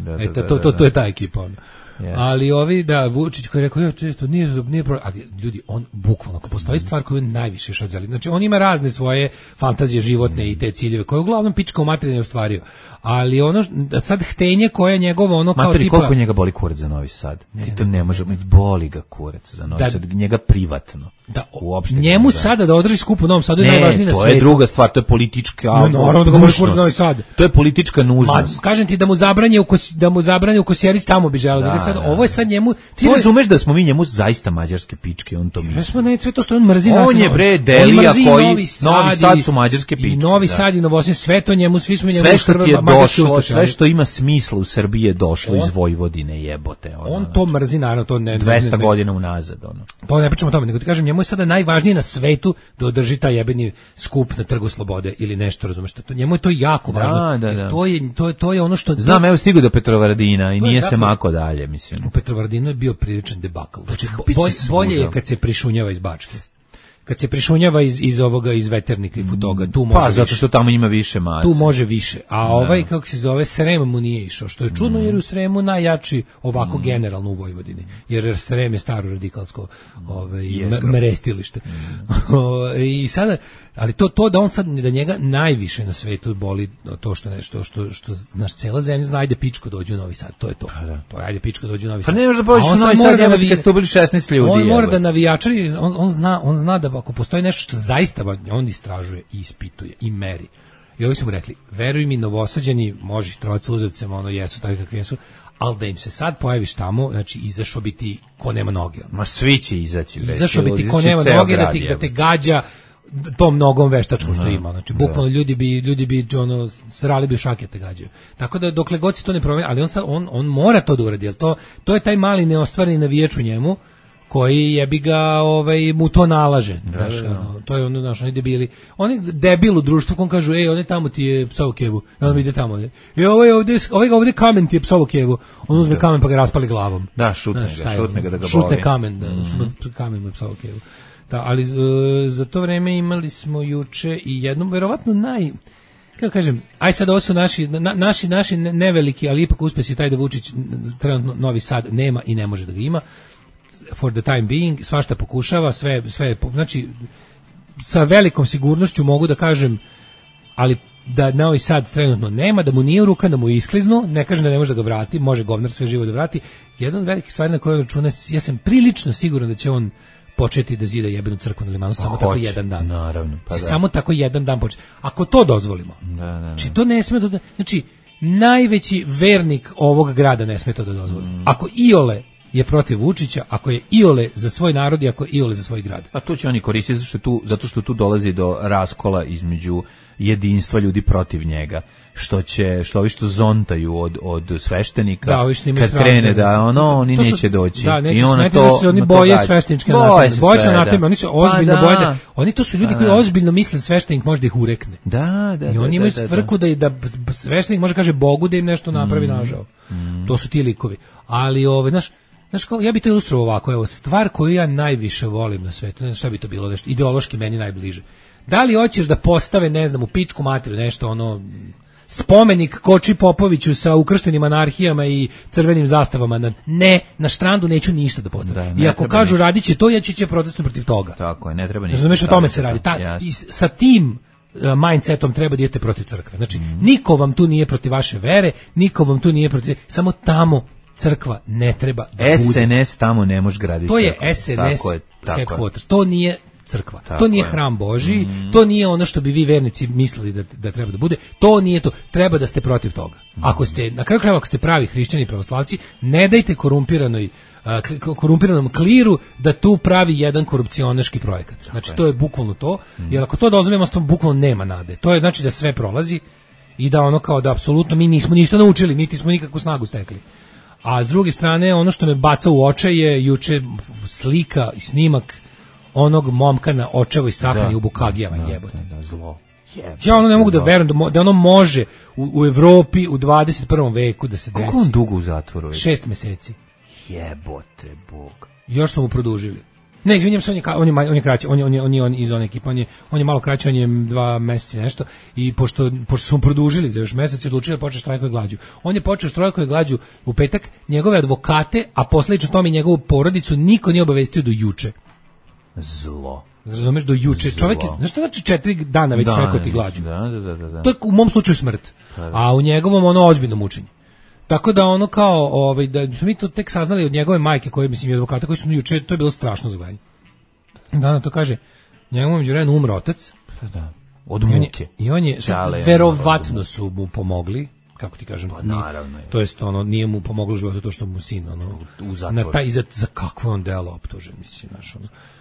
To je ta ekipa. Ali ovi, da, Vučić koji je rekao, to nije problem, ali ljudi, on bukvalno, ako postoji stvar koju najviše šadzali, znači on ima razne svoje fantazije životne i te ciljeve, koje uglavnom pička u materiju ne ostvario, ali ono, sad htenje koje je njegovo, ono kao Materi, tipa... koliko njega boli kurac za Novi Sad? Ti to ne može, boli ga kurac za Novi Sad, njega privatno. Da, njemu sada da održi skup u Novom Sadu je najvažnije na svetu. Ne, to je druga stvar, to je politička nužnost. To je politička nužnost. Kažem ti da mu zabranje u Kosjerić, tamo bi želeo. Ovo je sad njemu... Ti razumeš da smo mi njemu zaista mađarske pičke, on to misli. Ne, sve to što on mrzi nas. On je bre Delija koji Novi Sad su mađarske pičke. I Novi Sad i Novosadđe, sve to njemu, svi smo njemu... Sve što ti je došlo, sve što ima smisla u Srbiji je došlo iz Vojvodine, jebote. On to mrzi, naravno, to ne... 200 godina unazad, ono. Pa ne pričamo o tome, nego ti kažem, njemu je sada najvažnije na svetu da održi taj jebeni skup na Trgu Slobode ili nešto, razumeš, njemu je to jako važno. Da. To je ono što... Znam, evo stigu do Petrovaradina i nije se mako dalje, mislim. U Petrovaradinu je bio priličan debakl. Znači, bolje je kad se prišunjava iz Bačke. Kad se prišunjava iz Veternika i Futoga, tu može više. Pa, zato što tamo ima više mase. Tu može više. A ovaj, kako se zove, Srem mu nije išao. Što je čudno, jer u Sremu najjači ovako generalno u Vojvodini. Jer Srem je staro radikalsko merestilište. I sada, ali to da on sad, da njega najviše na svetu boli to što nešto, što naš cela zemlja zna, ajde pičko dođe u Novi Sad. To je to. To je, ajde pičko dođe u Novi Sad. Pa ne može da pođeš u Novi Sad, kad ste ubili 16 ljudi. On mora da navijačari, on zna da ako postoji nešto što zaista on istražuje i ispituje i meri. I ovi su mu rekli, veruj mi, Novosađani, možeš trovac uzevcem, ono jesu takvi kakvi jesu, ali da im se sad pojaviš tamo, znači izašao bi ti ko nema noge. Ma svi će izaći. Izašao bi ti ko nema noge, da te gađa tom nogom veštačkom što ima. Znači, bukvalno ljudi bi ono, srali bi u šake te gađaju. Tako da dokle god se to ne promeni, ali on mora to da uradi, jer to je taj mali neostvareni navijač u njemu, koji jebi ga mu to nalaže. To je ono, znaš, oni debili. Oni debil u društvu, kon kažu, oni tamo ti je psovo kevu. On ide tamo. Ovaj ovdje kamen ti je psovo kevu. On uzme kamen pa ga raspali glavom. Da, šutne ga da ga boli. Šutne kamen, kamen mu je psovo kevu. Da, ali za to vreme imali smo juče i jednu, verovatno kako kažem, aj sad ovo su naši neveliki, ali ipak uspesi taj da Vučić trenutno Novi Sad nema i ne može da ga ima. For the time being, svašta pokušava, sve, znači, sa velikom sigurnošću mogu da kažem, ali da Novi Sad trenutno nema, da mu nije u ruka, da mu je iskliznu, ne kažem da ne može da ga vrati, može govnar sve živo da vrati. Jedna od velikih stvari na koje računa, ja sam prilično siguran da će on početi da zida jebenu crkvu na Limanu samo tako jedan dan. Naravno, pa da. Samo tako jedan dan početi. Ako to dozvolimo, znači to ne sme da, znači najveći vernik ovog grada ne sme to da dozvoli. Ako iole je protiv Vučića, ako je iole za svoj narod i ako je iole za svoj grad. A to će oni koristiti zato što tu dolazi do raskola između jedinstva ljudi protiv njega. Što ovi što zontaju od sveštenika, kad krene da oni neće doći. Da, neće smeti da se oni boje svešteničke naknade. Boje se na teme, oni su ozbiljno boje. Oni to su ljudi koji ozbiljno misle sveštenik može da ih urekne. Da. I oni imaju tvrku da sveštenik može kaže Bogu da im nešto napravi nažao. To su ti likovi. Ali znaš, ja bi to ilustrovao ovako, evo, stvar koju ja najviše volim na svetu, ne znam šta bi to bilo, nešto ideološki meni najbliže. Da li hoćeš da postave, ne znam, u pičku materiju, nešto, spomenik Koči Popoviću sa ukrštenim anarhijama i crvenim zastavama, ne, na Štrandu neću ništa da postavim. I ako kažu radit će to, ja će protestovati protiv toga. Tako je, ne treba ništa. Razumeš, o tome se radi. I sa tim mindsetom treba da idete protiv crkve. Znači, niko vam tu nije protiv vaše vere, niko vam tu nije protiv, samo tamo crkva ne treba da bude. SNS tamo ne može graditi. To je SNS headquarters. To nije crkva. To nije hram Božji, to nije ono što bi vi vernici mislili da treba da bude. To nije to. Treba da ste protiv toga. Ako ste, na kraju krajeva, ako ste pravi hrišćani i pravoslavci, ne dajte korumpiranom kliru da tu pravi jedan korupcionaški projekat. Znači, to je bukvalno to, jer ako to dozvolimo, bukvalno nema nade. To je znači da sve prolazi i da ono kao da apsolutno mi nismo ništa naučili, niti smo nikakvu snagu stekli. A s druge strane, ono što me baca u očaj je juče slika i snimak onog momka na očevoj sahrani u Bukagijama, jebote. Zlo. Ja ono ne mogu da verujem da ono može u Evropi u 21. veku da se desi. Kako on dugo u zatvoru? 6 meseci. Jebote Bog. Još su mu produžili. Ne, izvinjam se, on je kraći, on je iz one ekipe, on je malo kraći, on je 2 meseca nešto, i pošto su mu produžili za još mesec, odlučio da počne štrajkove glađu. On je počeo štrajkove glađu u petak, njegove advokate, a posledično tome i njegovu porodicu, niko nije obavestio do juče. Zlo. Razumeš, do juče. Čovjek je, znaš što znači 4 dana već štrajkovati glađu? Da. To je u mom slučaju smrt, a u njegovom ono ozbiljno mučenje. Tako da ono kao, da smo mi to tek saznali od njegove majke, koje, mislim, i advokata koji su juče, to je bilo strašno za gledanje. Da, to kaže, njegovom međuvremenu umro otac. Da. Od muke. I on je, verovatno su mu pomogli, kako ti kažem, pa, naravno je. To jest, nije mu pomoglo životu to što mu sin, u zatvor. Za kakvo on delo optužen, mislim, znaš,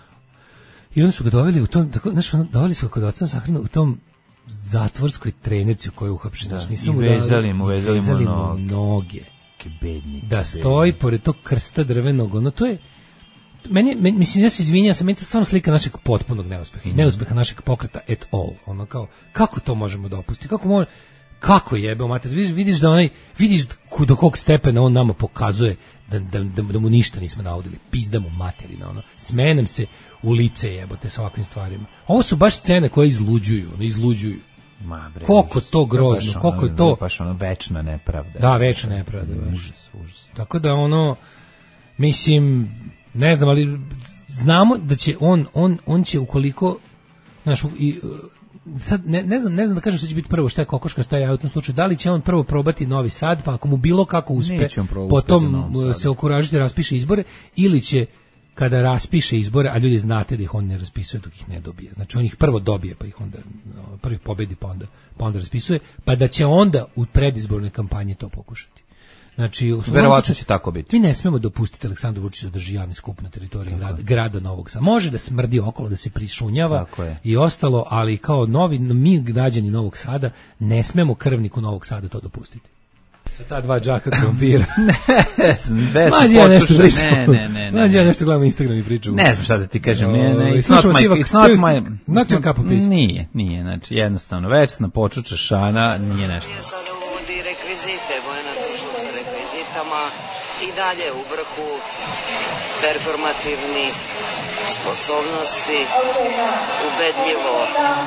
I oni su ga doveli u tom, znaš, doveli su ga kod oca sahranu u tom zatvorskoj trenerci u kojoj je uhapšen. I vezali mu noge. Bednici, da stoji pored tog krsta drvenog, to je, mislim, ja se izvinjam, meni to stvarno slika našeg potpunog neuspeha i neuspeha našeg pokreta at all. Kao, kako to možemo dopustiti? Kako jebe, mater, vidiš do kog stepena on nama pokazuje da mu ništa nismo naudili, pizda mu materina, smeje nam se u lice, jebote, sa ovakvim stvarima. Ovo su baš scene koje izluđuju. Ma bre, koliko to grozno, koliko je to... Baš večna nepravda. Da, večna nepravda. Užas. Tako da mislim, ne znam, ali znamo da će on će ukoliko, znaš, sad ne znam da kažem što će biti prvo, šta je kokoška, šta je u tom slučaju, da li će on prvo probati Novi Sad, pa ako mu bilo kako uspe, potom se okuražiti, raspiše izbore, ili će kada raspiše izbore, a ljudi znate da ih on ne raspisuje dok ih ne dobije. Znači on ih prvo dobije, pa ih onda prvi pobedi, pa onda raspisuje, pa da će onda u predizbornoj kampanji to pokušati. Znači, verovatno će tako biti. Mi ne smemo dopustiti Aleksandru Vučiću da drži javni skup na teritoriji grada Novog Sada. Može da smrdi okolo, da se prišunjava i ostalo, ali kao mi građani Novog Sada ne smemo krvniku Novog Sada to dopustiti. Sa ta 2 džaka krompira. Mađi ja nešto pričam. Mađi ja nešto gledam Instagram i pričam. Ne znam šta da ti kažem. Not your cup of peace. Nije, znači jednostavno večna počuča šana nije nešto. Sada uvodi rekvizite, Bojana Tušul sa rekvizitama i dalje u vrhu performativnih sposobnosti, ubedljivo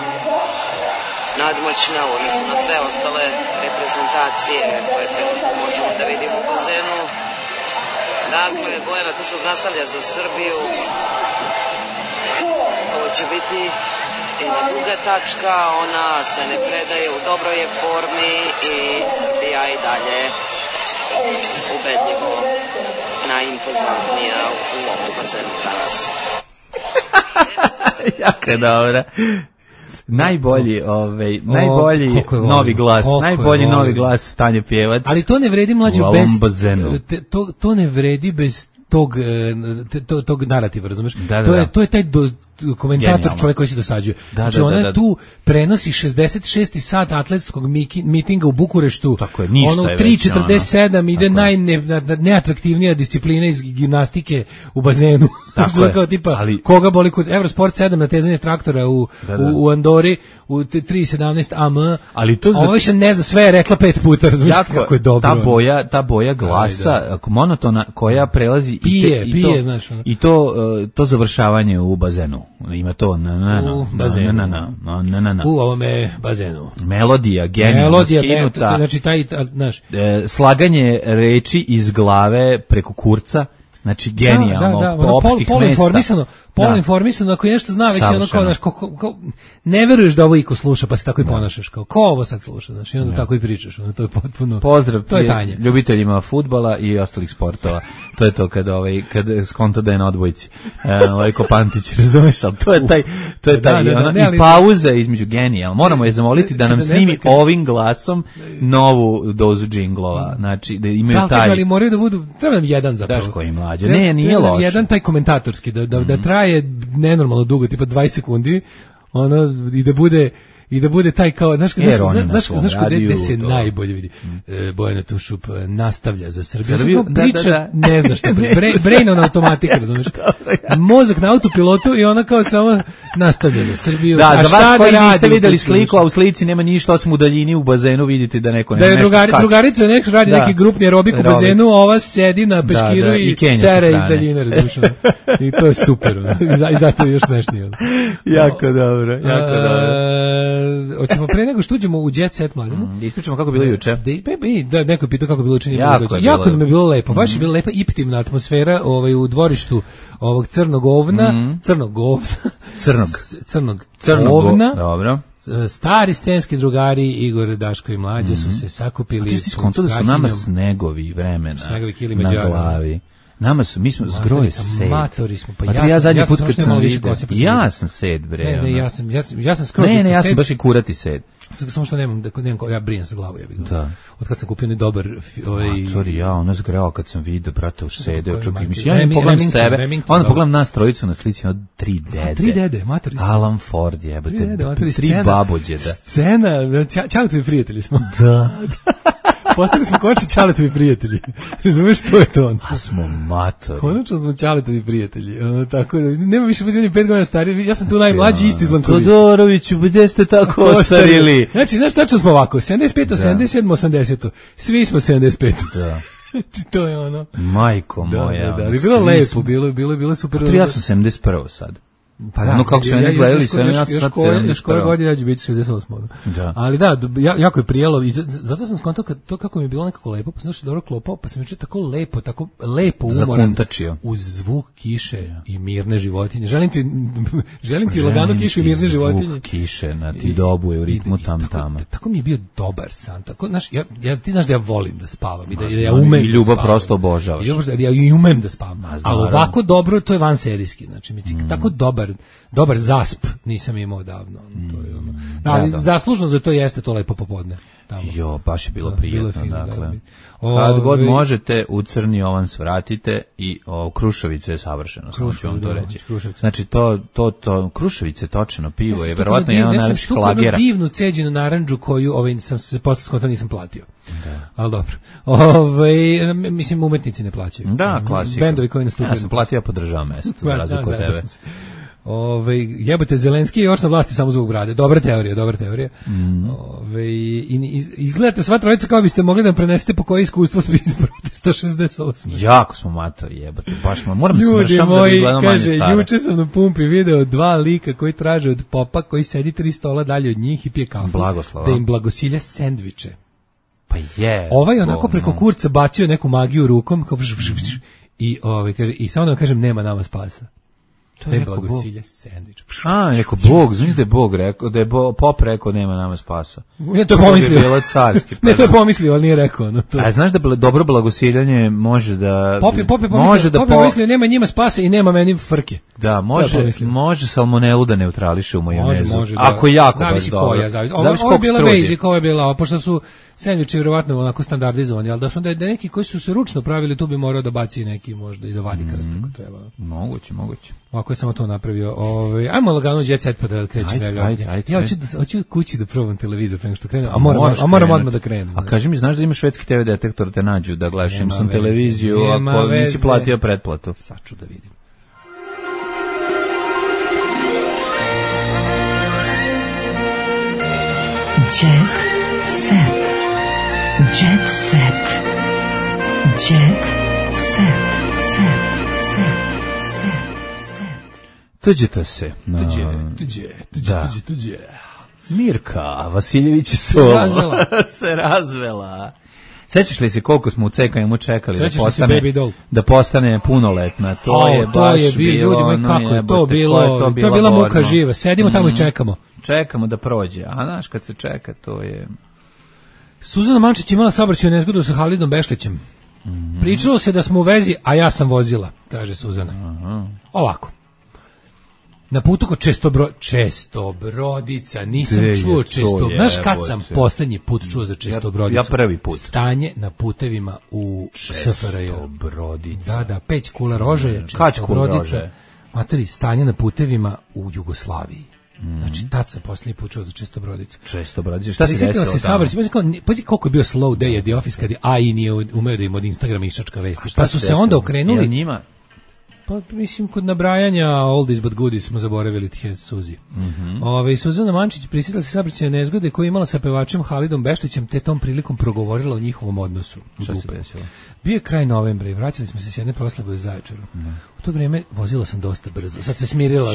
nadmoćna u odnosu na sve ostale reprezentacije koje možemo da vidimo u bazenu. Dakle, Bojana Tušul nastavlja za Srbiju. Ovo će biti jedna druga tačka, ona se ne predaje, u dobroj je formi i Srbija i dalje ubedljivo najimpozantnija u ovom bazenu danas. Jako je dobra. Najbolji novi glas, najbolji novi glas Tanje Pjevac. Ali to ne vredi mlađu bez to ne vredi bez tog narativa, razumeš? To je taj komentator, čovjek koji se dosađuje. Znači ona tu prenosi 66. sat atletskog mitinga u Bukureštu. Tako je, ništa je već. 3:47 ide najneatraktivnija disciplina iz gimnastike u bazenu. Tako je. Kao tipa, koga boli kod Eurosport 7 natezanje traktora u Andori u 3:17 AM. Ovo više ne zna, sve je rekla 5 puta, razumiješ kako je dobro. Ta boja glasa, monotona koja prelazi i to završavanje u bazenu. Ima to u ovome bazenu. Melodija, genijalno skinuta. Znači taj, znaš, slaganje reči iz glave preko kurca. Znači genijalno, po opštih mesta. poluinformisan, ako je nešto zna, već ono kao, znaš, ne veruješ da ovo iko sluša, pa se tako i ponašaš, kao, ko ovo sad sluša, znaš, i onda tako i pričaš, onda to je potpuno, pozdrav, to je tanje. Ljubiteljima fudbala i ostalih sportova, to je to kad skonto da je na odbojci, Kopantić, razumeš, ali to je taj, i pauza između genijal, moramo je zamoliti da nam snimi ovim glasom novu dozu džinglova, znači, da imaju taj... ali moraju da budu, treba nam jedan zapravo. Daško i mlađe, nije loše. Jedan taj komentatorski, da traje nenormalno dugo, tipa 20 sekundi, i da bude taj kao, znaš gde se najbolje vidi. Bojana Tušup nastavlja za Srbiju. Priča, ne znaš šta, brain on automatik, razumiješ? Mozak na autopilotu i ona kao samo nastavlja za Srbiju. Da, za vas koji niste videli sliku, a u slici nema ništa osim u daljini u bazenu, vidite da neko nešto skače. Drugarica neko radi neki grupni aerobik u bazenu, a ova sedi na peškiru i sere iz daljine, razumiješ? I to je super, i zato je još smešnije. Jako dobro, jako dobro. Hoćemo pre nego što uđemo u Jet Set, Mladene. Ispričamo kako je bilo juče. Da, neko je pitao kako je bilo juče. Jako nam je bilo lepo. Baš je bila lepa intimna atmosfera u dvorištu ovog crnog ovna. Crnog ovna. Dobro. Stari scenski drugari Igor, Daško i Mlađe su se sakupili. A ti skonto da su nama snegovi vremena na glavi. Mi smo zgroje sed. Matori smo, pa ja zadnji put kad sam vidio, ja sam sed, bre. Ne, ja sam skroz. Ne, ja sam baš i kurati sed. Samo što nemam, ja brinem sa glavu, ja bih ga. Da. Od kad sam kupio dobar Matori, ja, ono zgreo kad sam vidio, brate, už sede, čekaj, mislim, ja ne pogledam sebe, onda pogledam nas trojicu na slici, od 3 dede. 3 dede, matori. Alan Ford, jebate, 3 babođe, da. Scena, čaletovi prijatelji smo. Da. Postali smo koči čaletovi prijatelji. Razumeš što je to on? A smo matori. Konačno smo čaletovi prijatelji. Tako da, nema više buđenja 5 godina stariji. Ja sam tu najmlađi isti iz Lankovića. Todoroviću, gdje ste tako ostarili? Znači, znaš, tačno smo ovako. 75, 77, 80. Svi smo 75. Da. To je ono. Majko moja. Da. Bilo lepo, bilo super. Ja sam 71 sad. Pa da, ono kako su oni izgledali, ja sam sad 71. Još koje godine ja ću biti 68. Da. Ali da, jako je prijelo i zato sam skontao to kako mi je bilo nekako lepo, pa sam još dobro klopao, pa sam juče tako lepo umoran uz zvuk kiše i mirne životinje. Želim ti lagano kišu i mirne životinje. Zvuk kiše na ti dobuje u ritmu tam. Tako mi je bio dobar san. Tako, znaš, ti znaš da ja volim da spavam i da ja umem. I ljubav prosto obožavaš. Ja i umem da spavam. Ali ovako dobro, to je vanserijski. Znači, mi tako dobar zasp nisam imao davno. To je ono. Ali zaslužno za to jeste to lepo popodne. Tamo. Jo, baš je bilo prijetno. Dakle. Kad god možete, u Crni Jovan svratite i Kruševice je savršeno. Ću vam to reći. Znači, to Kruševice točeno pivo je verovatno jedan od najlepših lagera. Ja sam divnu ceđenu narandžu koju sam se posle skonto nisam platio. Da. Ali dobro. Mislim, umetnici ne plaćaju. Da, klasika. Bendovi koji nastupaju. Ja sam platio, ja podržavam mesto, za razliku od tebe. Jebote, Zelenski je još na vlasti samo zbog brade. Dobra teorija. Izgledate sva trojica kao biste mogli da prenesete po koje iskustvo smo iz protesta 68. Jako smo matori, jebote. Baš moram smršam da bi gledam manje stara. Kaže, juče sam na pumpi video 2 lika koji traže od popa koji sedi 3 stola dalje od njih i pije kafu. Blagoslova. Da im blagosilja sendviče. Pa je. Ovaj onako preko kurca bacio neku magiju rukom kao i kaže, i samo da vam kažem, nema nama spasa. To je blagosilje sendvič. Neko Bog, znači da je Bog rekao, da je Pop rekao nema nama spasa. Ne, to je pomislio. Ne, to je pomislio, ali nije rekao. A znaš da dobro blagosiljanje može da... Pop je pomislio, nema njima spasa i nema meni frke. Da, može salmonelu da neutrališe u majonezu. Može. Ako je jako baš dobro. Zavisi ovo je bila basic, ovo je bila, pošto su sendviči vjerovatno onako standardizovani, ali da neki koji su se ručno pravili, tu bi morao da baci neki možda i da vadi krst ako treba. Moguće. Ovako je samo to napravio. Ajmo lagano Jet Set pa da krećem. Ajde. Ja hoću kući da probam televizor pre nego što krenem, a moram odmah da krenem. A kaži mi, znaš da ima švedski TV detektor te nađu da gledaš sam televiziju ako nisi platio pretplatu? Saču da vidim. Jet Set. Jet Set. Jet Set. Tuđete se. Tuđe. Mirka Vasiljević se razvela. Sećaš li se koliko smo u CKM-u čekali da da postane punoletna? To je bilo, ljudi, kako je to bilo? To je bila muka živa. Sedimo tamo i čekamo. Čekamo da prođe. A znaš, kad se čeka, to je... Suzana Mančić imala saobraćajnu nezgodu sa Halidom Bešlićem. Pričalo se da smo u vezi, a ja sam vozila, kaže Suzana. Ovako. Na putu kod Čestobrodica, nisam čuo Čestobrodica. Znaš kad sam poslednji put čuo za Čestobrodicu? Ja prvi put. Stanje na putevima u SFRJ. Čestobrodica. Da, Peć Kula Rožaja, Čestobrodica. Matori, stanje na putevima u Jugoslaviji. Znači, tad sam posljednji put čuo za Čestobrodicu. Čestobrodica, šta se desilo tamo? Pazi koliko je bio slow day at the office kad je AI nije umeo da im od Instagrama iščačka vesti. Pa su se onda okrenuli... Jel njima? Pa mislim kod nabrajanja oldies but goodies smo zaboravili tih Suzi. Suzana Mančić prisjetila se saobraćajne nezgode koju je imala sa pevačem Halidom Bešlićem, te tom prilikom progovorila o njihovom odnosu. Šta se desilo? Bio je kraj novembra i vraćali smo se s jedne proslave u Zaječaru. U to vrijeme vozila sam dosta brzo. Sad se smirila.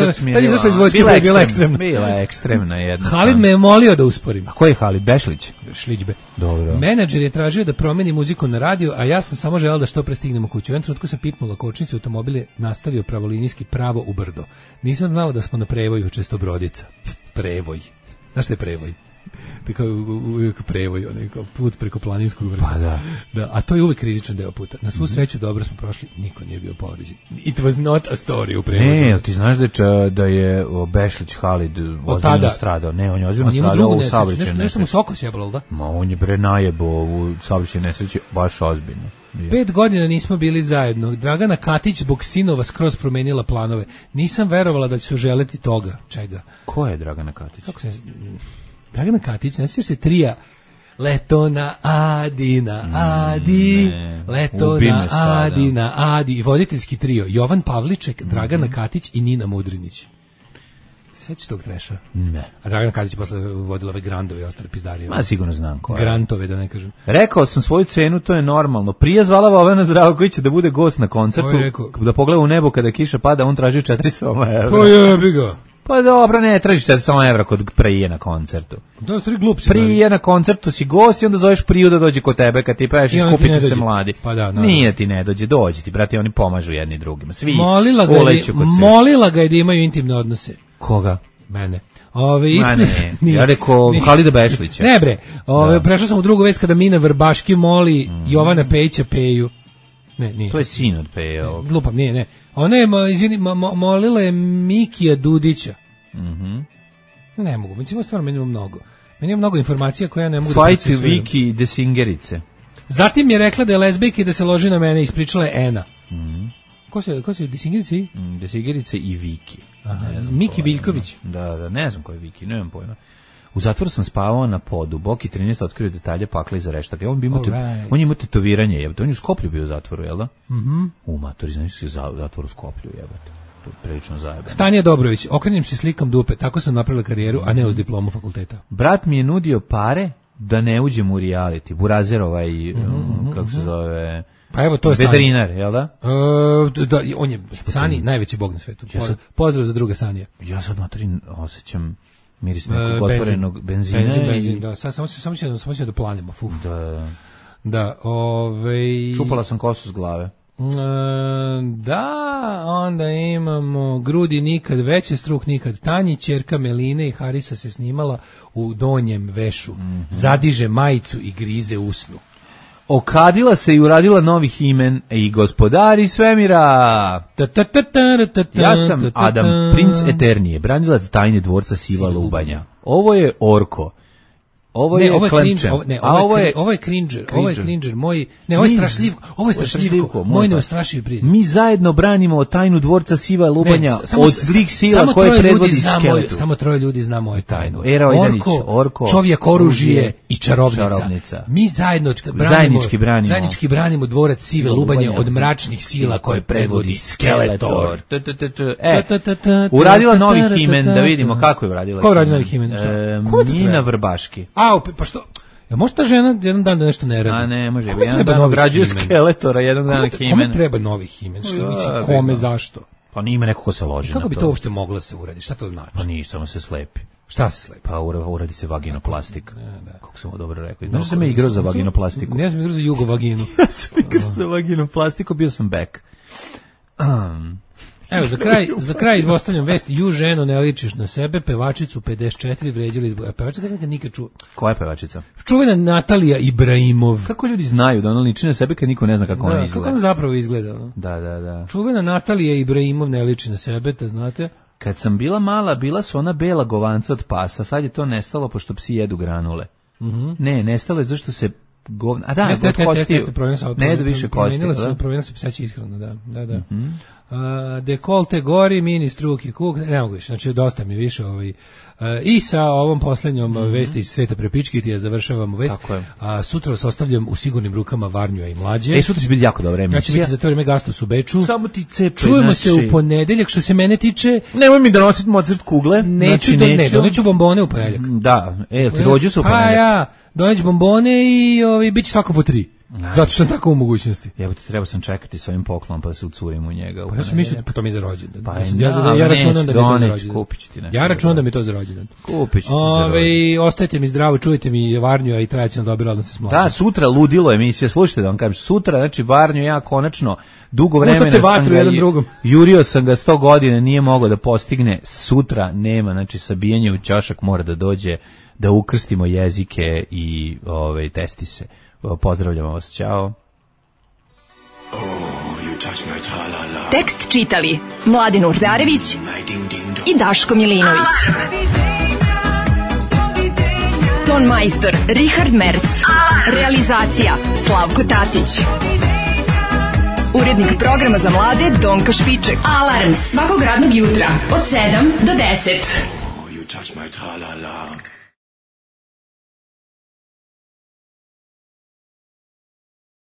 Bila je ekstremna jednostavno. Halid me je molio da usporim. A ko je Halid? Bešlić? Šliđbe. Dobro. Menadžer je tražio da promeni muziku na radio, a ja sam samo želeo da što pre stignemo kuću. U jednom trenutku sam pipnula kočnicu, automobil je nastavio pravolinijski pravo u brdo. Nisam znao da smo na prevoju Čestobrodica. Prevoj. Znaš šta je prevoj? Tako prevoj, kao put preko planinskog brda. Pa da. A to je uvek rizičan deo puta. Na svu sreću dobro smo prošli, niko nije bio povređen. It was not a story u prevodu. Ne, ti znaš da je Bešlić Halid ozbiljno stradao. Ne, on je ozbiljno stradao u saobraćajnoj nesreći. Nešto mu se oko sjebalo, da? Ma, on je najebao u saobraćajnoj nesreći baš ozbiljno. 5 godina nismo bili zajedno. Dragana Katić zbog sinova skroz promenila planove. Nisam verovala da ću želeti toga. Čega? Ko je Dragana Katić? Kako se... Dragana Katić, ne sjećaš se trija Leto na Adi, na Adi, Leto na Adi, na Adi, i voditeljski trio Jovan Pavliček, Dragana Katić i Nina Mudrinić. Sjećaš tog treša? Ne. A Dragana Katić posle vodila ove grandove i ostale pizdarije. Ma sigurno znam ko je. Grantove, da ne kažem. Rekao sam svoju cenu, to je normalno. Prije zvala Vovana Zdravkovića da bude gost na koncertu, da pogleda u nebo kada kiša pada, on traži 400 evra. Pa jebi ga. Pa dobro, ne, tražiš 400 evra kod prije na koncertu. Da, stvari glupci. Prije na koncertu si gost i onda zoveš Priju da dođe kod tebe kad ti peš i skupite se mladi. Pa da, nije ti ne dođe ti, brate, oni pomažu jedni drugima. Svi uleću kod sebe. Molila ga je da imaju intimne odnose. Koga? Mene. Ja rekao Halida Bešlića. Ne bre, prešao sam u drugu vest kada Mina Vrbaški moli Jovana Pejića Peju. Ne, nije. To je sin od Peja. Glupam, nije. Ona je, molila je Mikija Dudića. Ne mogu, mislim, stvarno meni ima mnogo informacija koje ja ne mogu da procesujem. Fight Viki Desingerice. Zatim je rekla da je lezbijka i da se loži na mene, ispričala je Ena. Ko se Desingerice i? Desingerice i Viki. Miki Biljković. Da, ne znam ko je Viki, nemam pojma. U zatvoru sam spavao na podu, Boki 13 otkrio detalje pakla iza reštaka. On je imao tetoviranje, jebate. On je u Skoplju bio u zatvoru, jel da? U matori, znaš si u zatvoru u Skoplju, jebate. To je prilično zajebano. Stanje Dobrović, okrenem se slikom dupe, tako sam napravila karijeru, a ne uz diplomu fakulteta. Brat mi je nudio pare da ne uđem u reality. Burazer kako se zove... Pa evo, to je veterinar, jel da? Da, on je Sani, najveći bog na svetu. Pozdrav za druga Sanija. Ja sad, matori, osjećam miris nekog otvorenog benzina. Benzin, da. Samo ćemo da planimo. Da, čupala sam kosu s glave. Da, onda imamo grudi nikad veće, struk nikad tanji, ćerka Meline i Harisa se snimala u donjem vešu. Zadiže majicu i grize usnu. Okadila se i uradila novi himen i gospodari svemira. Ja sam Adam, princ Eternije, branilac tajne dvorca Siva Lubanja. Ovo je Orko. Ovo je Klemčen. Ovo je Cringer, moj, ne, ovo je strašljivko, moj neustrašivi prijatelj. Mi zajedno branimo tajnu dvorca Siva Lubanja od zlih sila koje predvodi Skeletor. Samo 3 ljudi zna moju tajnu. Orko, čovjek oružje i čarobnica. Mi zajednički branimo dvorac Sive Lubanje od mračnih sila koje predvodi Skeletor. Uradila novi himen, da vidimo kako je uradila. Ko je uradila novi himen? Nina Vrbaški. Pa što? Može ta žena jedan dan da nešto ne radi? A ne, može. Jedan dan obrađuje Skeletora, jedan dan himen. Kome treba novi himen? Kome, zašto? Pa nije ima neko ko se loži. Kako bi to uopšte moglo se uraditi? Šta to znači? Pa ništa, samo se slepi. Šta se slepi? Pa uradi se vaginoplastika. Kako sam ovo dobro rekao. Znaš da sam igrao za vaginoplastiku? Ne, ja sam igrao za jugovaginu. Ja sam igrao za vaginoplastiku, bio sam back. Evo, za kraj ostavljam vest. Ju ženo, ne ličiš na sebe, pevačicu 54 vređali izbog. A pevačica da nikad čuo. Koja je pevačica? Čuvena Natalija Ibrahimov. Kako ljudi znaju da ona liči na sebe kad niko ne zna kako ona izgleda? Kako ona zapravo izgleda? No? Da. Čuvena Natalija Ibrahimov ne liči na sebe, te znate? Kad sam bila mala, bila su ona bela govanca od pasa, sad je to nestalo pošto psi jedu granule. Ne, nestalo je zašto se govna... A da, ne jedu više kosti. Promijenila se pseći ishranu, da. Dekolte gori, mini struki kuk, ne mogu više, znači dosta mi više i sa ovom poslednjom vesti iz sveta prepički ti završavamo vest. Sutra vas ostavljam u sigurnim rukama Varnju i Mlađe. Sutra će biti jako dobra emisija. Znači biti za to vreme Gastos u Beču. Samo ti cepe. Čujemo se u ponedeljak, što se mene tiče. Nemoj mi da nosit Mozart kugle. Doneću bombone u ponedeljak. Da, ti rođu se u ponedeljak. Doneću bombone i bit će svako po 3. Zato što sam tako u mogućnosti. Evo ti trebao sam čekati sa ovim poklonom pa da se ucurim u njega. Pa ja sam mislio to mi je za rođendan. Ja računam da mi to za rođendan. Ja računam da mi to za rođendan. Kupit ću ti za rođendan. Ostajte mi zdravo, čujte mi Varnju, a i tradicionalno dobila odnose s Mlađom. Da, sutra ludilo emisija, slušajte da vam kažem. Sutra, znači Varnju ja konačno dugo vremena sam ga jurio sam ga 100 godina, nije mogao da postigne. Sutra nema, znači sabijanje u ćošak mora da dođe, da ukrstimo jezike i testi se. Pozdravljamo vas, ćao. Tekst čitali Mladen Urdarević i Daško Milinović. Ton majstor Richard Merc. Realizacija Slavko Tatić. Urednik programa za mlade Donka Špiček. Alarms svakog radnog jutra od 7 do 10.